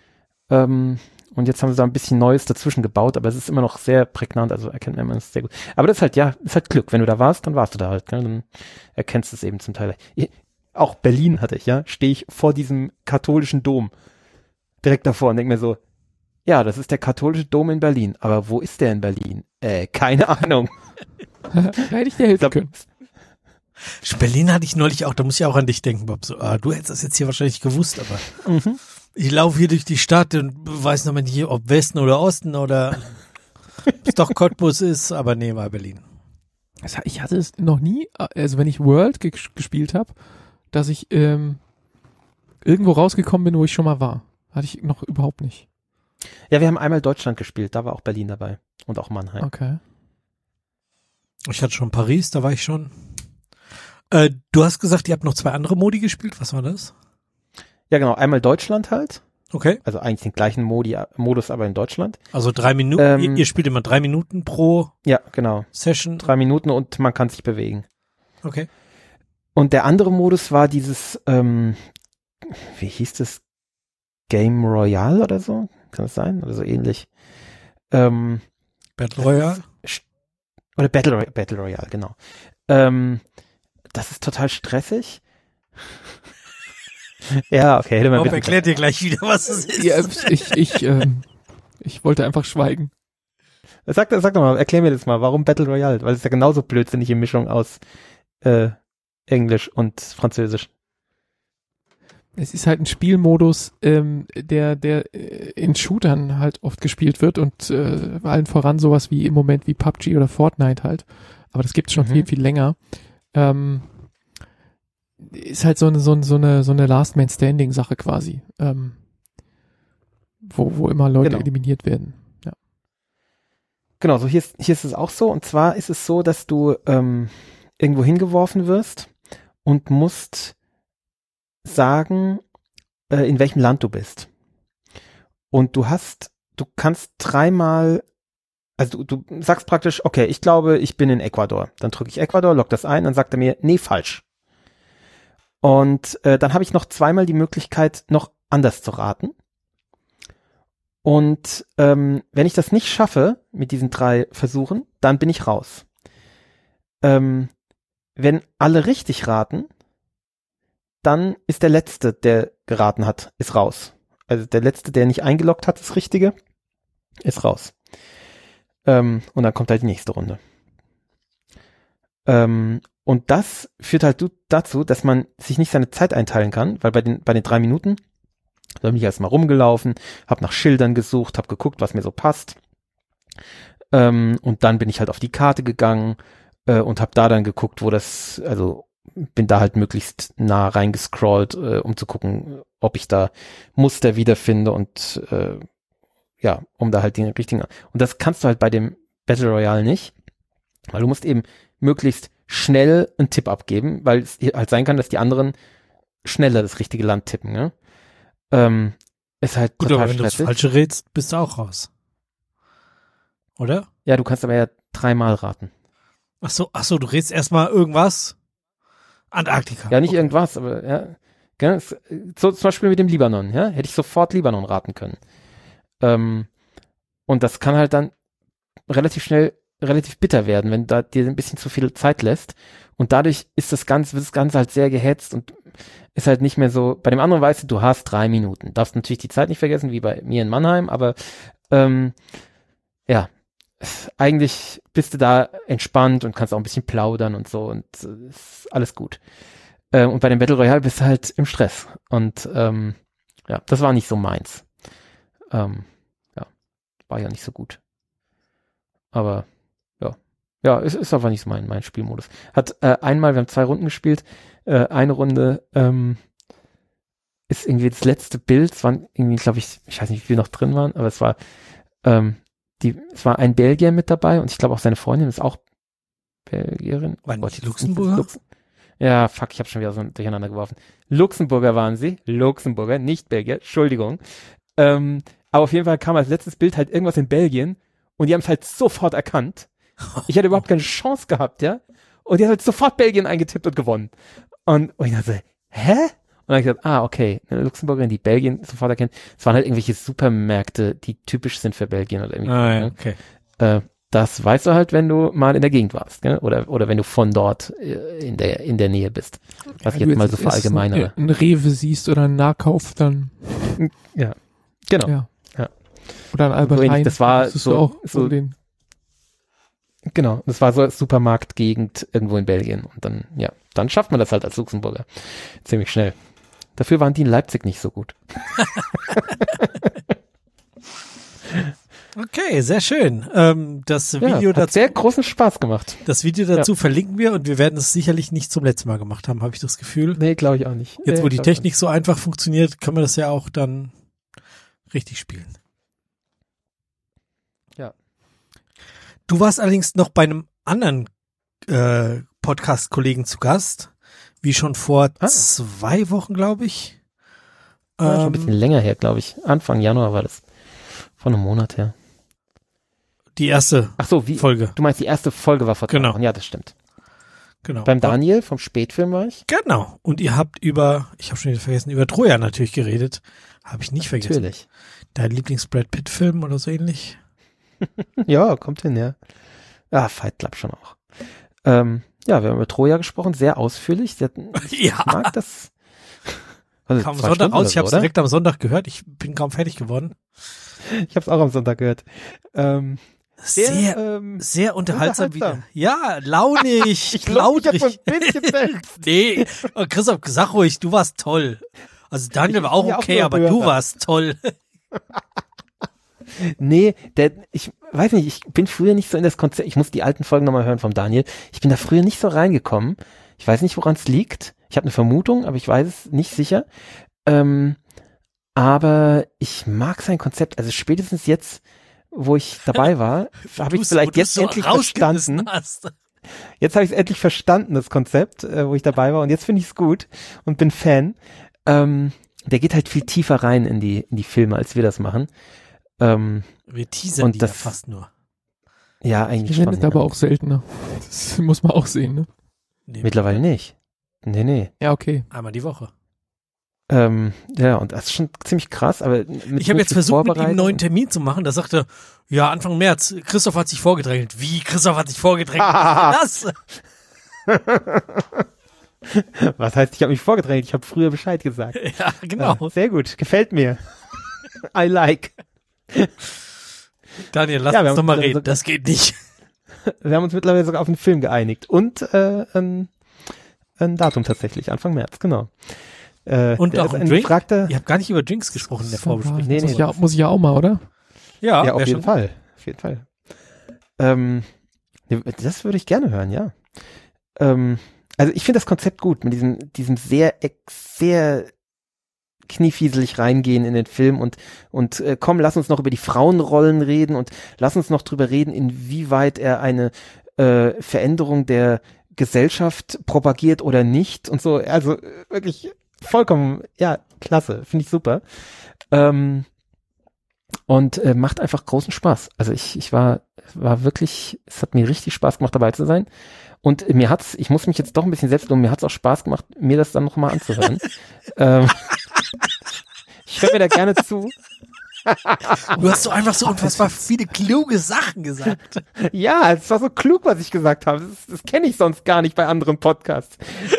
Und jetzt haben sie da ein bisschen Neues dazwischen gebaut, aber es ist immer noch sehr prägnant, also erkennt man es sehr gut. Aber das ist halt, ja, ist halt Glück. Wenn du da warst, dann warst du da halt, ne? Dann erkennst du es eben zum Teil. Auch Berlin hatte ich, ja, stehe ich vor diesem katholischen Dom direkt davor und denke mir so, ja, das ist der katholische Dom in Berlin, aber wo ist der in Berlin? Keine Ahnung. Da hätte ich dir helfen können. Berlin hatte ich neulich auch, da muss ich auch an dich denken, Bob. So, du hättest das jetzt hier wahrscheinlich gewusst, aber ich laufe hier durch die Stadt und weiß noch mal nicht, ob Westen oder Osten oder es doch Cottbus ist, aber nee, war Berlin. Ich hatte es noch nie, also wenn ich World gespielt habe, dass ich irgendwo rausgekommen bin, wo ich schon mal war. Hatte ich noch überhaupt nicht. Ja, wir haben einmal Deutschland gespielt, da war auch Berlin dabei und auch Mannheim. Okay. Ich hatte schon Paris, da war ich schon. Du hast gesagt, ihr habt noch 2 andere Modi gespielt, was war das? Ja, genau, einmal Deutschland halt. Okay. Also eigentlich den gleichen Modus, aber in Deutschland. Also 3 Minuten, ihr spielt immer 3 Minuten pro Session. 3 Minuten und man kann sich bewegen. Okay. Und der andere Modus war dieses, wie hieß das? Game Royale oder so? Kann das sein? Oder so ähnlich. Battle Royale? Oder Battle Royale, genau. Das ist total stressig. Ja, okay. Hätte man erklärt dir gleich wieder, was es ist. Ja, ich wollte einfach schweigen. Sag doch mal, erklär mir das mal. Warum Battle Royale? Weil es ist ja genauso blödsinnige Mischung aus Englisch und Französisch. Es ist halt ein Spielmodus, der in Shootern halt oft gespielt wird und allen voran sowas wie im Moment wie PUBG oder Fortnite halt. Aber das gibt's schon viel, viel länger. Ist halt so eine Last Man Standing Sache quasi, wo immer Leute eliminiert werden. Ja. Genau, so hier ist es auch so. Und zwar ist es so, dass du irgendwo hingeworfen wirst und musst sagen, in welchem Land du bist. Und du kannst 3-mal, also du sagst praktisch, okay, ich glaube, ich bin in Ecuador. Dann drücke ich Ecuador, log das ein, dann sagt er mir, nee, falsch. Und dann habe ich noch 2-mal die Möglichkeit, noch anders zu raten. Und wenn ich das nicht schaffe, mit diesen 3 Versuchen, dann bin ich raus. Wenn alle richtig raten, dann ist der Letzte, der geraten hat, ist raus. Also der Letzte, der nicht eingeloggt hat, das Richtige, ist raus. Und dann kommt halt die nächste Runde. Und das führt halt dazu, dass man sich nicht seine Zeit einteilen kann, weil bei den 3 Minuten, da bin ich erstmal rumgelaufen, habe nach Schildern gesucht, habe geguckt, was mir so passt. Und dann bin ich halt auf die Karte gegangen und habe da dann geguckt, bin da halt möglichst nah reingescrollt, um zu gucken, ob ich da Muster wiederfinde und um da halt den richtigen. Und das kannst du halt bei dem Battle Royale nicht, weil du musst eben möglichst schnell einen Tipp abgeben, weil es halt sein kann, dass die anderen schneller das richtige Land tippen, ne? Ist halt gut, total aber wenn du das Falsche rätst, bist du auch raus. Oder? Ja, du kannst aber ja 3-mal raten. Ach so, du rätst erstmal irgendwas? Antarktika. Ja, nicht irgendwas, aber ja. Gell? So zum Beispiel mit dem Libanon, ja? Hätte ich sofort Libanon raten können. Und das kann halt dann relativ schnell relativ bitter werden, wenn da dir ein bisschen zu viel Zeit lässt. Und dadurch wird das Ganze halt sehr gehetzt und ist halt nicht mehr so, bei dem anderen weißt du hast 3 Minuten. Darfst natürlich die Zeit nicht vergessen, wie bei mir in Mannheim, aber ja, eigentlich bist du da entspannt und kannst auch ein bisschen plaudern und so und ist alles gut. Und bei dem Battle Royale bist du halt im Stress. Und ja, das war nicht so meins. Ja, war ja nicht so gut. Aber ja, es ist einfach nicht so mein Spielmodus. Hat einmal, wir haben 2 Runden gespielt, eine Runde ist irgendwie das letzte Bild, es waren irgendwie, glaube ich weiß nicht, wie viel noch drin waren, aber es war es war ein Belgier mit dabei und ich glaube auch seine Freundin ist auch Belgierin. Waren die Luxemburger? Ja, fuck, ich habe schon wieder so durcheinander geworfen. Luxemburger waren sie. Luxemburger, nicht Belgier. Entschuldigung. Aber auf jeden Fall kam als letztes Bild halt irgendwas in Belgien und die haben es halt sofort erkannt. Ich hatte überhaupt keine Chance gehabt, ja. Und die hat halt sofort Belgien eingetippt und gewonnen. Und ich dachte, hä? Und dann habe ich gesagt, okay, eine Luxemburgerin, die Belgien sofort erkennt. Es waren halt irgendwelche Supermärkte, die typisch sind für Belgien oder irgendwie. Ja, okay. Das weißt du halt, wenn du mal in der Gegend warst, gell? Oder wenn du von dort in der Nähe bist. Was ich jetzt mal so verallgemeinere. Ein Rewe siehst oder einen Nahkauf, dann. Ja, genau. Ja. Oder ein Albert Heijn. Das war so den. Genau, das war so eine Supermarktgegend irgendwo in Belgien. Und dann schafft man das halt als Luxemburger. Ziemlich schnell. Dafür waren die in Leipzig nicht so gut. Okay, sehr schön. Das Video hat dazu sehr großen Spaß gemacht. Das Video dazu verlinken wir und wir werden es sicherlich nicht zum letzten Mal gemacht haben, habe ich das Gefühl. Nee, glaube ich auch nicht. Jetzt, wo die Technik so einfach funktioniert, können wir das ja auch dann richtig spielen. Ja. Du warst allerdings noch bei einem anderen Podcast-Kollegen zu Gast, wie schon vor 2 Wochen, glaube ich. Schon ein bisschen länger her, glaube ich. Anfang Januar war das. Von einem Monat her. Die erste Folge. Du meinst, die erste Folge war vor 2 Wochen. Ja, das stimmt. Genau. Beim Daniel vom Spätfilm war ich. Genau. Und ihr habt ich habe schon wieder vergessen, über Troja natürlich geredet. Habe ich nicht vergessen. Natürlich. Dein Lieblings-Brad Pitt-Film oder so ähnlich? Ja, kommt hin, ja. Fight Club schon auch. Wir haben über Troja gesprochen, sehr ausführlich. Ich mag das. Also kam Sonntag raus, ich habe es direkt am Sonntag gehört. Ich bin kaum fertig geworden. Ich habe es auch am Sonntag gehört. Sehr unterhaltsam wieder. Ja, launig, lautrig. Nee, Christoph, sag ruhig, du warst toll. Also Daniel war auch okay, aber du warst toll. Nee, ich weiß nicht, ich bin früher nicht so in das Konzept, ich muss die alten Folgen nochmal hören vom Daniel. Ich bin da früher nicht so reingekommen. Ich weiß nicht, woran es liegt. Ich habe eine Vermutung, aber ich weiß es nicht sicher. Aber ich mag sein Konzept. Also spätestens jetzt, wo ich dabei war, habe ich es vielleicht jetzt endlich verstanden. Jetzt habe ich es endlich verstanden, das Konzept, wo ich dabei war. Und jetzt finde ich es gut und bin Fan. Der geht halt viel tiefer rein in die Filme, als wir das machen. Wir teasern die ja fast nur. Ja, eigentlich schon. Aber auch seltener. Das muss man auch sehen, ne? Nee, mittlerweile nicht. Nee. Ja, okay. Einmal die Woche. Ja, und das ist schon ziemlich krass, aber ich habe jetzt versucht, mit ihm einen neuen Termin zu machen. Da sagte, ja, Anfang März, Christoph hat sich vorgedrängelt. Wie? Christoph hat sich vorgedrängelt? Was Was heißt, ich habe mich vorgedrängelt? Ich habe früher Bescheid gesagt. Ja, genau. Ja, sehr gut, gefällt mir. I like. Daniel, lass uns nochmal reden, das geht nicht. Wir haben uns mittlerweile sogar auf einen Film geeinigt und ein Datum tatsächlich, Anfang März, genau. Und auch ein Drink? Ihr habt gar nicht über Drinks gesprochen in der Vorbesprechung. Nee. Muss ich ja auch mal, oder? Ja, auf jeden Fall. Auf jeden Fall. Das würde ich gerne hören, ja. Also ich finde das Konzept gut, mit diesem sehr kniefieselig reingehen in den Film und komm, lass uns noch über die Frauenrollen reden und lass uns noch drüber reden, inwieweit er eine Veränderung der Gesellschaft propagiert oder nicht und so. Also wirklich vollkommen, ja, klasse. Finde ich super. Und macht einfach großen Spaß. Also ich war wirklich, es hat mir richtig Spaß gemacht, dabei zu sein. Und ich muss mich jetzt doch ein bisschen selbst loben, mir hat's auch Spaß gemacht, mir das dann nochmal anzuhören. Ich höre mir da gerne zu. Du hast so einfach so unfassbar viele kluge Sachen gesagt. Ja, es war so klug, was ich gesagt habe. Das kenne ich sonst gar nicht bei anderen Podcasts.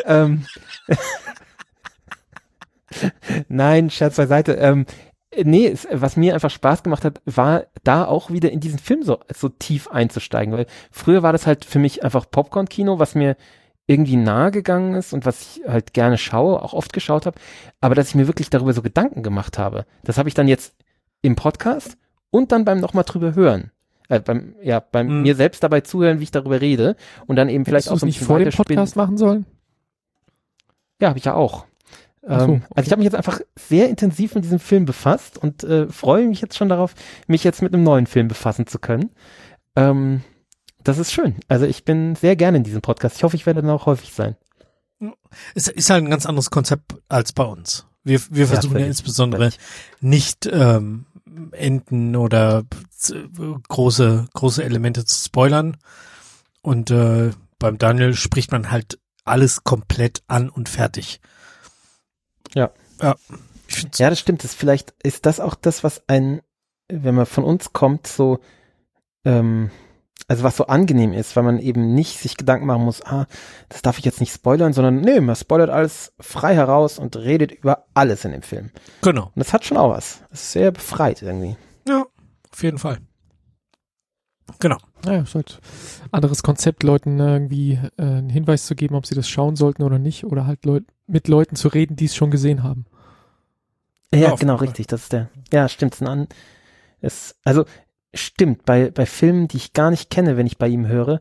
Nein, Scherz beiseite. Was mir einfach Spaß gemacht hat, war da auch wieder in diesen Film so tief einzusteigen, weil früher war das halt für mich einfach Popcorn-Kino, was mir irgendwie nahe gegangen ist und was ich halt gerne schaue, auch oft geschaut habe, aber dass ich mir wirklich darüber so Gedanken gemacht habe, das habe ich dann jetzt im Podcast und dann beim nochmal drüber hören. Beim mir selbst dabei zuhören, wie ich darüber rede und dann eben vielleicht auch so ein bisschen vor dem Podcast machen sollen? Ja, habe ich ja auch. Okay. Also ich habe mich jetzt einfach sehr intensiv mit diesem Film befasst und freue mich jetzt schon darauf, mich jetzt mit einem neuen Film befassen zu können. Das ist schön. Also ich bin sehr gerne in diesem Podcast. Ich hoffe, ich werde dann auch häufig sein. Es ist halt ein ganz anderes Konzept als bei uns. Wir versuchen ja insbesondere nicht Enden oder große Elemente zu spoilern. Und beim Daniel spricht man halt alles komplett an und fertig. Ja. Ja, das stimmt. Vielleicht ist das auch das, was wenn man von uns kommt, so, also was so angenehm ist, weil man eben nicht sich Gedanken machen muss, das darf ich jetzt nicht spoilern, sondern man spoilert alles frei heraus und redet über alles in dem Film. Genau. Und das hat schon auch was. Das ist sehr befreit irgendwie. Ja, auf jeden Fall. Genau. Naja, ist halt anderes Konzept, Leuten irgendwie einen Hinweis zu geben, ob sie das schauen sollten oder nicht, oder halt mit Leuten zu reden, die es schon gesehen haben. Ja, genau, richtig. Das ist stimmt. Also stimmt, bei Filmen, die ich gar nicht kenne, wenn ich bei ihm höre,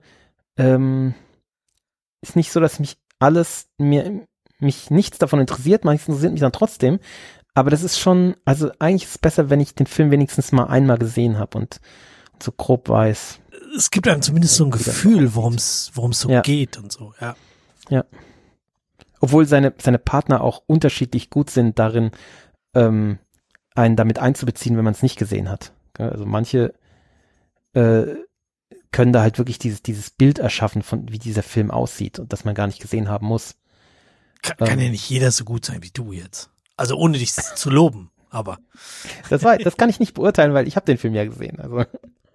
ist nicht so, dass mich nichts davon interessiert, manches interessiert mich dann trotzdem, aber das ist schon, also eigentlich ist es besser, wenn ich den Film wenigstens mal einmal gesehen habe und so grob weiß. Es gibt einem zumindest so ein Gefühl, worum es so geht und so, ja. Ja. Obwohl seine Partner auch unterschiedlich gut sind darin, einen damit einzubeziehen, wenn man es nicht gesehen hat. Also manche können da halt wirklich dieses Bild erschaffen, von wie dieser Film aussieht und das man gar nicht gesehen haben muss. Kann ja nicht jeder so gut sein wie du jetzt. Also ohne dich zu loben, aber. Das kann ich nicht beurteilen, weil ich habe den Film ja gesehen. Also.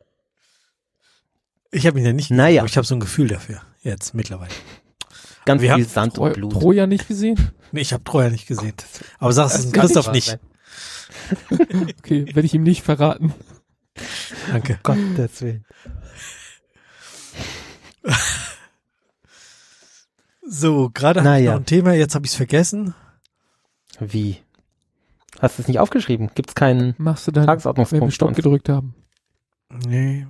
Ich habe ihn ja nicht gesehen, aber ich habe so ein Gefühl dafür, jetzt mittlerweile. Ganz viel Sand und Blut. Troja nicht gesehen? Nee, ich habe Troja nicht gesehen. Aber sagst es Christoph nicht. Okay, werde ich ihm nicht verraten. Danke. Gottes Willen. So, gerade hatte ich noch ein Thema, jetzt habe ich es vergessen. Wie? Hast du es nicht aufgeschrieben? Gibt's keinen Tagesordnungspunkt? Wenn wir Stopp gedrückt haben. Nee.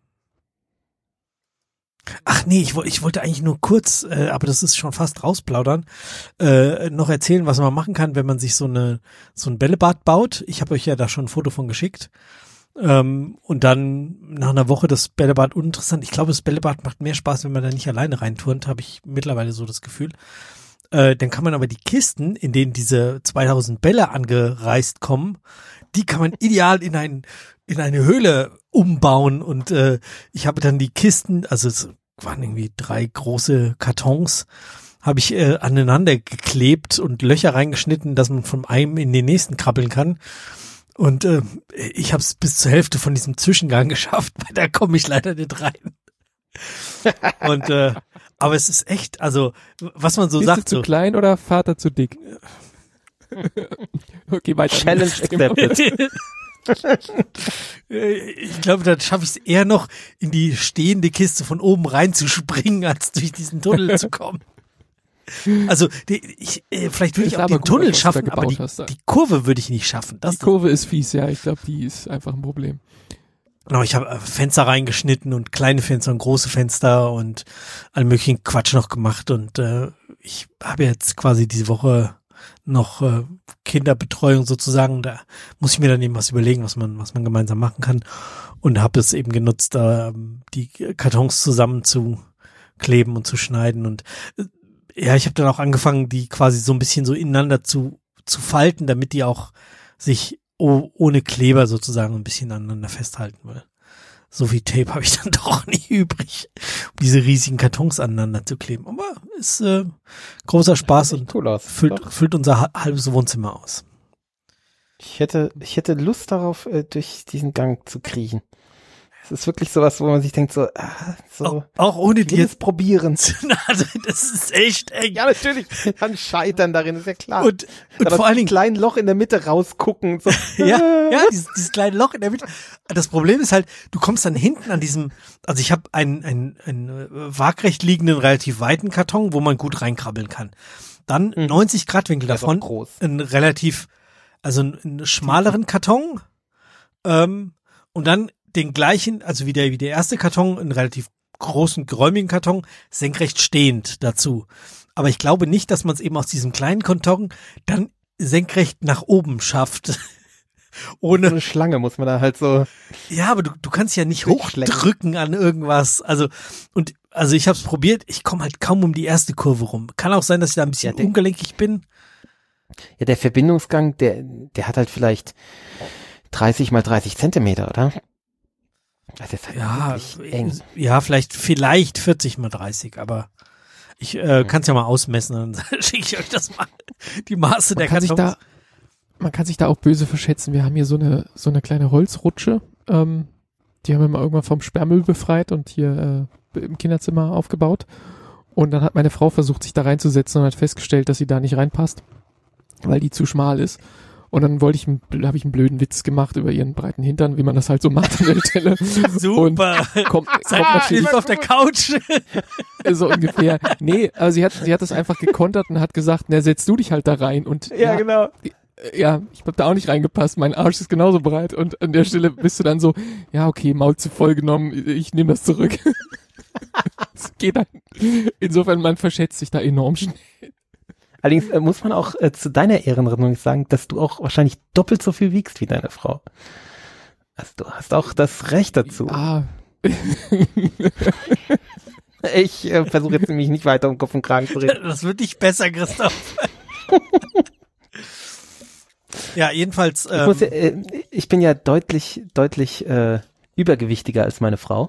Ach nee, ich wollte eigentlich nur kurz, aber das ist schon fast rausplaudern, noch erzählen, was man machen kann, wenn man sich so ein Bällebad baut. Ich habe euch ja da schon ein Foto von geschickt. Und dann nach einer Woche das Bällebad uninteressant. Ich glaube, das Bällebad macht mehr Spaß, wenn man da nicht alleine reinturnt, habe ich mittlerweile so das Gefühl. Dann kann man aber die Kisten, in denen diese 2000 Bälle angereist kommen, die kann man ideal in eine Höhle umbauen und ich habe dann die Kisten, also es waren irgendwie 3 große Kartons, habe ich aneinander geklebt und Löcher reingeschnitten, dass man von einem in den nächsten krabbeln kann. Und ich habe es bis zur Hälfte von diesem Zwischengang geschafft, weil da komme ich leider nicht rein. Und aber es ist echt, also was man so sagt. Bist du zu klein oder Vater zu dick? Okay, weiter. Challenge accepted. Ich glaube, dann schaffe ich es eher noch, in die stehende Kiste von oben reinzuspringen, als durch diesen Tunnel zu kommen. Also vielleicht würde ich auch den Tunnel schaffen, aber die Kurve würde ich nicht schaffen. Die Kurve ist fies, ja. Ich glaube, die ist einfach ein Problem. Genau, ich habe Fenster reingeschnitten und kleine Fenster und große Fenster und all möglichen Quatsch noch gemacht und ich habe jetzt quasi diese Woche noch Kinderbetreuung sozusagen, da muss ich mir dann eben was überlegen, was man gemeinsam machen kann und habe es eben genutzt, die Kartons zusammen zu kleben und zu schneiden. Und ja, ich habe dann auch angefangen, die quasi so ein bisschen so ineinander zu falten, damit die auch sich ohne Kleber sozusagen ein bisschen aneinander festhalten, weil so viel Tape habe ich dann doch nicht übrig, um diese riesigen Kartons aneinander zu kleben. Aber ist großer Spaß und cool füllt unser halbes Wohnzimmer aus. Ich hätte Lust darauf, durch diesen Gang zu kriechen. Es ist wirklich sowas, wo man sich denkt, auch ohne dir jetzt probieren. Also, das ist echt eng. Ja, natürlich. Kann scheitern darin, ist ja klar. Und vor allen Dingen kleinen Loch in der Mitte rausgucken. So. ja, dieses kleine Loch in der Mitte. Das Problem ist halt, du kommst dann hinten an diesem, also ich habe einen waagrecht liegenden, relativ weiten Karton, wo man gut reinkrabbeln kann. Dann 90 Grad Winkel davon, ein relativ, also einen schmaleren Karton, und dann den gleichen, also wie der erste Karton, einen relativ großen, geräumigen Karton, senkrecht stehend dazu. Aber ich glaube nicht, dass man es eben aus diesem kleinen Karton dann senkrecht nach oben schafft. Ohne so eine Schlange muss man da halt so. Ja, aber du kannst ja nicht hochdrücken an irgendwas. Also ich habe es probiert, ich komme halt kaum um die erste Kurve rum. Kann auch sein, dass ich da ein bisschen ungelenkig bin. Ja, der Verbindungsgang, der hat halt vielleicht 30 mal 30 Zentimeter, oder? Das ist halt wirklich eng. Ja, vielleicht 40 mal 30, aber ich kann es ja mal ausmessen, dann schicke ich euch das mal, die Maße der Kartons. Man kann sich da auch böse verschätzen. Wir haben hier so eine kleine Holzrutsche, die haben wir mal irgendwann vom Sperrmüll befreit und hier im Kinderzimmer aufgebaut. Und dann hat meine Frau versucht, sich da reinzusetzen und hat festgestellt, dass sie da nicht reinpasst, weil die zu schmal ist. Und dann habe ich einen blöden Witz gemacht über ihren breiten Hintern, wie man das halt so macht an der Stelle. Super. Und kommt natürlich auf der Couch. So ungefähr. Nee, aber sie hat das einfach gekontert und hat gesagt, na, setz du dich halt da rein. Und ja, genau. Ja, ich hab da auch nicht reingepasst. Mein Arsch ist genauso breit. Und an der Stelle bist du dann so, ja, okay, Maul zu voll genommen. Ich nehme das zurück. Das geht dann. Insofern, man verschätzt sich da enorm schnell. Allerdings muss man auch zu deiner Ehrenrettung sagen, dass du auch wahrscheinlich doppelt so viel wiegst wie deine Frau. Also du hast auch das Recht dazu. Ah. Ich versuche jetzt nämlich nicht weiter um Kopf und Kragen zu reden. Das wird nicht besser, Christoph. Ja, jedenfalls. Ich bin ja deutlich übergewichtiger als meine Frau.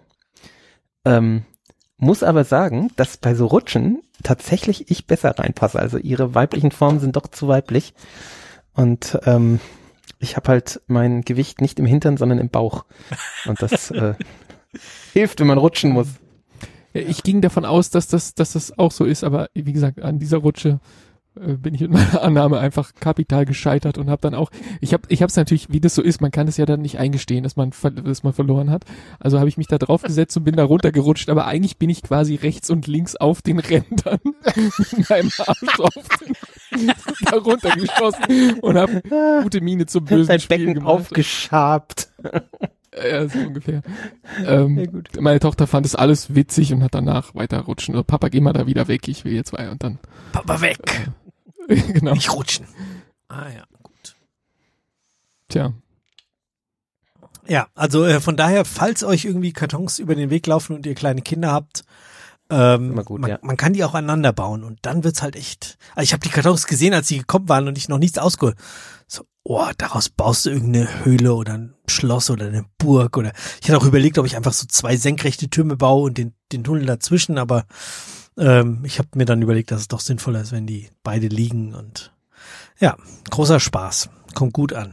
Muss aber sagen, dass bei so Rutschen tatsächlich ich besser reinpasse. Also ihre weiblichen Formen sind doch zu weiblich. Und ich habe halt mein Gewicht nicht im Hintern, sondern im Bauch. Und das hilft, wenn man rutschen muss. Ja, ich ging davon aus, dass das auch so ist, aber wie gesagt, an dieser Rutsche bin ich mit meiner Annahme einfach kapital gescheitert und habe dann auch, ich hab's natürlich, wie das so ist, man kann es ja dann nicht eingestehen, dass man verloren hat. Also habe ich mich da drauf gesetzt und bin da runtergerutscht, aber eigentlich bin ich quasi rechts und links auf den Rändern mit meinem Arsch da runtergeschossen und habe gute Miene zum bösen Dein Spiel Becken gemacht. aufgeschabt. Ja, so ungefähr. Gut. Meine Tochter fand es alles witzig und hat danach weiter rutschen. Also, Papa, geh mal da wieder weg, ich will jetzt weiter. Und dann Papa weg. Genau. Nicht rutschen. Ah ja, gut. Tja. Ja, also von daher, falls euch irgendwie Kartons über den Weg laufen und ihr kleine Kinder habt, man kann die auch aneinander bauen und dann wird's halt echt. Also ich habe die Kartons gesehen, als sie gekommen waren und ich noch nichts ausgeholt. So, daraus baust du irgendeine Höhle oder ein Schloss oder eine Burg oder ich hatte auch überlegt, ob ich einfach so 2 senkrechte Türme baue und den Tunnel dazwischen, aber ich habe mir dann überlegt, dass es doch sinnvoller ist, wenn die beide liegen und ja, großer Spaß. Kommt gut an.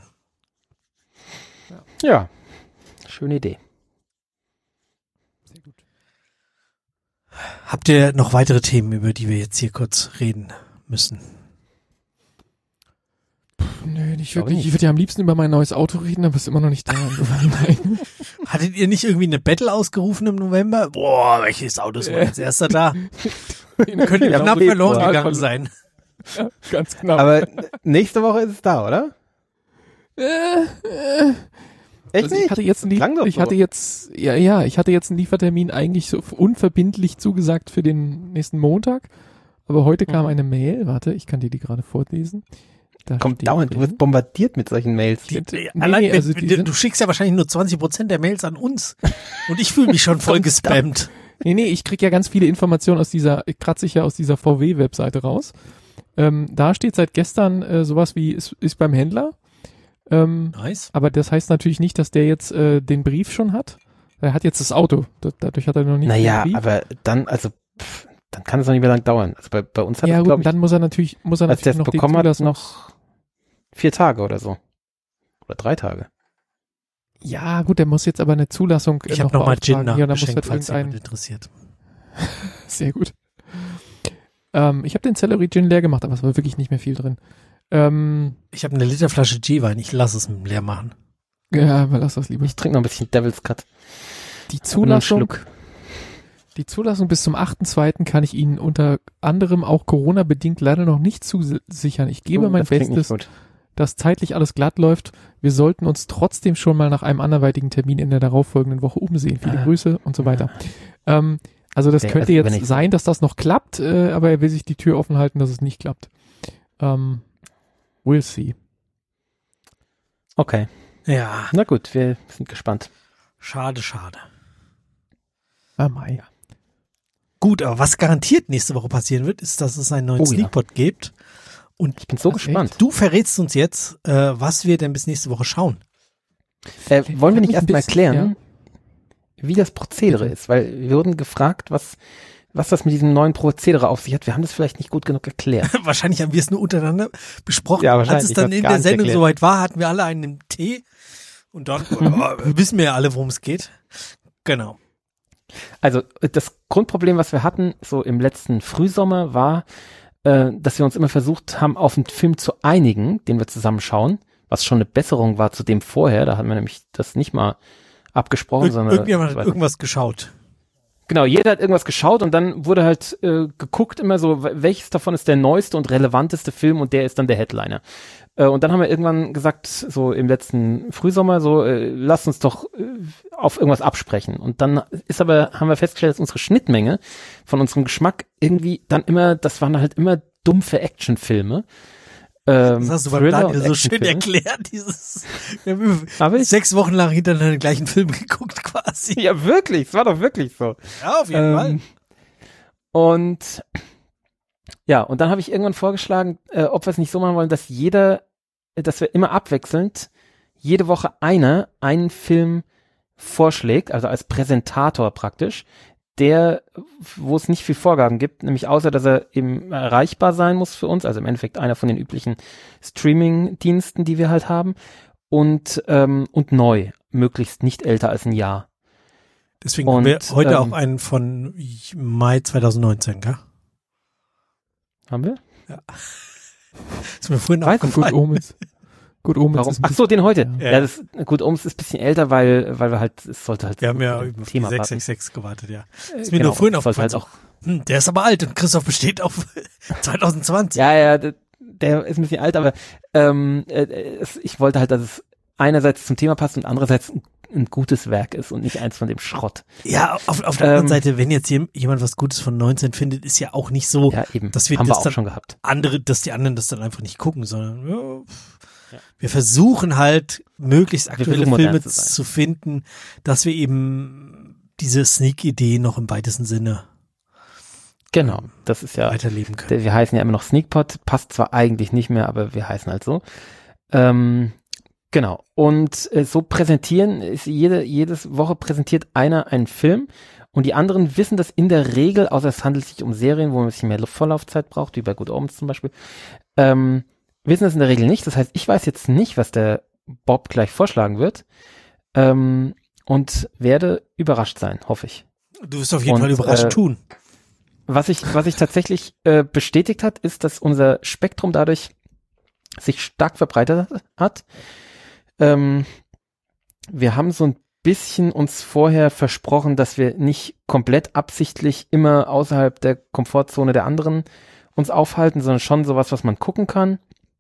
Ja, schöne Idee. Sehr gut. Habt ihr noch weitere Themen, über die wir jetzt hier kurz reden müssen? Nö, nicht wirklich. Ich würde ja am liebsten über mein neues Auto reden, aber es ist immer noch nicht da. Nein. Hattet ihr nicht irgendwie eine Battle ausgerufen im November? Boah, welches Auto ist als erster da? Könnte knapp verloren gegangen sein. Ja, ganz knapp. Aber nächste Woche ist es da, oder? Echt Also nicht? ich hatte jetzt einen Liefertermin eigentlich so unverbindlich zugesagt für den nächsten Montag. Aber heute kam eine Mail. Warte, ich kann dir die gerade vorlesen. Da kommt dauernd, du wirst bombardiert mit solchen Mails. Du schickst ja wahrscheinlich nur 20% der Mails an uns. Und ich fühle mich schon voll gespammt. Nee, ich krieg ja ganz viele Informationen ich kratze ich ja aus dieser VW-Webseite raus. Da steht seit gestern sowas wie, ist beim Händler. Nice. Aber das heißt natürlich nicht, dass der jetzt den Brief schon hat. Er hat jetzt das Auto. Dadurch hat er noch nicht den Brief. Aber dann, dann kann es noch nicht mehr lang dauern. Also bei uns hat es, glaube ich, dann muss er natürlich als der es noch bekommen hat, noch 4 Tage oder so. Oder 3 Tage. Ja, gut, der muss jetzt aber eine Zulassung Ich habe nochmal Gin nachgeschenkt, falls jemand interessiert. Sehr gut. Ich habe den Celery Gin leer gemacht, aber es war wirklich nicht mehr viel drin. Ich habe eine Literflasche G-Wein, ich lasse es leer machen. Ja, aber lass das lieber. Ich trinke noch ein bisschen Devil's Cut. Die Zulassung bis zum 8.2. kann ich Ihnen unter anderem auch Corona-bedingt leider noch nicht zusichern. Ich gebe mein Bestes, dass zeitlich alles glatt läuft. Wir sollten uns trotzdem schon mal nach einem anderweitigen Termin in der darauffolgenden Woche umsehen. Viele Grüße und so weiter. Also das könnte jetzt sein, dass das noch klappt, aber er will sich die Tür offen halten, dass es nicht klappt. We'll see. Okay. Ja. Na gut, wir sind gespannt. Schade. Mai. Gut, aber was garantiert nächste Woche passieren wird, ist, dass es einen neuen Sneakpot gibt. Und ich bin so gespannt. Echt? Du verrätst uns jetzt, was wir denn bis nächste Woche schauen. Wollen wir nicht erstmal erklären, wie das Prozedere ist? Weil wir wurden gefragt, was das mit diesem neuen Prozedere auf sich hat. Wir haben das vielleicht nicht gut genug erklärt. Wahrscheinlich haben wir es nur untereinander besprochen. Ja, als es dann in der Sendung soweit war, hatten wir alle einen Tee. Und dann wissen wir ja alle, worum es geht. Genau. Also das Grundproblem, was wir hatten, so im letzten Frühsommer, war, dass wir uns immer versucht haben, auf einen Film zu einigen, den wir zusammen schauen, was schon eine Besserung war zu dem vorher. Da hatten wir nämlich das nicht mal abgesprochen, sondern irgendjemand hat irgendwas geschaut. Genau, jeder hat irgendwas geschaut und dann wurde halt geguckt immer so, welches davon ist der neueste und relevanteste Film und der ist dann der Headliner. Und dann haben wir irgendwann gesagt, so im letzten Frühsommer, so lasst uns doch auf irgendwas absprechen. Und dann haben wir festgestellt, dass unsere Schnittmenge von unserem Geschmack irgendwie dann immer, das waren halt immer dumpfe Actionfilme. Das hast du beim Daniel so schön erklärt, wir haben 6 Wochen lang hintereinander den gleichen Film geguckt quasi. Ja, wirklich, es war doch wirklich so. Ja, auf jeden Fall. Und dann habe ich irgendwann vorgeschlagen, ob wir es nicht so machen wollen, dass wir immer abwechselnd jede Woche einen Film vorschlägt, also als Präsentator praktisch, wo es nicht viel Vorgaben gibt, nämlich außer, dass er eben erreichbar sein muss für uns, also im Endeffekt einer von den üblichen Streaming-Diensten, die wir halt haben, und neu, möglichst nicht älter als ein Jahr. Deswegen haben wir heute auch einen von Mai 2019, gell? Haben wir? Ja. Ist mir vorhin aufgefallen. Gut Omens. Warum? Ach so, den heute. Ja, Gut Omens ist ein bisschen älter, weil wir halt, es sollte halt. Wir haben ja über Thema 666 gewartet, ja. Ist mir genau, nur vorhin aufgefallen. Halt auch, der ist aber alt und Christoph besteht auf 2020. Ja, der ist ein bisschen alt, aber ich wollte halt, dass es einerseits zum Thema passt und andererseits ein gutes Werk ist und nicht eins von dem Schrott. Ja, auf der anderen Seite, wenn jetzt jemand was Gutes von 19 findet, ist ja auch nicht so, dass wir haben das wir auch dann schon gehabt. Dass die anderen das dann einfach nicht gucken, sondern wir versuchen halt, möglichst aktuelle Filme zu finden, dass wir eben diese Sneak-Idee noch im weitesten Sinne das ist ja weiterleben können. Wir heißen ja immer noch Sneakpot, passt zwar eigentlich nicht mehr, aber wir heißen halt so. Genau. Und so präsentieren, jedes Woche präsentiert einer einen Film und die anderen wissen das in der Regel, außer es handelt sich um Serien, wo man ein bisschen mehr Vorlaufzeit braucht, wie bei Good Omens zum Beispiel, wissen das in der Regel nicht. Das heißt, ich weiß jetzt nicht, was der Bob gleich vorschlagen wird und werde überrascht sein, hoffe ich. Du wirst auf jeden Fall überrascht tun. Was sich tatsächlich bestätigt hat, ist, dass unser Spektrum dadurch sich stark verbreitert hat. Wir haben so ein bisschen uns vorher versprochen, dass wir nicht komplett absichtlich immer außerhalb der Komfortzone der anderen uns aufhalten, sondern schon sowas, was man gucken kann.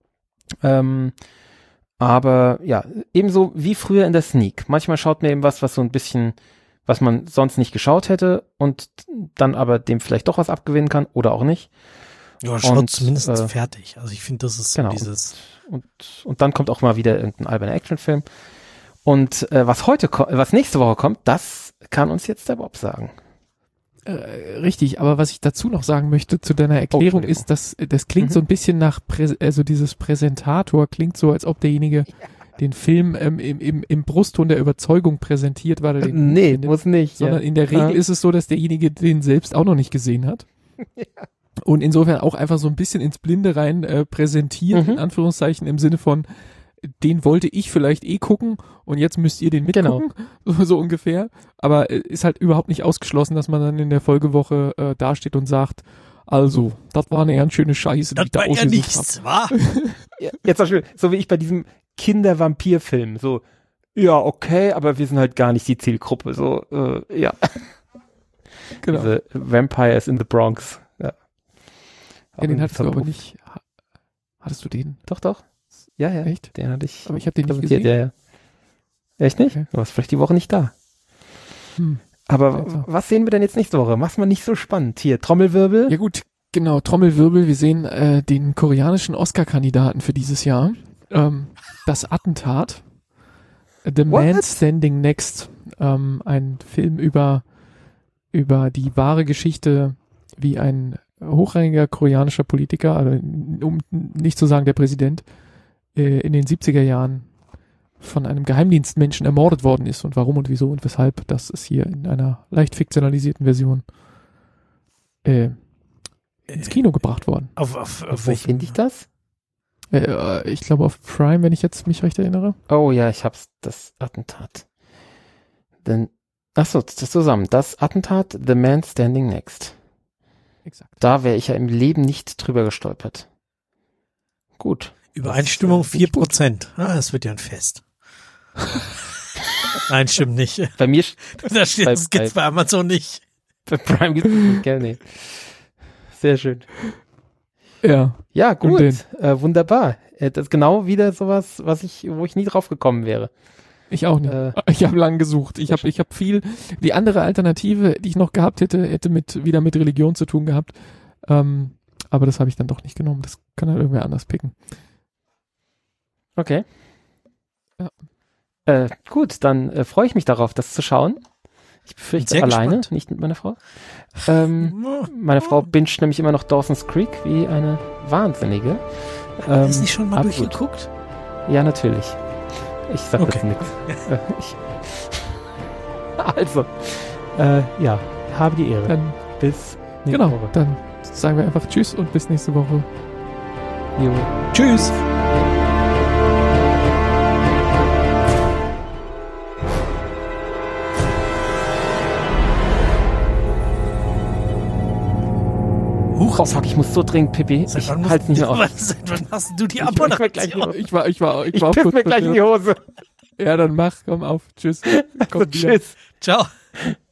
Aber ja, ebenso wie früher in der Sneak. Manchmal schaut man eben was so ein bisschen, was man sonst nicht geschaut hätte und dann aber dem vielleicht doch was abgewinnen kann oder auch nicht. Ja, schaut zumindest fertig. Also ich finde, das ist dieses... Und dann kommt auch mal wieder irgendein alberner Actionfilm. Und was nächste Woche kommt, das kann uns jetzt der Bob sagen. Richtig, aber was ich dazu noch sagen möchte zu deiner Erklärung ist, dass das klingt so ein bisschen nach, also dieses Präsentator klingt so, als ob derjenige den Film im Brustton der Überzeugung präsentiert, weil er den nee, muss nicht. Sondern in der Regel ist es so, dass derjenige den selbst auch noch nicht gesehen hat. Ja. Und insofern auch einfach so ein bisschen ins Blinde rein präsentiert, in Anführungszeichen, im Sinne von, den wollte ich vielleicht gucken und jetzt müsst ihr den mitgucken, so ungefähr. Aber ist halt überhaupt nicht ausgeschlossen, dass man dann in der Folgewoche dasteht und sagt, also, das war eine ganz schöne Scheiße. Das war ja nichts, wa? Jetzt zum Beispiel, so wie ich bei diesem Kinder-Vampir-Film, so, ja, okay, aber wir sind halt gar nicht die Zielgruppe, so, ja. Genau. Diese Vampires in the Bronx, ja. Ja, den hattest du aber nicht, hattest du den? Doch. Ja. Echt? Den hatte ich. Aber ich habe den nicht gesehen. Ja. Echt nicht? Okay. Du warst vielleicht die Woche nicht da. Aber was sehen wir denn jetzt nächste Woche? Mach's mal nicht so spannend. Hier, Trommelwirbel. Ja gut, genau, Trommelwirbel. Wir sehen den koreanischen Oscar-Kandidaten für dieses Jahr. Das Attentat. The Man Standing Next. Ein Film über die wahre Geschichte, wie ein hochrangiger koreanischer Politiker, also um nicht zu sagen der Präsident, in den 70er Jahren von einem Geheimdienstmenschen ermordet worden ist und warum und wieso und weshalb, das ist hier in einer leicht fiktionalisierten Version ins Kino gebracht worden. Wo finde ich das? Ich glaube auf Prime, wenn ich jetzt mich recht erinnere. Oh ja, ich hab's, das Attentat. Achso, das zusammen. Das Attentat, The Man Standing Next. Exakt. Da wäre ich ja im Leben nicht drüber gestolpert. Gut. Übereinstimmung 4%. Das wird ja ein Fest. Nein, stimmt nicht. Bei mir das gibt's bei Amazon nicht. Bei Prime gibt's nicht, gerne. Sehr schön. Ja. Ja, gut. Wunderbar. Das ist genau wieder sowas, wo ich nie drauf gekommen wäre. Ich auch nicht. Ich habe lang gesucht. Ich habe viel. Die andere Alternative, die ich noch gehabt hätte wieder mit Religion zu tun gehabt. Aber das habe ich dann doch nicht genommen. Das kann halt irgendwer anders picken. Okay. Ja. Gut, dann freue ich mich darauf, das zu schauen. Ich befürchte alleine, gespannt. Nicht mit meiner Frau. Meine Frau binget nämlich immer noch Dawson's Creek wie eine Wahnsinnige. Hast du nicht schon mal durchgeguckt? Ja, natürlich. Ich sag jetzt nichts. Also, ja, habe die Ehre. Dann, bis nächste Woche. Dann sagen wir einfach Tschüss und bis nächste Woche. Jo. Tschüss. Oh fuck, ich muss so dringend Pipi. Ich halte nicht mehr auf. Wann hast du die Abmoderation? Ich war piss mir gleich in die Hose. Ja, dann komm auf. Tschüss. Also, tschüss. Ciao.